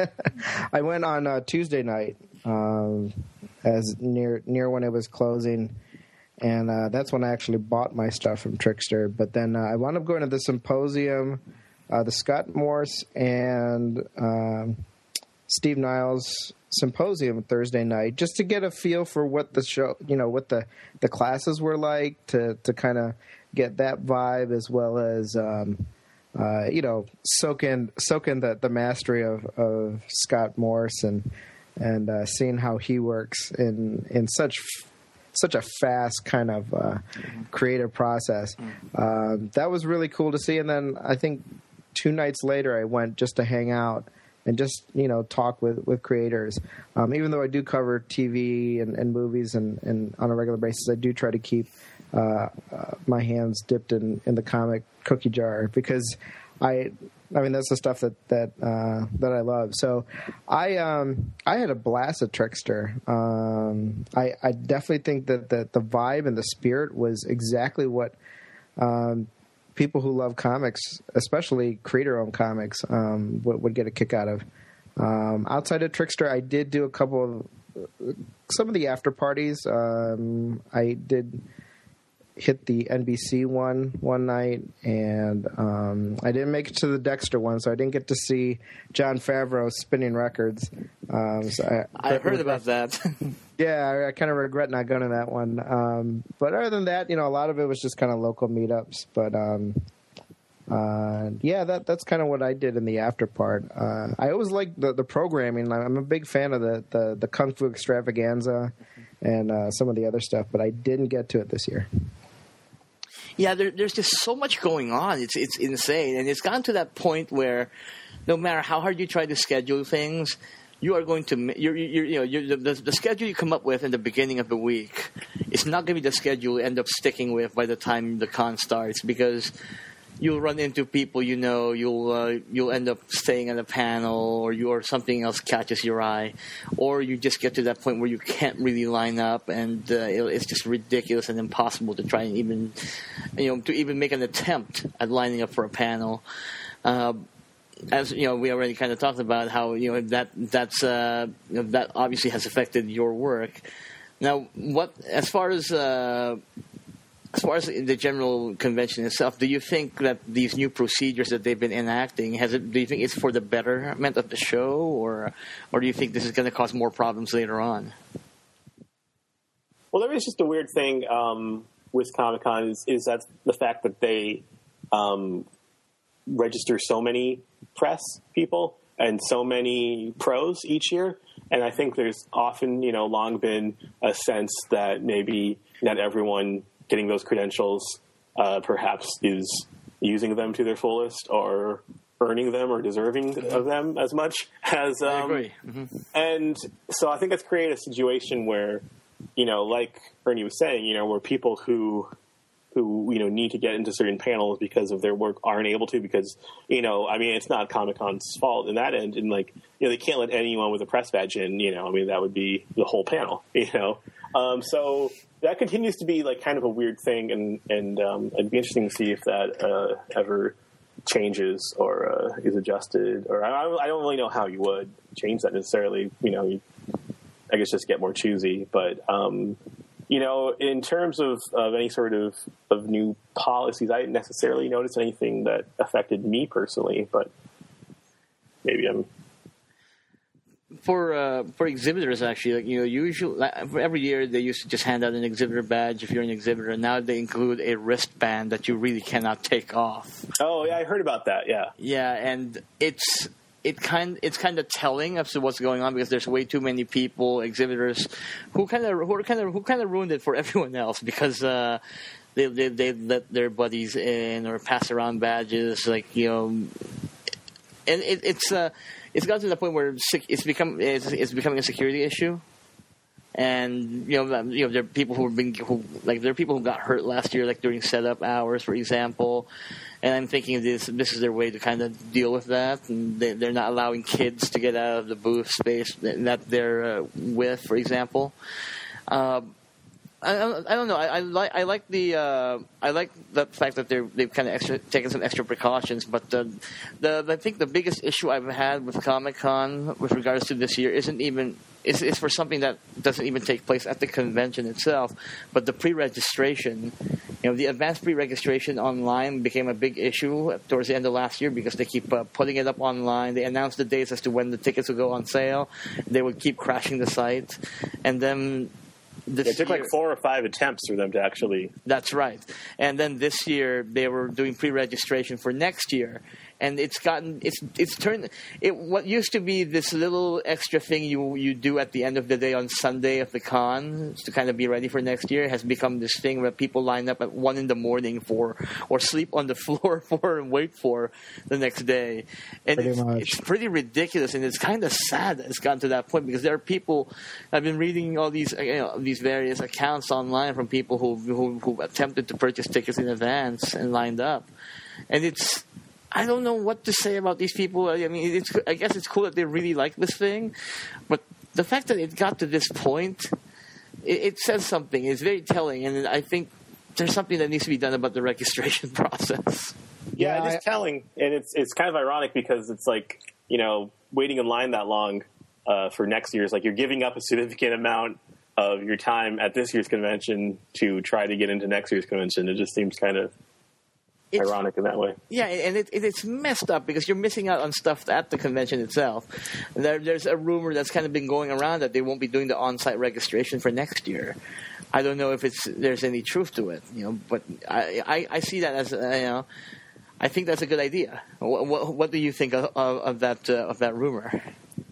I went on uh, Tuesday night um as near near when it was closing, and uh, that's when I actually bought my stuff from Trickster. But then uh, I wound up going to the symposium, uh, the Scott Morse and um, Steve Niles symposium Thursday night, just to get a feel for what the show, you know, what the, the classes were like, to, to kind of get that vibe, as well as, um, uh, you know, soak in, soak in the, the mastery of, of Scott Morse, and, and, uh, seeing how he works in, in such, such a fast kind of, uh, creative process. Um, that was really cool to see. And then I think two nights later I went just to hang out and just, you know, talk with, with creators. Um, even though I do cover T V and, and movies and, and on a regular basis, I do try to keep uh, uh, my hands dipped in, in the comic cookie jar, because I, I mean, that's the stuff that that uh, that I love. So I um, I had a blast at Trickster. Um, I, I definitely think that the, the vibe and the spirit was exactly what um, people who love comics, especially creator-owned comics, um, would, would get a kick out of. Um, outside of Trickster, I did do a couple of some of the after parties. Um, I did hit the N B C one one night, and um, I didn't make it to the Dexter one, so I didn't get to see Jon Favreau spinning records. Um, so I, I heard about that. Yeah, I, I kind of regret not going to that one. Um, but other than that, you know, a lot of it was just kind of local meetups. But um, uh, yeah, that that's kind of what I did in the after part. Uh, I always liked the, the programming. I'm a big fan of the, the, the Kung Fu Extravaganza and uh, some of the other stuff, but I didn't get to it this year. Yeah, there, there's just so much going on. It's it's insane, and it's gotten to that point where no matter how hard you try to schedule things, you are going to you're, you're, you know you're, the, the schedule you come up with in the beginning of the week is not going to be the schedule you end up sticking with by the time the con starts, because you'll run into people you know, you'll uh, you'll end up staying on a panel, or you or something else catches your eye, or you just get to that point where you can't really line up, and uh, it, it's just ridiculous and impossible to try and even you know to even make an attempt at lining up for a panel. Uh, As you know, we already kind of talked about how you know that that's uh, you know, that obviously has affected your work. Now, what as far as uh, as far as the general convention itself, do you think that these new procedures that they've been enacting has it? Do you think it's for the betterment of the show, or or do you think this is going to cause more problems later on? Well, there is just a weird thing um, with Comic-Con is, is that the fact that they um, register so many press people and so many pros each year, and I think there's often, you know, long been a sense that maybe not everyone getting those credentials uh, perhaps is using them to their fullest, or earning them, or deserving of them as much as. Um, I agree. Mm-hmm. And so I think that's created a situation where, you know, like Ernie was saying, you know, where people who who, you know, need to get into certain panels because of their work aren't able to because, you know, I mean, it's not Comic-Con's fault in that end. And, like, you know, they can't let anyone with a press badge in, you know, I mean, that would be the whole panel, you know. Um, so that continues to be, like, kind of a weird thing, and, and um, it'd be interesting to see if that uh, ever changes or uh, is adjusted. Or I, I don't really know how you would change that necessarily. You know, you, I guess just get more choosy. But, um you know, in terms of, of any sort of, of new policies, I didn't necessarily notice anything that affected me personally, but maybe I'm... For uh, for exhibitors, actually, like, you know, usually like, every year they used to just hand out an exhibitor badge if you're an exhibitor. Now they include a wristband that you really cannot take off. Oh, yeah, I heard about that, yeah. Yeah, and it's... It kind it's kind of telling as to what's going on because there's way too many people, exhibitors, who kind of who kind of who kind of ruined it for everyone else because uh, they they they let their buddies in or pass around badges, like, you know, and it, it's uh, it's gotten to the point where it's become it's, it's becoming a security issue. And you know, you know, there are people who have been who like there are people who got hurt last year, like during setup hours, for example. And I'm thinking this this is their way to kind of deal with that, and they, they're not allowing kids to get out of the booth space that they're uh, with, for example. Uh, I, I don't know. I, I like I like the uh, I like the fact that they're they've kind of extra, taken some extra precautions. But the, the I think the biggest issue I've had with Comic-Con with regards to this year isn't even is is for something that doesn't even take place at the convention itself, but the pre-registration. You know, the advanced pre-registration online became a big issue towards the end of last year because they keep uh, putting it up online. They announced the dates as to when the tickets would go on sale. They would keep crashing the site, and then. This it took year, like four or five attempts for them to actually... That's right. And then this year, they were doing pre-registration for next year. And it's gotten... It's it's turned... It, what used to be this little extra thing you you do at the end of the day on Sunday of the con to kind of be ready for next year has become this thing where people line up at one in the morning for... or sleep on the floor for and wait for the next day. And pretty it's, much. it's pretty ridiculous. And it's kind of sad that it's gotten to that point because there are people... I've been reading all these... You know, these various accounts online from people who, who who attempted to purchase tickets in advance and lined up, and it's I don't know what to say about these people. I mean, it's I guess it's cool that they really like this thing, but the fact that it got to this point, it, it says something. It's very telling, and I think there's something that needs to be done about the registration process. Yeah, Yeah, it is I- telling, and it's it's kind of ironic because it's like, you know, waiting in line that long uh, for next year's like you're giving up a significant amount of your time at this year's convention to try to get into next year's convention. It just seems kind of It's, ironic in that way. Yeah, and it, it, it's messed up because you're missing out on stuff at the convention itself. There, there's a rumor that's kind of been going around that they won't be doing the on-site registration for next year. I don't know if it's there's any truth to it, you know, but I, I, I see that as, uh, you know, I think that's a good idea. What, what, what do you think of, of, of that uh, of that rumor?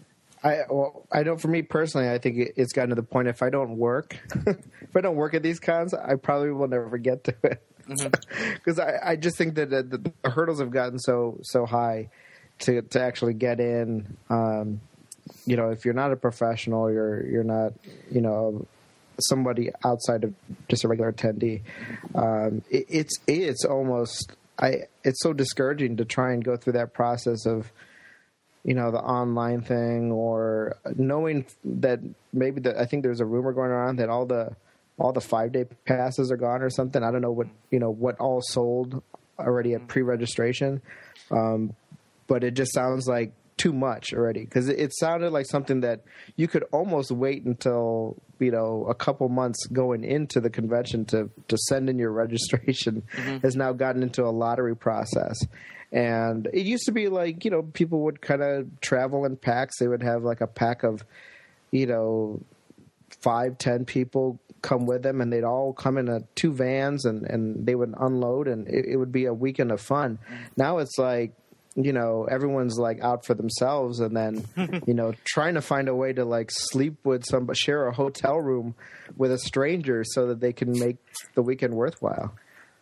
I well, I know for me personally, I think it- it's gotten to the point if I don't work, if I don't work at these cons, I probably will never get to it because mm-hmm. I, I just think that the, the, the hurdles have gotten so so high to to actually get in. Um, you know, if you're not a professional, you're you're not you know somebody outside of just a regular attendee. Um, it, it's it's almost I it's so discouraging to try and go through that process of. You know, the online thing, or knowing that maybe the, I think there's a rumor going around that all the all the five day passes are gone or something. I don't know what you know what all sold already at pre-registration, um, but it just sounds like too much already because it, it sounded like something that you could almost wait until you know a couple months going into the convention to to send in your registration. Mm-hmm. Has now gotten into a lottery process. And it used to be like, you know, people would kind of travel in packs. They would have like a pack of, you know, five, ten people come with them, and they'd all come in a, two vans, and, and they would unload, and it, it would be a weekend of fun. Now it's like, you know, everyone's like out for themselves, and then, you know, trying to find a way to like sleep with somebody, share a hotel room with a stranger so that they can make the weekend worthwhile.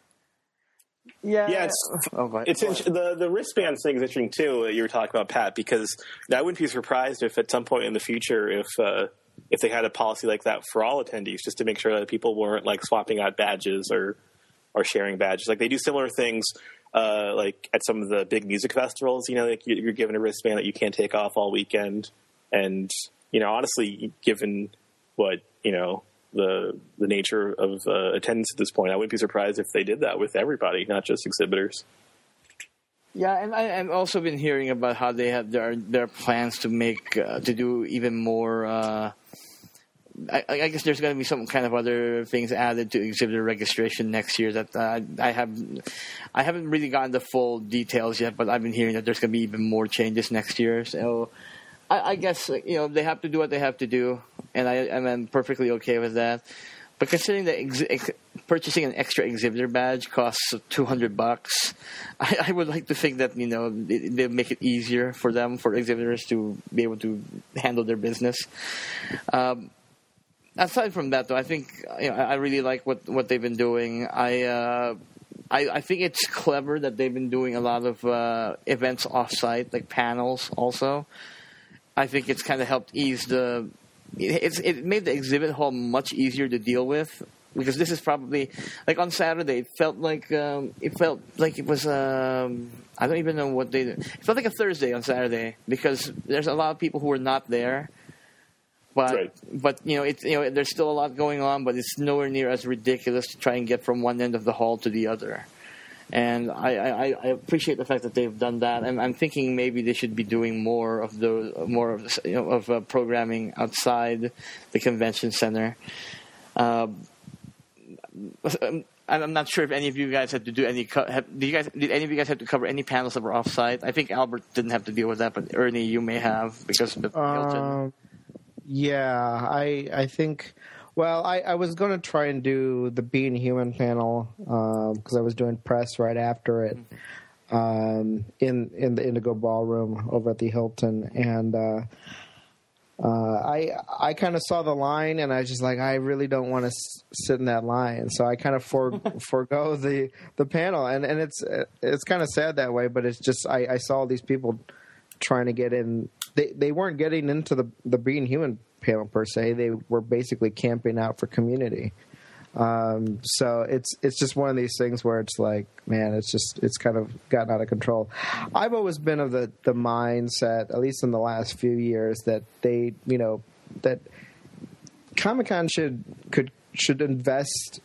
Yeah, Yeah, it's, oh, go ahead. it's in, the the wristband thing is interesting too. You were talking about, Pat, because I wouldn't be surprised if at some point in the future, if uh, if they had a policy like that for all attendees, just to make sure that people weren't like swapping out badges or are sharing badges. Like they do similar things, uh, like at some of the big music festivals. You know, like you're given a wristband that you can't take off all weekend. And you know, honestly, given what you know the the nature of uh, attendance at this point, I wouldn't be surprised if they did that with everybody, not just exhibitors. Yeah, and I, I've also been hearing about how they have their their plans to make uh, to do even more. Uh, I, I guess there's going to be some kind of other things added to exhibitor registration next year that uh, I have. I haven't really gotten the full details yet, but I've been hearing that there's going to be even more changes next year. So I, I guess you know they have to do what they have to do, and I and I'm perfectly okay with that. But considering that ex- ex- purchasing an extra exhibitor badge costs two hundred bucks, I, I would like to think that you know they, they make it easier for them, for exhibitors to be able to handle their business. Um, aside from that, though, I think you know, I really like what, what they've been doing. I, uh, I I think it's clever that they've been doing a lot of uh, events off-site, like panels. Also, I think it's kind of helped ease the. It's it made the exhibit hall much easier to deal with because this is probably like on Saturday. It felt like um, it felt like it was. Um, I don't even know what they. It felt like a Thursday on Saturday because there's a lot of people who were not there. But right. but you know it's you know there's still a lot going on, but it's nowhere near as ridiculous to try and get from one end of the hall to the other. And I, I, I appreciate the fact that they've done that. And I'm thinking maybe they should be doing more of those, more of you know, of uh, programming outside the convention center. Uh, I'm not sure if any of you guys had to do any. Co- have, did you guys? Did any of you guys have to cover any panels that were offsite? I think Albert didn't have to deal with that, but Ernie, you may have because of the Hilton. Uh, yeah, I I think. Well, I, I was going to try and do the Being Human panel because um, I was doing press right after it um, in in the Indigo Ballroom over at the Hilton, and uh, uh, I I kind of saw the line, and I was just like, I really don't want to s- sit in that line, so I kind of for forego the, the panel, and and it's it's kind of sad that way, but it's just I, I saw these people trying to get in. They they weren't getting into the the Being Human panel per se. They were basically camping out for Community. Um, so it's it's just one of these things where it's like, man, it's just it's kind of gotten out of control. I've always been of the, the mindset, at least in the last few years, that they you know that Comic-Con should could should invest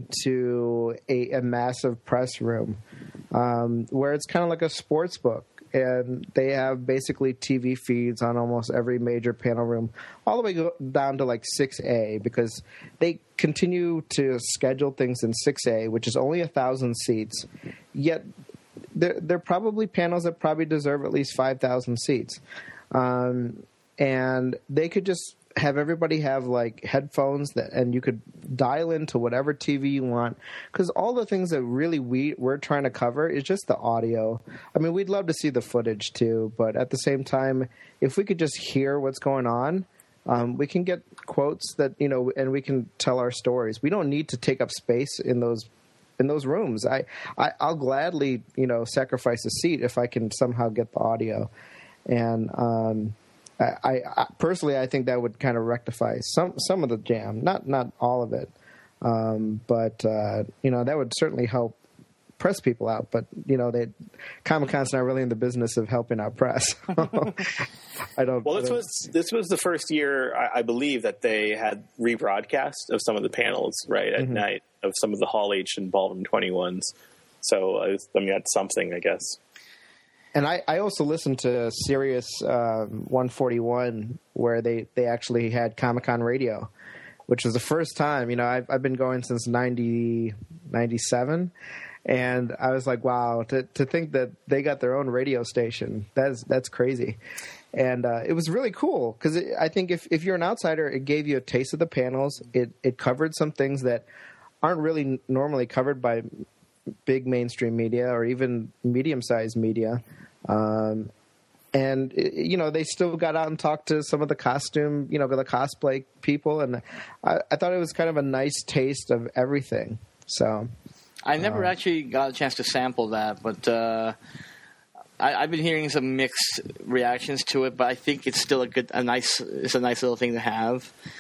into a, a massive press room um, where it's kind of like a sports book. And they have basically T V feeds on almost every major panel room, all the way go down to like six A, because they continue to schedule things in six A, which is only a thousand seats. Yet they're, they're probably panels that probably deserve at least five thousand seats. Um, and they could just have everybody have like headphones that, and you could dial into whatever T V you want, because all the things that really we we're trying to cover is just the audio. I mean, we'd love to see the footage too, but at the same time, if we could just hear what's going on, um, we can get quotes that you know, and we can tell our stories. We don't need to take up space in those in those rooms. I, I I'll gladly you know sacrifice a seat if I can somehow get the audio, and um, I, I personally, I think that would kind of rectify some some of the jam, not not all of it, um, but uh, you know that would certainly help press people out. But you know, they Comic-Con's not really in the business of helping out press. I don't. Well, this I don't, was this was the first year I, I believe that they had rebroadcast of some of the panels right at mm-hmm. night of some of the Hall H and Ballroom twenty-ones. So I mean, that's something, I guess. And I, I also listened to Sirius um, one forty-one, where they, they actually had Comic-Con radio, which was the first time. You know, I've, I've been going since ninety, ninety-seven, and I was like, wow, to to think that they got their own radio station, that's that's crazy. And uh, it was really cool, because I think if, if you're an outsider, it gave you a taste of the panels. It, it covered some things that aren't really normally covered by big mainstream media or even medium-sized media. Um, and, you know, they still got out and talked to some of the costume, you know, the cosplay people. And I, I thought it was kind of a nice taste of everything. So I never um, actually got a chance to sample that, but uh, I, I've been hearing some mixed reactions to it. But I think it's still a good, a nice, it's a nice little thing to have.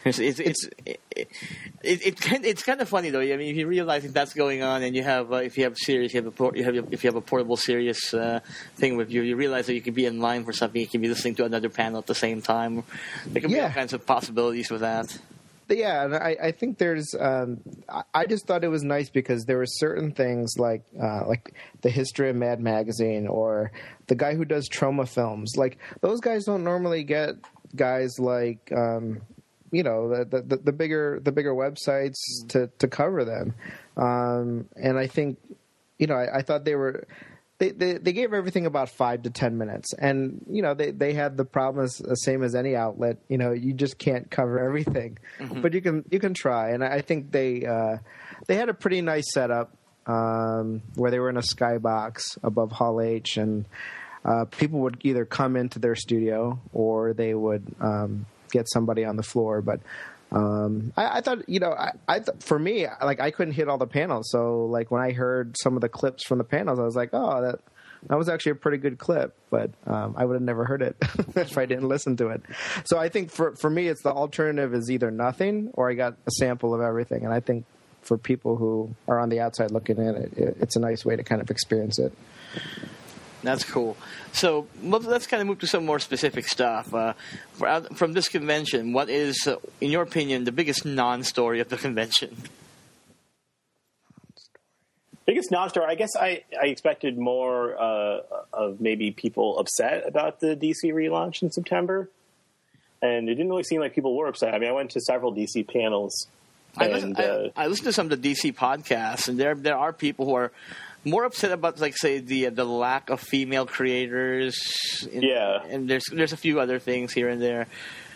It's it's it's it, it, it, it, it's kind of funny though. I mean, if you realize if that's going on, and you have uh, if you have Sirius, you have a port, you have if you have a portable Sirius uh, thing with you, you realize that you can be in line for something. You can be listening to another panel at the same time. There can be Yeah. all kinds of possibilities with that. Yeah, and I, I think there's. Um, I- I just thought it was nice because there were certain things like uh, like the history of Mad Magazine or the guy who does Trauma Films. Like those guys don't normally get guys like um, you know the, the the bigger the bigger websites to to cover them. Um, and I think you know I, I thought they were. They, they they gave everything about five to ten minutes, and you know they, they had the problem as the same as any outlet. You know, you just can't cover everything, Mm-hmm. but you can you can try. And I think they uh, they had a pretty nice setup um, where they were in a skybox above Hall H, and uh, people would either come into their studio or they would um, get somebody on the floor. But Um, I, I thought, you know, I, I th- for me, like I couldn't hit all the panels. So like when I heard some of the clips from the panels, I was like, oh, that that was actually a pretty good clip. But um, I would have never heard it if I didn't listen to it. So I think for for me, it's the alternative is either nothing or I got a sample of everything. And I think for people who are on the outside looking at it, it it's a nice way to kind of experience it. That's cool. So let's let's kind of move to some more specific stuff. Uh, for, out- from this convention, what is, uh, in your opinion, the biggest non-story of the convention? Biggest non-story, I guess I, I expected more uh, of maybe people upset about the D C relaunch in September. And it didn't really seem like people were upset. I mean, I went to several D C panels. I And, listen, uh, I, I listen to some of the D C podcasts, and there there are people who are more upset about, like, say, the the lack of female creators. In, Yeah. and there's there's a few other things here and there,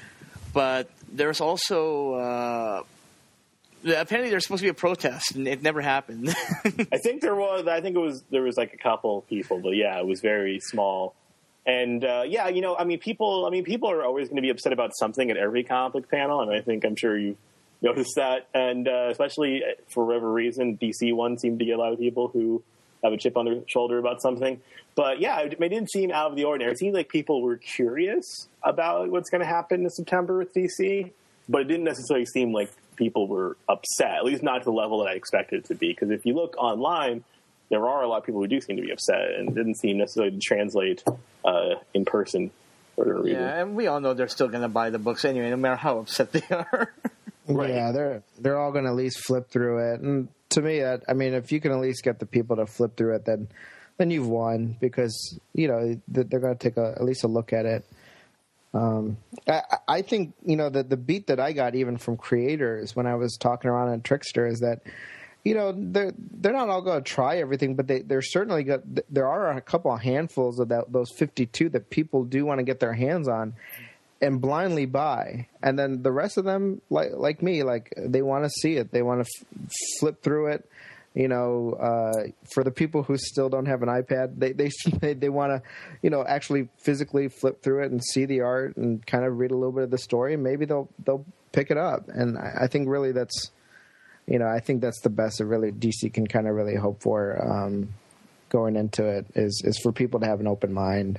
but there's also uh, apparently there's supposed to be a protest, and it never happened. I think there was. I think it was. There was like a couple people, but yeah, it was very small. And uh, yeah, you know, I mean, people. I mean, people are always going to be upset about something at every comic book panel, and I think I'm sure you noticed that. And uh, especially for whatever reason, D C one seemed to get a lot of people who have a chip on their shoulder about something. But yeah, it, it didn't seem out of the ordinary. It seemed like people were curious about what's going to happen in September with D C, but it didn't necessarily seem like people were upset, at least not to the level that I expected it to be. Because if you look online, there are a lot of people who do seem to be upset, and it didn't seem necessarily to translate uh, in person for whatever reason. Yeah, and we all know they're still going to buy the books anyway, no matter how upset they are. Right. Yeah, they're they're all going to at least flip through it. And to me, that I mean, if you can at least get the people to flip through it, then then you've won because you know they're going to take a, at least a look at it. Um, I, I think you know the the beat that I got even from creators when I was talking around on Trickster is that you know they're they're not all going to try everything, but they they're certainly got there are a couple of handfuls of that those fifty-two that people do want to get their hands on and blindly buy, and then the rest of them, like like me, like they want to see it, they want to f- flip through it. You know, uh, for the people who still don't have an iPad, they they they, they want to, you know, actually physically flip through it and see the art and kind of read a little bit of the story. And maybe they'll they'll pick it up. And I, I think really that's, you know, I think that's the best that really D C can kind of really hope for um, going into it is is for people to have an open mind.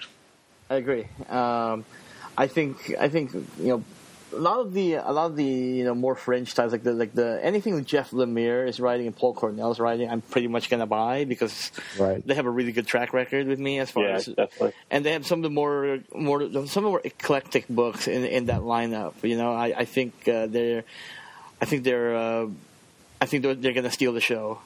I agree. Um, I think I think you know a lot of the a lot of the you know more fringe titles like the like the anything that Jeff Lemire is writing and Paul Cornell's writing, I'm pretty much gonna buy because Right. they have a really good track record with me as far Yeah, as definitely. and they have some of the more more some of the more eclectic books in in that lineup. You know, I I think uh, they're I think they're uh, I think they're, they're gonna steal the show.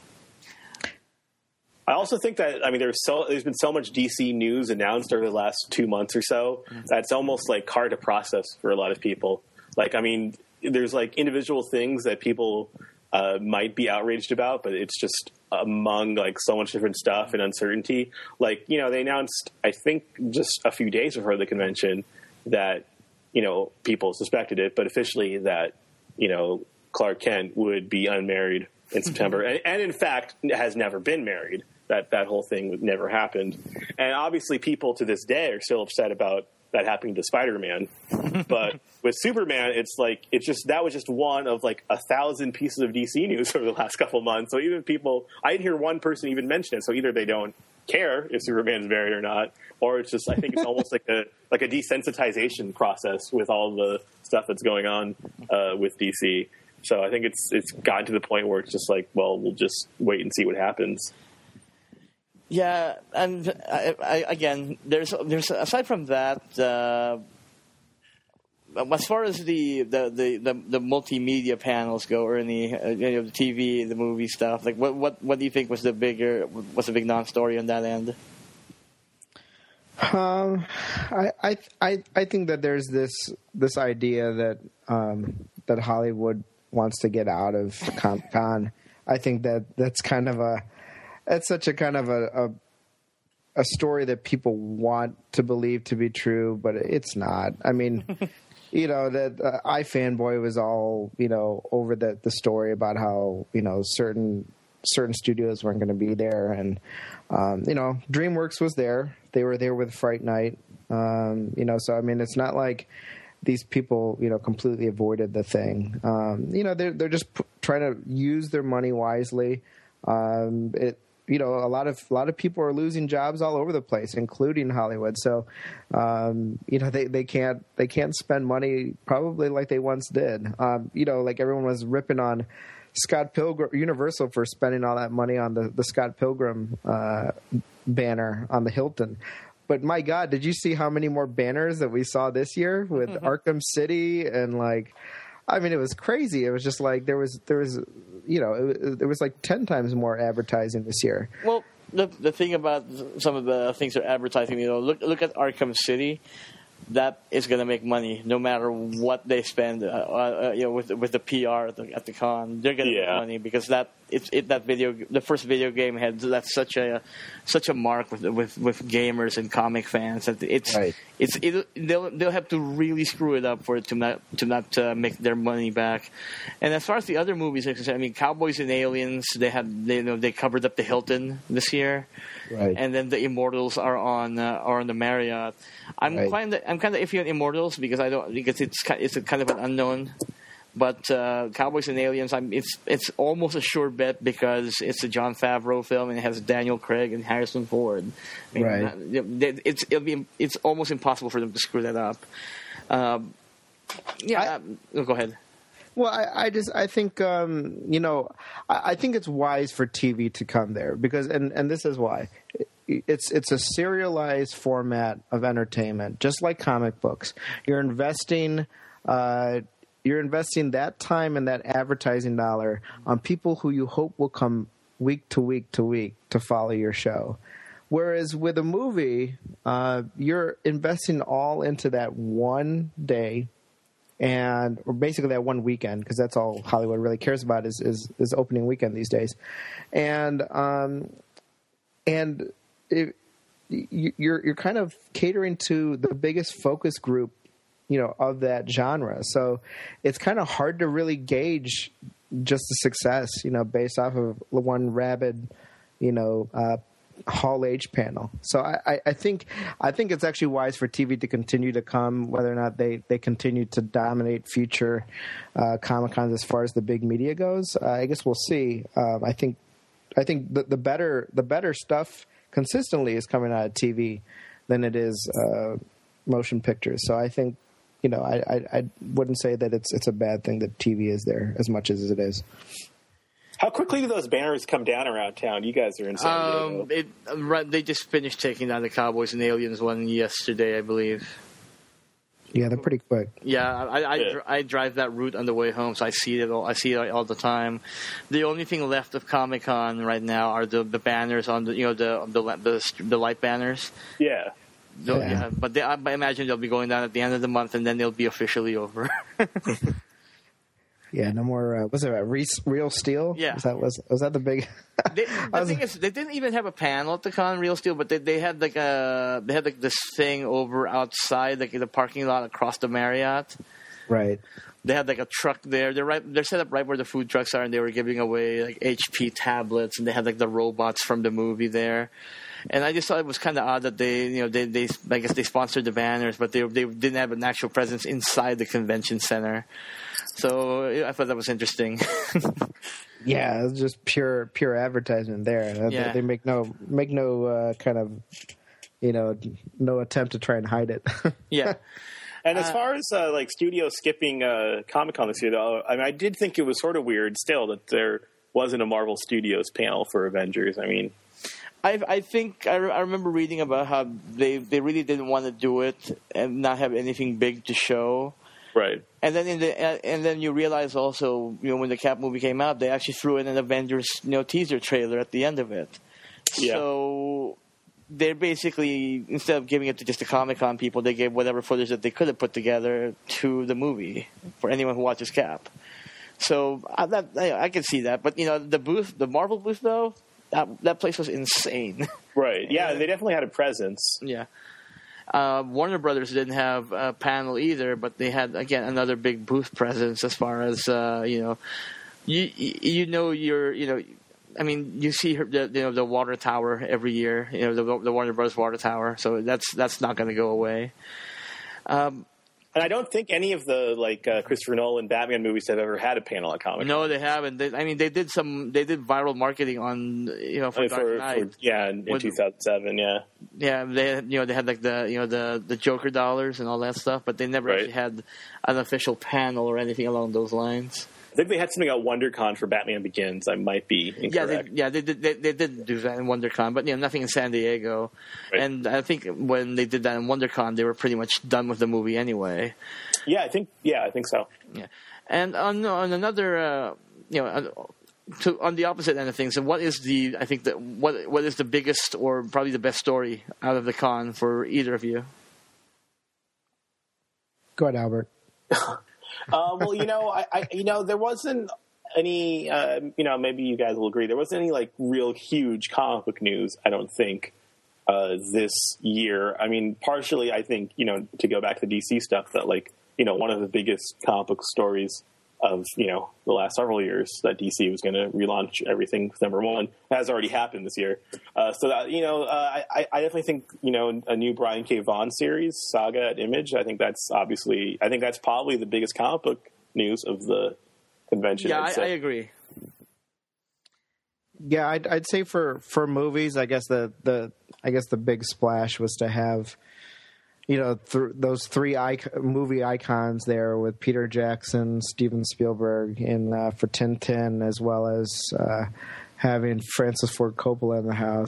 I also think that I mean there's so there's been so much D C news announced over the last two months or so that's almost like hard to process for a lot of people. Like I mean, there's like individual things that people uh, might be outraged about, but it's just among like so much different stuff and uncertainty. Like you know, they announced I think just a few days before the convention that you know people suspected it, but officially that you know Clark Kent would be unmarried in September, and, and in fact has never been married. That that whole thing never happened, and obviously people to this day are still upset about that happening to Spider-Man. But with Superman, it's like it's just that was just one of like a thousand pieces of D C news over the last couple of months. So even people, I didn't hear one person even mention it. So either they don't care if Superman's buried or not, or it's just I think it's almost like a like a desensitization process with all the stuff that's going on uh, with D C. So I think it's it's gotten to the point where it's just like, well, we'll just wait and see what happens. Yeah, and I, I, again, there's there's aside from that, uh, as far as the the, the, the, the multimedia panels go, or any uh, you know, the T V, the movie stuff, like what what what do you think was the bigger was the big non-story on that end? Um, I I I I think that there's this this idea that um, that Hollywood wants to get out of Comic-Con. I think that that's kind of a that's such a kind of a, a a story that people want to believe to be true, but it's not. I mean, you know, that uh, iFanboy was all, you know, over the the story about how, you know, certain certain studios weren't going to be there, and um, you know, DreamWorks was there. They were there with Fright Night. Um, you know, so I mean, it's not like these people, you know, completely avoided the thing. Um, you know, they're they're just p- trying to use their money wisely. Um, it, you know, a lot of a lot of people are losing jobs all over the place, including Hollywood. So, um, you know, they, they can't they can't spend money probably like they once did. Um, you know, like everyone was ripping on Scott Pilgrim, Universal, for spending all that money on the the Scott Pilgrim uh, banner on the Hilton. But my God, did you see how many more banners that we saw this year with mm-hmm. Arkham City and like, I mean, it was crazy. It was just like there was there was, you know, it, it was like ten times more advertising this year. Well, the the thing about some of the things they're advertising, you know, look look at Arkham City. That is going to make money no matter what they spend. Uh, uh, you know, with with the P R at the, at the con, they're going to yeah. make money because that it's it that video the first video game had that's such a such a mark with with, with gamers and comic fans that it's right. it's it, they'll they'll have to really screw it up for it to not to not uh, make their money back. And as far as the other movies are concerned, I mean, Cowboys and Aliens, they had they you know they covered up the Hilton this year. Right. And then the Immortals are on uh, are on the Marriott. I'm right. kind of I'm kind of iffy on Immortals because I don't because it's it's a kind of an unknown. But uh, Cowboys and Aliens, I'm it's it's almost a sure bet because it's a Jon Favreau film and it has Daniel Craig and Harrison Ford. I mean, right. It's it'll be it's almost impossible for them to screw that up. Um, yeah. I, um, go ahead. Well, I, I just I think um, you know I, I think it's wise for T V to come there because and, and this is why it's it's a serialized format of entertainment, just like comic books. You're investing uh, you're investing that time and that advertising dollar on people who you hope will come week to week to week to follow your show. Whereas with a movie, uh, you're investing all into that one day. And or basically that one weekend, because that's all Hollywood really cares about is is, is opening weekend these days, and um, and it, you're you're kind of catering to the biggest focus group, you know, of that genre. So it's kind of hard to really gauge just the success, you know, based off of one rabid, you know, uh, Hall H panel. So I, I, I think I think it's actually wise for T V to continue to come, whether or not they, they continue to dominate future uh, Comic-Cons as far as the big media goes. Uh, I guess we'll see. Um, I think I think the, the better the better stuff consistently is coming out of T V than it is uh, motion pictures. So I think you know I, I I wouldn't say that it's it's a bad thing that T V is there as much as it is. How quickly do those banners come down around town? You guys are in San Diego. Um, it, right, they just finished taking down the Cowboys and Aliens one yesterday, I believe. Yeah, they're pretty quick. Yeah, I I, yeah. I drive that route on the way home, so I see it all. I see it all the time. The only thing left of Comic Con right now are the, the banners on the you know the the the, the light banners. Yeah. yeah. yeah. But they, I imagine they'll be going down at the end of the month, and then they'll be officially over. Yeah, no more. Uh, was it a re- Real Steel? Yeah, was that was was that the big? they, the was, thing is, they didn't even have a panel at the con, Real Steel, but they they had like a they had like this thing over outside, like in the parking lot across the Marriott. Right. they had like a truck there. They're right. They're set up right where the food trucks are, and they were giving away like H P tablets, and they had like the robots from the movie there. And I just thought it was kind of odd that they, you know, they, they, I guess they sponsored the banners, but they they didn't have an actual presence inside the convention center. So I thought that was interesting. Yeah, it's just pure pure advertisement there. Yeah. They, they make no make no uh, kind of, you know, no attempt to try and hide it. Yeah. And as Uh, far as uh, like studio skipping uh, Comic Con this year, though, I mean, I did think it was sort of weird still that there wasn't a Marvel Studios panel for Avengers. I mean, I I think I, re- I remember reading about how they, they really didn't want to do it and not have anything big to show. right. And then in the and then you realize also, you know, when the Cap movie came out, they actually threw in an Avengers, you know, teaser trailer at the end of it. Yeah. So they're basically, instead of giving it to just the Comic-Con people, they gave whatever footage that they could have put together to the movie for anyone who watches Cap. So I, that, I, I can see that. But, you know, the booth, the Marvel booth, though, that, that place was insane. Right. Yeah, they definitely had a presence. Yeah. Uh, Warner Brothers didn't have a panel either, but they had, again, another big booth presence as far as, uh, you know, you you know you're, you know, I mean, you see her, the, you know, the water tower every year, you know, the, the Warner Brothers water tower, so that's that's not going to go away. Um, And I don't think any of the like uh, Christopher Nolan Batman movies have ever had a panel at Comic Con. no, they haven't. They, I mean, they did some, they did viral marketing on, you know, for I mean, Dark for, Knight. for yeah, in, in With- two thousand seven, yeah. Yeah, they had, you know, they had like the, you know, the, the Joker dollars and all that stuff, but they never Right. actually had an official panel or anything along those lines. I think they had something at WonderCon for Batman Begins. I might be incorrect. Yeah, they, yeah, they did. They, they did do that in WonderCon, but you know, nothing in San Diego. Right. And I think when they did that in WonderCon, they were pretty much done with the movie anyway. Yeah, I think. Yeah, I think so. Yeah, and on on another, uh, you know, on, to, on the opposite end of things, and what is the? I think that what what is the biggest or probably the best story out of the con for either of you? Go ahead, Albert. Uh, well, you know, I, I, you know, there wasn't any, uh, you know, maybe you guys will agree. There wasn't any like real huge comic book news, I don't think, uh, this year. I mean, partially, I think, you know, to go back to D C stuff, that like, you know, one of the biggest comic book stories of, you know, the last several years that D C was going to relaunch everything with number one has already happened this year. Uh, so that, you know, uh, I, I definitely think, you know, a new Brian K. Vaughan series, Saga at Image, I think that's obviously, I think that's probably the biggest comic book news of the convention. Yeah, I'd I, say. I agree. Yeah, I'd, I'd say for, for movies, I guess the, the I guess the big splash was to have, you know, th- those three icon- movie icons there with Peter Jackson, Steven Spielberg, and uh, for Tintin, as well as uh, having Francis Ford Coppola in the house.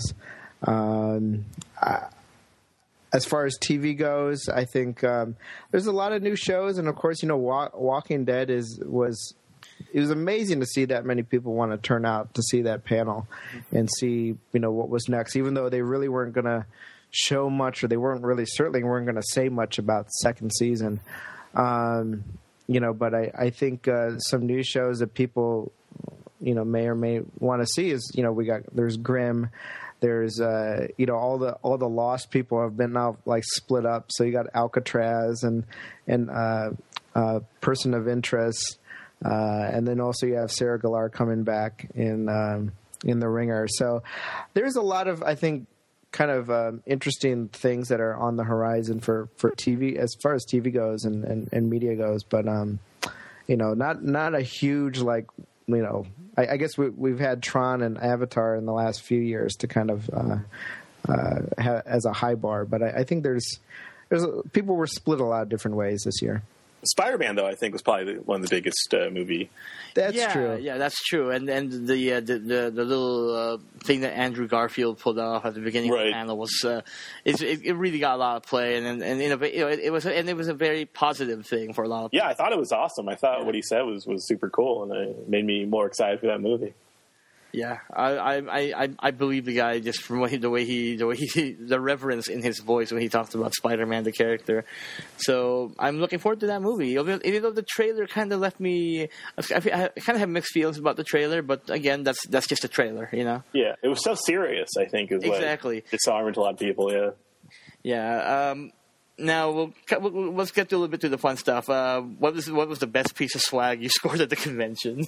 Um, I, as far as T V goes, I think um, there's a lot of new shows, and of course, you know, Wa- Walking Dead is was. It was amazing to see that many people want to turn out to see that panel and see, you know, what was next, even though they really weren't going to show much, or they weren't really certainly weren't going to say much about the second season. Um, you know, but I, I think uh, some new shows that people, you know, may or may want to see is, you know, we got, there's Grimm, there's, uh, you know, all the, all the Lost people have been now like split up. So you got Alcatraz and, and uh, uh, Person of Interest. Uh, and then also you have Sarah Gellar coming back in um, in The Ringer. So there's a lot of, I think, kind of um, interesting things that are on the horizon for, for T V, as far as T V goes and, and, and media goes. But, um, you know, not not a huge, like, you know, I, I guess we, we've had Tron and Avatar in the last few years to kind of uh, uh, ha, as a high bar. But I, I think there's, there's a, people were split a lot of different ways this year. Spider-Man, though, I think was probably the, one of the biggest uh, movie. That's yeah, true. Yeah, that's true. And and the uh, the, the the little uh, thing that Andrew Garfield pulled off at the beginning of Right. the panel was uh, it, it really got a lot of play, and and, and you know, it, it was and it was a very positive thing for a lot of people. Yeah, I thought it was awesome. I thought what he said was, was super cool, and it made me more excited for that movie. Yeah, I, I, I, I believe the guy just from what he, the way he, the way he, the reverence in his voice when he talks about Spider-Man, the character. So I'm looking forward to that movie. Even though the trailer kind of left me, I, I kind of have mixed feelings about the trailer. But again, that's that's just a trailer, you know. Yeah, it was so serious. I think is what Exactly. disarmed a lot of people. Yeah. Yeah. Um, Now we'll, we'll let's get to a little bit to the fun stuff. Uh, what was what was the best piece of swag you scored at the convention?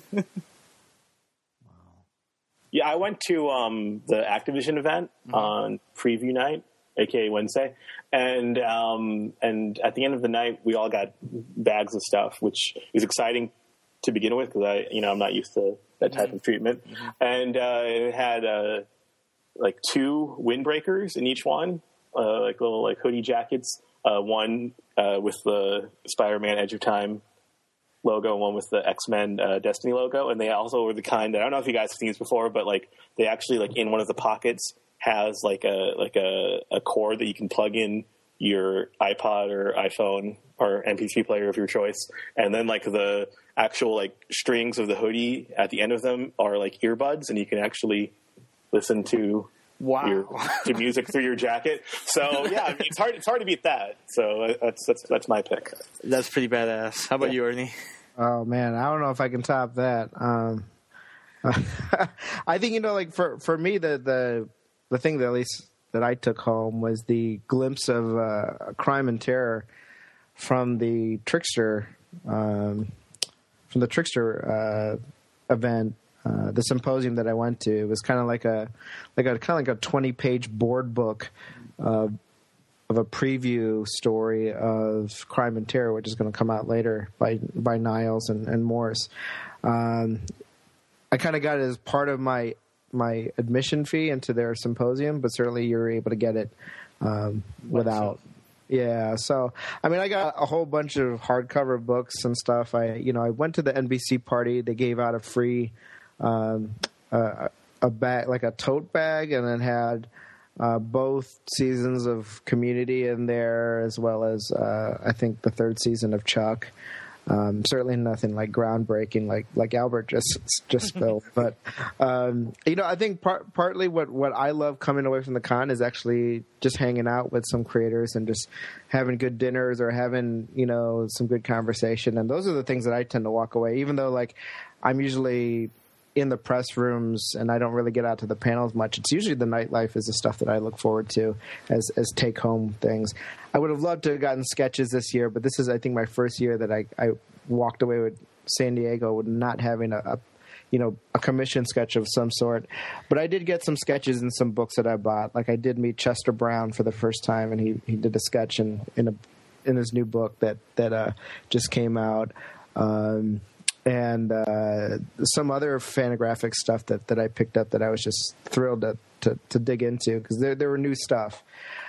Yeah, I went to um, the Activision event mm-hmm. on preview night, aka Wednesday, and um, and at the end of the night, we all got bags of stuff, which is exciting to begin with because I, you know, I'm not used to that type mm-hmm. of treatment, mm-hmm. and uh, it had uh, like two windbreakers in each one, uh, like little like hoodie jackets, uh, one uh, with the Spider-Man Edge of Time logo, and one with the X-Men uh, Destiny logo, and they also were the kind that I don't know if you guys have seen this before, but like they actually like in one of the pockets has like a like a, a cord that you can plug in your iPod or iPhone or M P three player of your choice, and then like the actual like strings of the hoodie at the end of them are like earbuds, and you can actually listen to wow your, to music through your jacket. So yeah, I mean, it's hard it's hard to beat that. So that's that's that's my pick. That's pretty badass. How about yeah. you, Ernie? Oh man, I don't know if I can top that. Um, I think, you know, like for, for me, the, the the thing that at least that I took home was the glimpse of uh, crime and terror from the Trickster um, from the Trickster uh, event, uh, the symposium that I went to. It was kind of like a like a kind of like a twenty page board book. Uh, of a preview story of Crime and Terror, which is going to come out later by by Niles and, and Morse. Um, I kind of got it as part of my my admission fee into their symposium, but certainly you're able to get it um, without. Yeah, so I mean, I got a whole bunch of hardcover books and stuff. I you know I went to the N B C party. They gave out a free um, uh, a bag, like a tote bag, and then had Uh, both seasons of Community in there, as well as uh, I think the third season of Chuck. Um, certainly nothing like groundbreaking, like like Albert just just spilled. But um, you know, I think part, partly what, what I love coming away from the con is actually just hanging out with some creators and just having good dinners or having, you know, some good conversation. And those are the things that I tend to walk away, even though like I'm usually in the press rooms and I don't really get out to the panels much. It's usually the nightlife is the stuff that I look forward to as as take home things. I would have loved to have gotten sketches this year, but this is, I think, my first year that I, I walked away with San Diego with not having a, a you know a commission sketch of some sort. But I did get some sketches in some books that I bought. Like I did meet Chester Brown for the first time, and he, he did a sketch in in a in his new book that that uh, just came out. Um, And uh, some other Fantagraphics stuff that, that I picked up that I was just thrilled to, to, to dig into because there there were new stuff.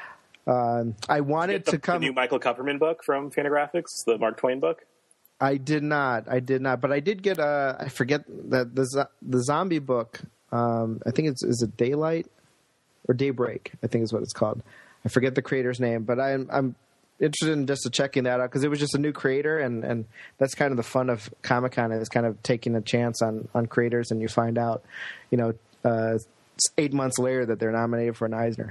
Um, I wanted the, to come. The new Michael Kupperman book from Fantagraphics, the Mark Twain book. I did not. I did not. But I did get a. I forget the the the zombie book. Um, I think it's is it Daylight or Daybreak. I think is what it's called. I forget the creator's name, but I'm I'm. interested in just checking that out because it was just a new creator, and, and that's kind of the fun of Comic-Con is kind of taking a chance on, on creators, and you find out, you know, uh, eight months later that they're nominated for an Eisner.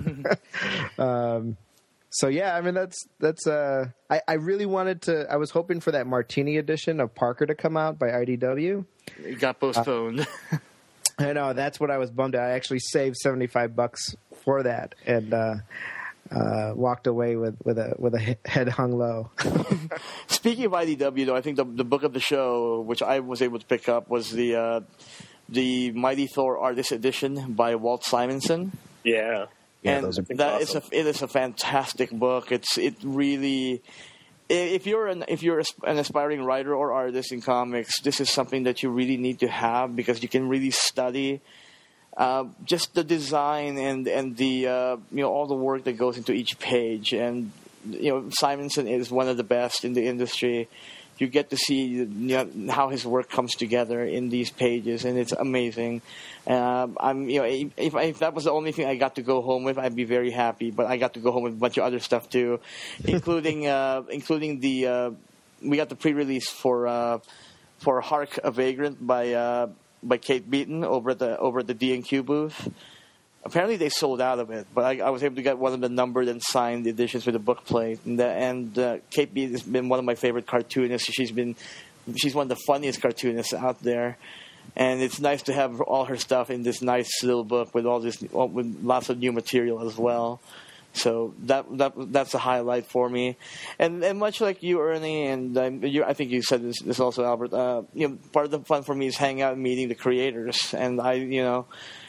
um, so yeah, I mean that's that's uh, I, I really wanted to. I was hoping for that Martini edition of Parker to come out by I D W. It got postponed. Uh, I know, that's what I was bummed out. I actually saved seventy-five bucks for that, and. Uh, Uh, walked away with, with a with a head hung low. Speaking of I D W, though, I think the the book of the show, which I was able to pick up, was the uh, the Mighty Thor Artist Edition by Walt Simonson. Yeah, yeah, and those are that awesome. is a it is a fantastic book. It's it really. If you're an if you're an aspiring writer or artist in comics, this is something that you really need to have because you can really study. Uh, just the design and and the uh, you know all the work that goes into each page, and you know Simonson is one of the best in the industry. You get to see you know, how his work comes together in these pages, and it's amazing. Uh, I'm you know if, if that was the only thing I got to go home with, I'd be very happy. But I got to go home with a bunch of other stuff too, including uh, including the uh, we got the pre-release for uh, for Hark a Vagrant by. Uh, by Kate Beaton over at the over at the D and Q booth. Apparently they sold out of it, but I, I was able to get one of the numbered and signed editions with a book plate. And, the, and uh, Kate Beaton has been one of my favorite cartoonists. She's been she's one of the funniest cartoonists out there, and it's nice to have all her stuff in this nice little book with all this with lots of new material as well. So that that that's a highlight for me, and and much like you, Ernie, and um, you, I think you said this, this also, Albert. Uh, you know, part of the fun for me is hanging out and meeting the creators, and I, you know,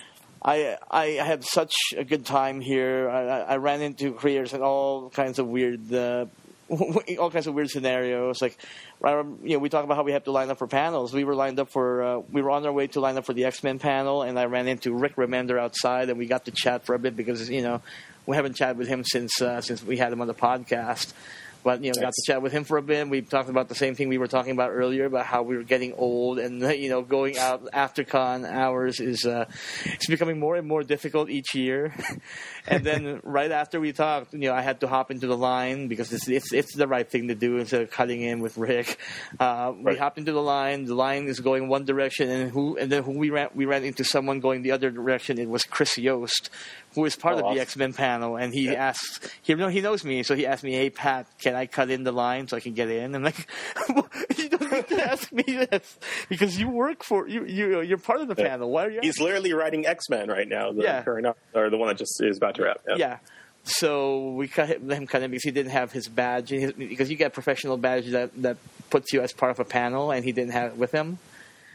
I I had such a good time here. I, I ran into creators in all kinds of weird, uh, all kinds of weird scenarios. Like, you know, we talk about how we have to line up for panels. We were lined up for, uh, we were on our way to line up for the X-Men panel, and I ran into Rick Remender outside, and we got to chat for a bit because, you know, we haven't chatted with him since uh, since we had him on the podcast. But, you know, got to chat with him for a bit. We talked about the same thing we were talking about earlier, about how we were getting old, and, you know, going out after con hours is uh, it's becoming more and more difficult each year. And then right after we talked, you know, I had to hop into the line because it's it's, it's the right thing to do instead of cutting in with Rick. Uh, right. We hopped into the line. The line is going one direction, and who and then who we ran we ran into someone going the other direction. It was Chris Yost, who is part oh, of awesome. the X-Men panel, and he yeah. asked, he, no, he knows me, so he asked me, hey, Pat, can I cut in the line so I can get in? I'm like, you don't need to ask me this, because you work for, you, you, you're part of the yeah. panel. Why are you He's asking? literally writing X-Men right now, the yeah. current, or the one that just is about to wrap. Yeah. yeah. So we cut him, let him cut in because he didn't have his badge, his, because you get a professional badge that, that puts you as part of a panel, and he didn't have it with him.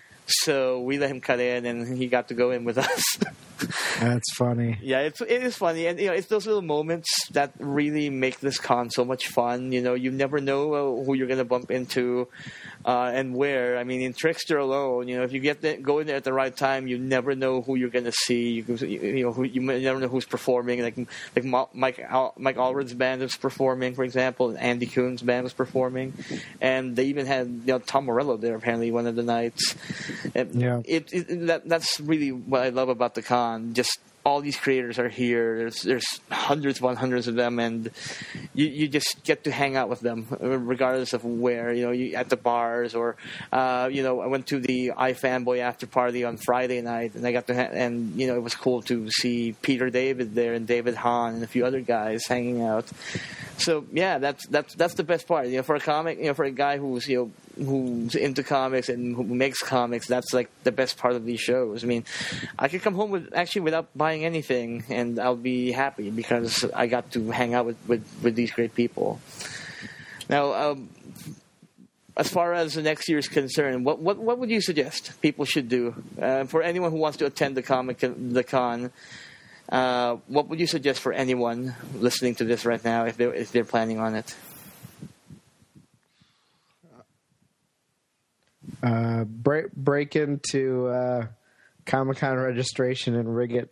So we let him cut in, and he got to go in with us. That's funny. Yeah, it's it is funny, and you know, it's those little moments that really make this con so much fun. You know, you never know uh, who you're going to bump into, uh, and where. I mean, in Trickster alone, you know, if you get the, go in there at the right time, you never know who you're going to see. You, you know, who, you never know who's performing. Like like Mike Al, Mike Allred's band was performing, for example, and Andy Kuhn's band was performing, and they even had, you know, Tom Morello there apparently one of the nights. And yeah, it, it that that's really what I love about the con. Just all these creators are here. There's there's hundreds upon hundreds of them, and you, you just get to hang out with them, regardless of where. You know, you, at the bars, or uh, you know, I went to the iFanboy after party on Friday night, and I got to ha- and you know, it was cool to see Peter David there and David Hahn and a few other guys hanging out. So yeah, that's that's that's the best part. You know, for a comic, you know, for a guy who's you know who's into comics and who makes comics, that's like the best part of these shows. I mean, I could come home with actually without buying anything, and I'll be happy because I got to hang out with, with, with these great people. Now, um, as far as the next year is concerned, what what, what would you suggest people should do uh, for anyone who wants to attend the comic the con? Uh, what would you suggest for anyone listening to this right now if they're if they're planning on it? Uh, break break into uh, Comic-Con registration and rig it.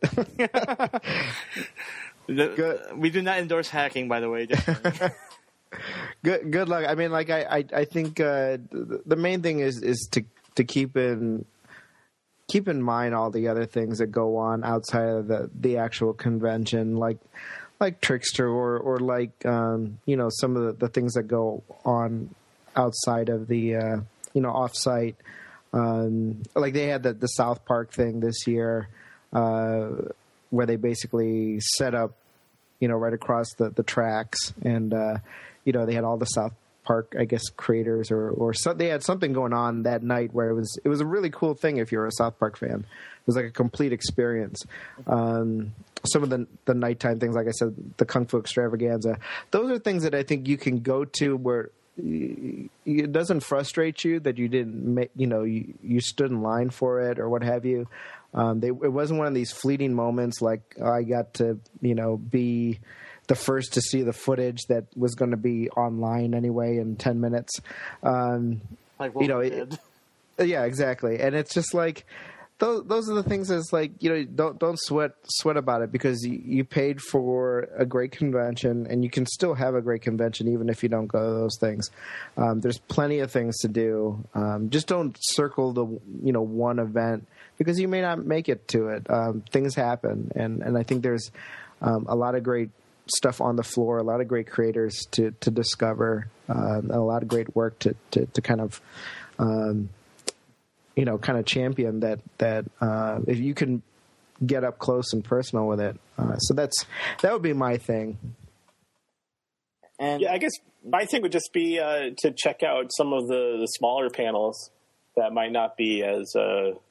Good. We do not endorse hacking, by the way. Just good good luck. I mean, like I I, I think uh, the main thing is is to to keep in keep in mind all the other things that go on outside of the the actual convention, like like Trickster or or like um, you know, some of the, the things that go on outside of the uh, you know, off-site. Um, like they had the, the South Park thing this year, uh, where they basically set up, you know, right across the, the tracks, and uh, you know, they had all the South Park, I guess, creators, or or so, they had something going on that night where it was it was a really cool thing if you're a South Park fan. It was like a complete experience. Um, some of the the nighttime things, like I said, the Kung Fu Extravaganza, those are things that I think you can go to where it doesn't frustrate you that you didn't make, you know, you, you stood in line for it or what have you. Um, they, it wasn't one of these fleeting moments like I got to, you know, be the first to see the footage that was going to be online anyway in ten minutes. Um, like what you know, we it, did. Yeah, exactly. And it's just like, those those are the things that's like, you know, don't don't sweat sweat about it, because you, you paid for a great convention, and you can still have a great convention even if you don't go to those things. Um, there's plenty of things to do. Um, just don't circle the, you know, one event, because you may not make it to it. Um, things happen, and, and I think there's um, a lot of great stuff on the floor, a lot of great creators to to discover, uh, and a lot of great work to to, to kind of. Um, you know, kind of champion that, that, uh, if you can get up close and personal with it. Uh, so that's, that would be my thing. And yeah, I guess my thing would just be, uh, to check out some of the, the smaller panels that might not be as, uh,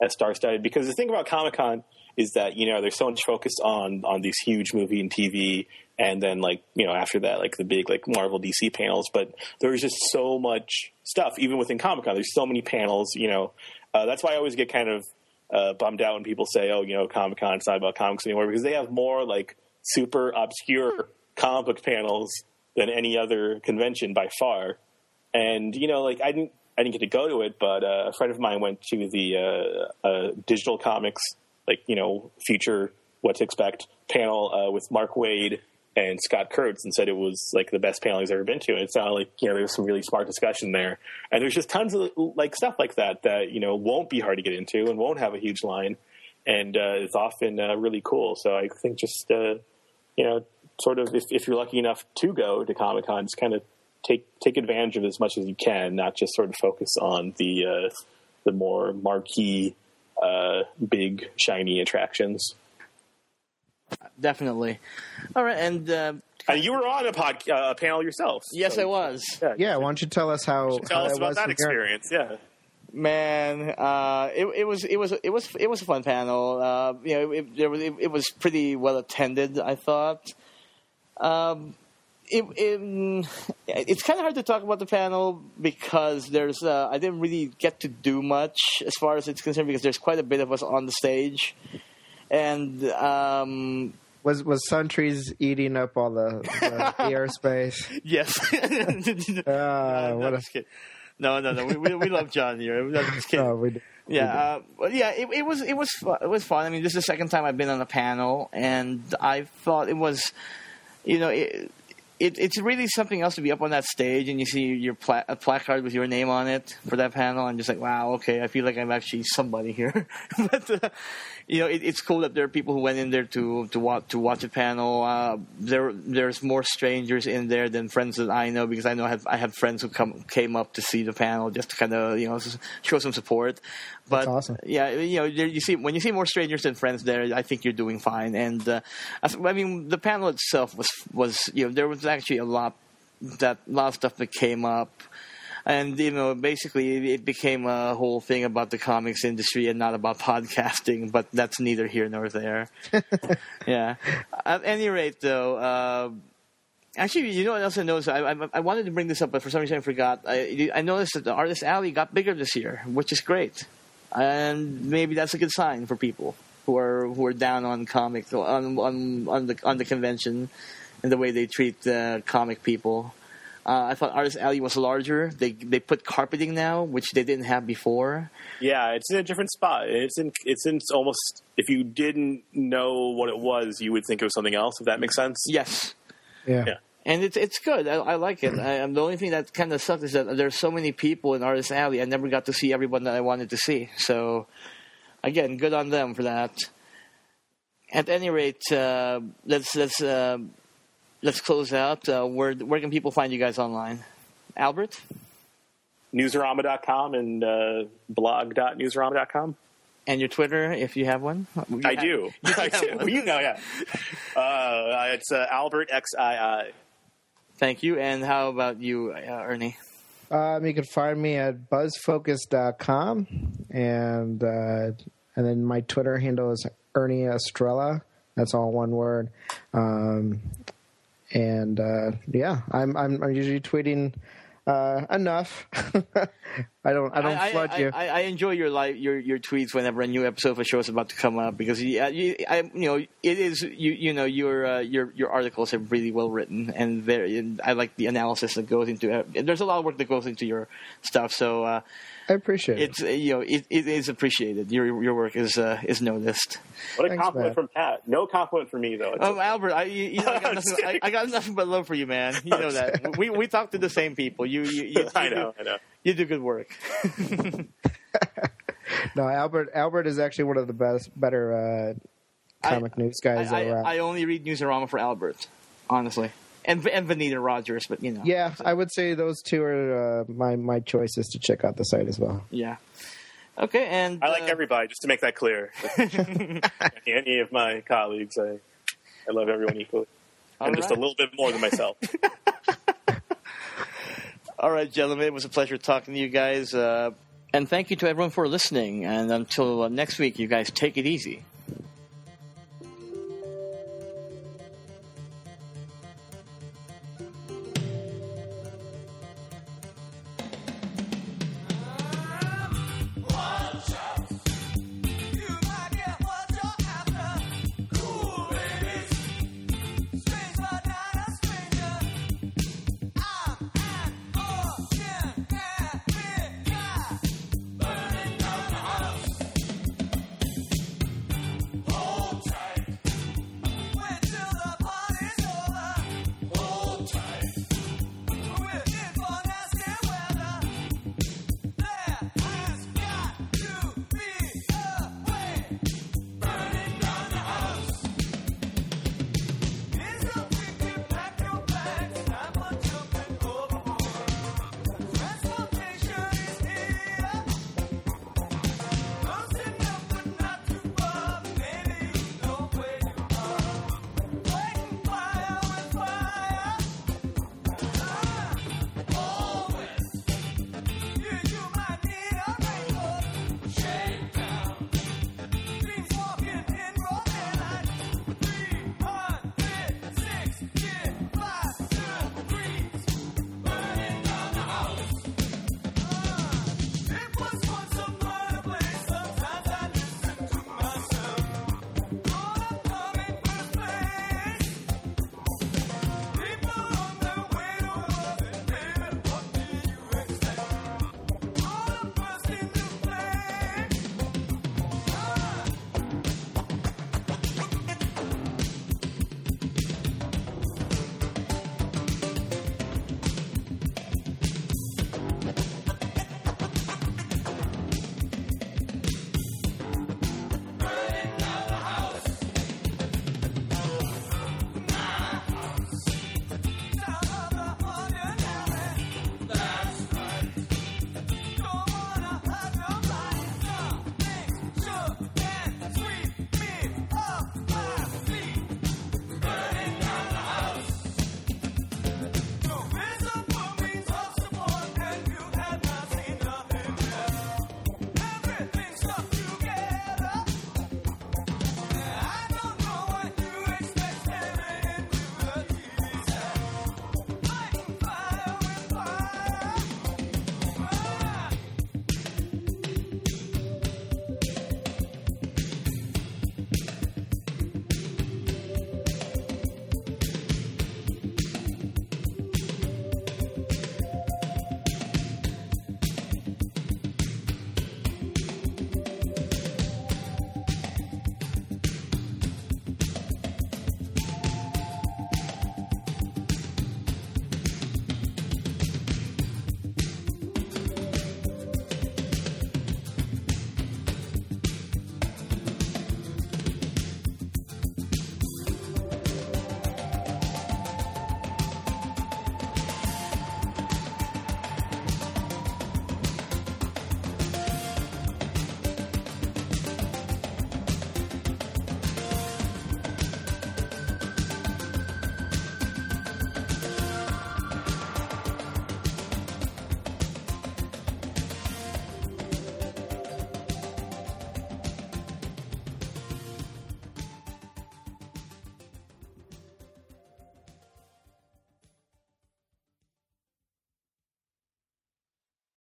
as star-studded. Because the thing about Comic-Con is that, you know, there's so much focus on on these huge movie and T V, and then, like, you know, after that, like the big, like, Marvel D C panels. But there's just so much stuff, even within Comic-Con. There's so many panels, you know. Uh, that's why I always get kind of uh, bummed out when people say, oh, you know, Comic-Con, it's not about comics anymore, because they have more, like, super obscure comic book panels than any other convention by far. And, you know, like, I didn't I didn't get to go to it, but uh, a friend of mine went to the uh, uh, Digital Comics, like, you know, future What to Expect panel uh, with Mark Waid and Scott Kurtz, and said it was, like, the best panel he's ever been to. And it sounded like, you know, there was some really smart discussion there. And there's just tons of, like, stuff like that that, you know, won't be hard to get into and won't have a huge line. And uh, it's often uh, really cool. So I think just, uh, you know, sort of if, if you're lucky enough to go to Comic-Con, just kind of take take advantage of it as much as you can, not just sort of focus on the uh, the more marquee, uh, big, shiny attractions. Definitely. All right, and uh, and you were on a pod, uh, a panel yourself. yes, so, I was. Yeah, Yeah, why don't you tell us how, tell how us that about was that from your- experience. Yeah. Man, uh, it, it was it was it was it was a fun panel. Uh, you know, it, there was it, it was pretty well attended, I thought. Um, it, it it's kind of hard to talk about the panel because there's uh, I didn't really get to do much as far as it's concerned because there's quite a bit of us on the stage, and um, Was was Suntrees eating up all the, the airspace? yes, Uh, no, what no, a, just kidding. no, no, no. We, we, we love John here. No, just kidding. oh, we, Yeah, uh, well, yeah, it, it was it was fu- it was fun. I mean, this is the second time I've been on a panel, and I thought it was, you know, it, it it's really something else to be up on that stage and you see your pla- a placard with your name on it for that panel. I'm just like, wow, okay, I feel like I'm actually somebody here. But uh, you know, it, it's cool that there are people who went in there to to watch to watch a panel. Uh, there there's more strangers in there than friends that I know because I know I have I have friends who come came up to see the panel just to kind of you know show some support. But That's awesome. yeah, you know, there, you see when you see more strangers than friends there, I think you're doing fine. And uh, I, th- I mean, the panel itself was was you know there was actually a lot that lot of stuff that came up. And, you know, basically it became a whole thing about the comics industry and not about podcasting, but that's neither here nor there. Yeah. At any rate, though, uh, actually, you know what else I noticed? I, I, I wanted to bring this up, but for some reason I forgot. I, I noticed that the Artist Alley got bigger this year, which is great. And maybe that's a good sign for people who are who are down on comics, on, on, on, the, on the convention and the way they treat uh, comic people. Uh, I thought Artist Alley was larger. They they put carpeting now, which they didn't have before. Yeah, it's in a different spot. It's in it's in almost, if you didn't know what it was, you would think it was something else, if that makes sense. Yes, yeah. Yeah. and it's it's good. I, I like it. I, the only thing that kind of sucks is that there's so many people in Artist Alley. I never got to see everyone that I wanted to see. So, again, good on them for that. At any rate, uh, let's let's. Uh, Let's close out. Uh, where where can people find you guys online? Albert? Newsarama dot com and uh, blog dot newsarama dot com. And your Twitter, if you have one? You I have- do. I do. Well, you know, yeah. Uh, it's uh, Albert X I I. Thank you. And how about you, uh, Ernie? Um, you can find me at buzz focus dot com, and uh, and then my Twitter handle is Ernie Estrella. That's all one word. Um, and uh, yeah, I'm, I'm I'm usually tweeting uh, enough. I don't I don't I, flood I, you. I, I enjoy your live, your your tweets whenever a new episode of a show is about to come up because you, you, I, you know it is you you know your uh, your your articles are really well written and very. And I like the analysis that goes into it. There's a lot of work that goes into your stuff, so uh, I appreciate it. it's uh, you know it, it is appreciated. Your your work is uh, is noticed. What a Thanks, compliment Matt. from Pat. No compliment from me, though. It's Um, Albert, I, you, you know, I, got nothing, I, I got nothing but love for you, man. You know that. We we talk to the same people. You you, you, you I do- know, I know. You do good work. No, Albert Albert is actually one of the best, better uh, comic news guys I, around. I, I only read Newsarama for Albert, honestly, and and Vanita Rogers, but you know. yeah, I would say those two are uh, my my choices to check out the site as well. Yeah. Okay, and I like uh, everybody, just to make that clear. Any of my colleagues, I, I love everyone equally. All And just right. a little bit more than myself. All right, gentlemen, it was a pleasure talking to you guys. Uh, And thank you to everyone for listening. And until uh, next week, you guys take it easy.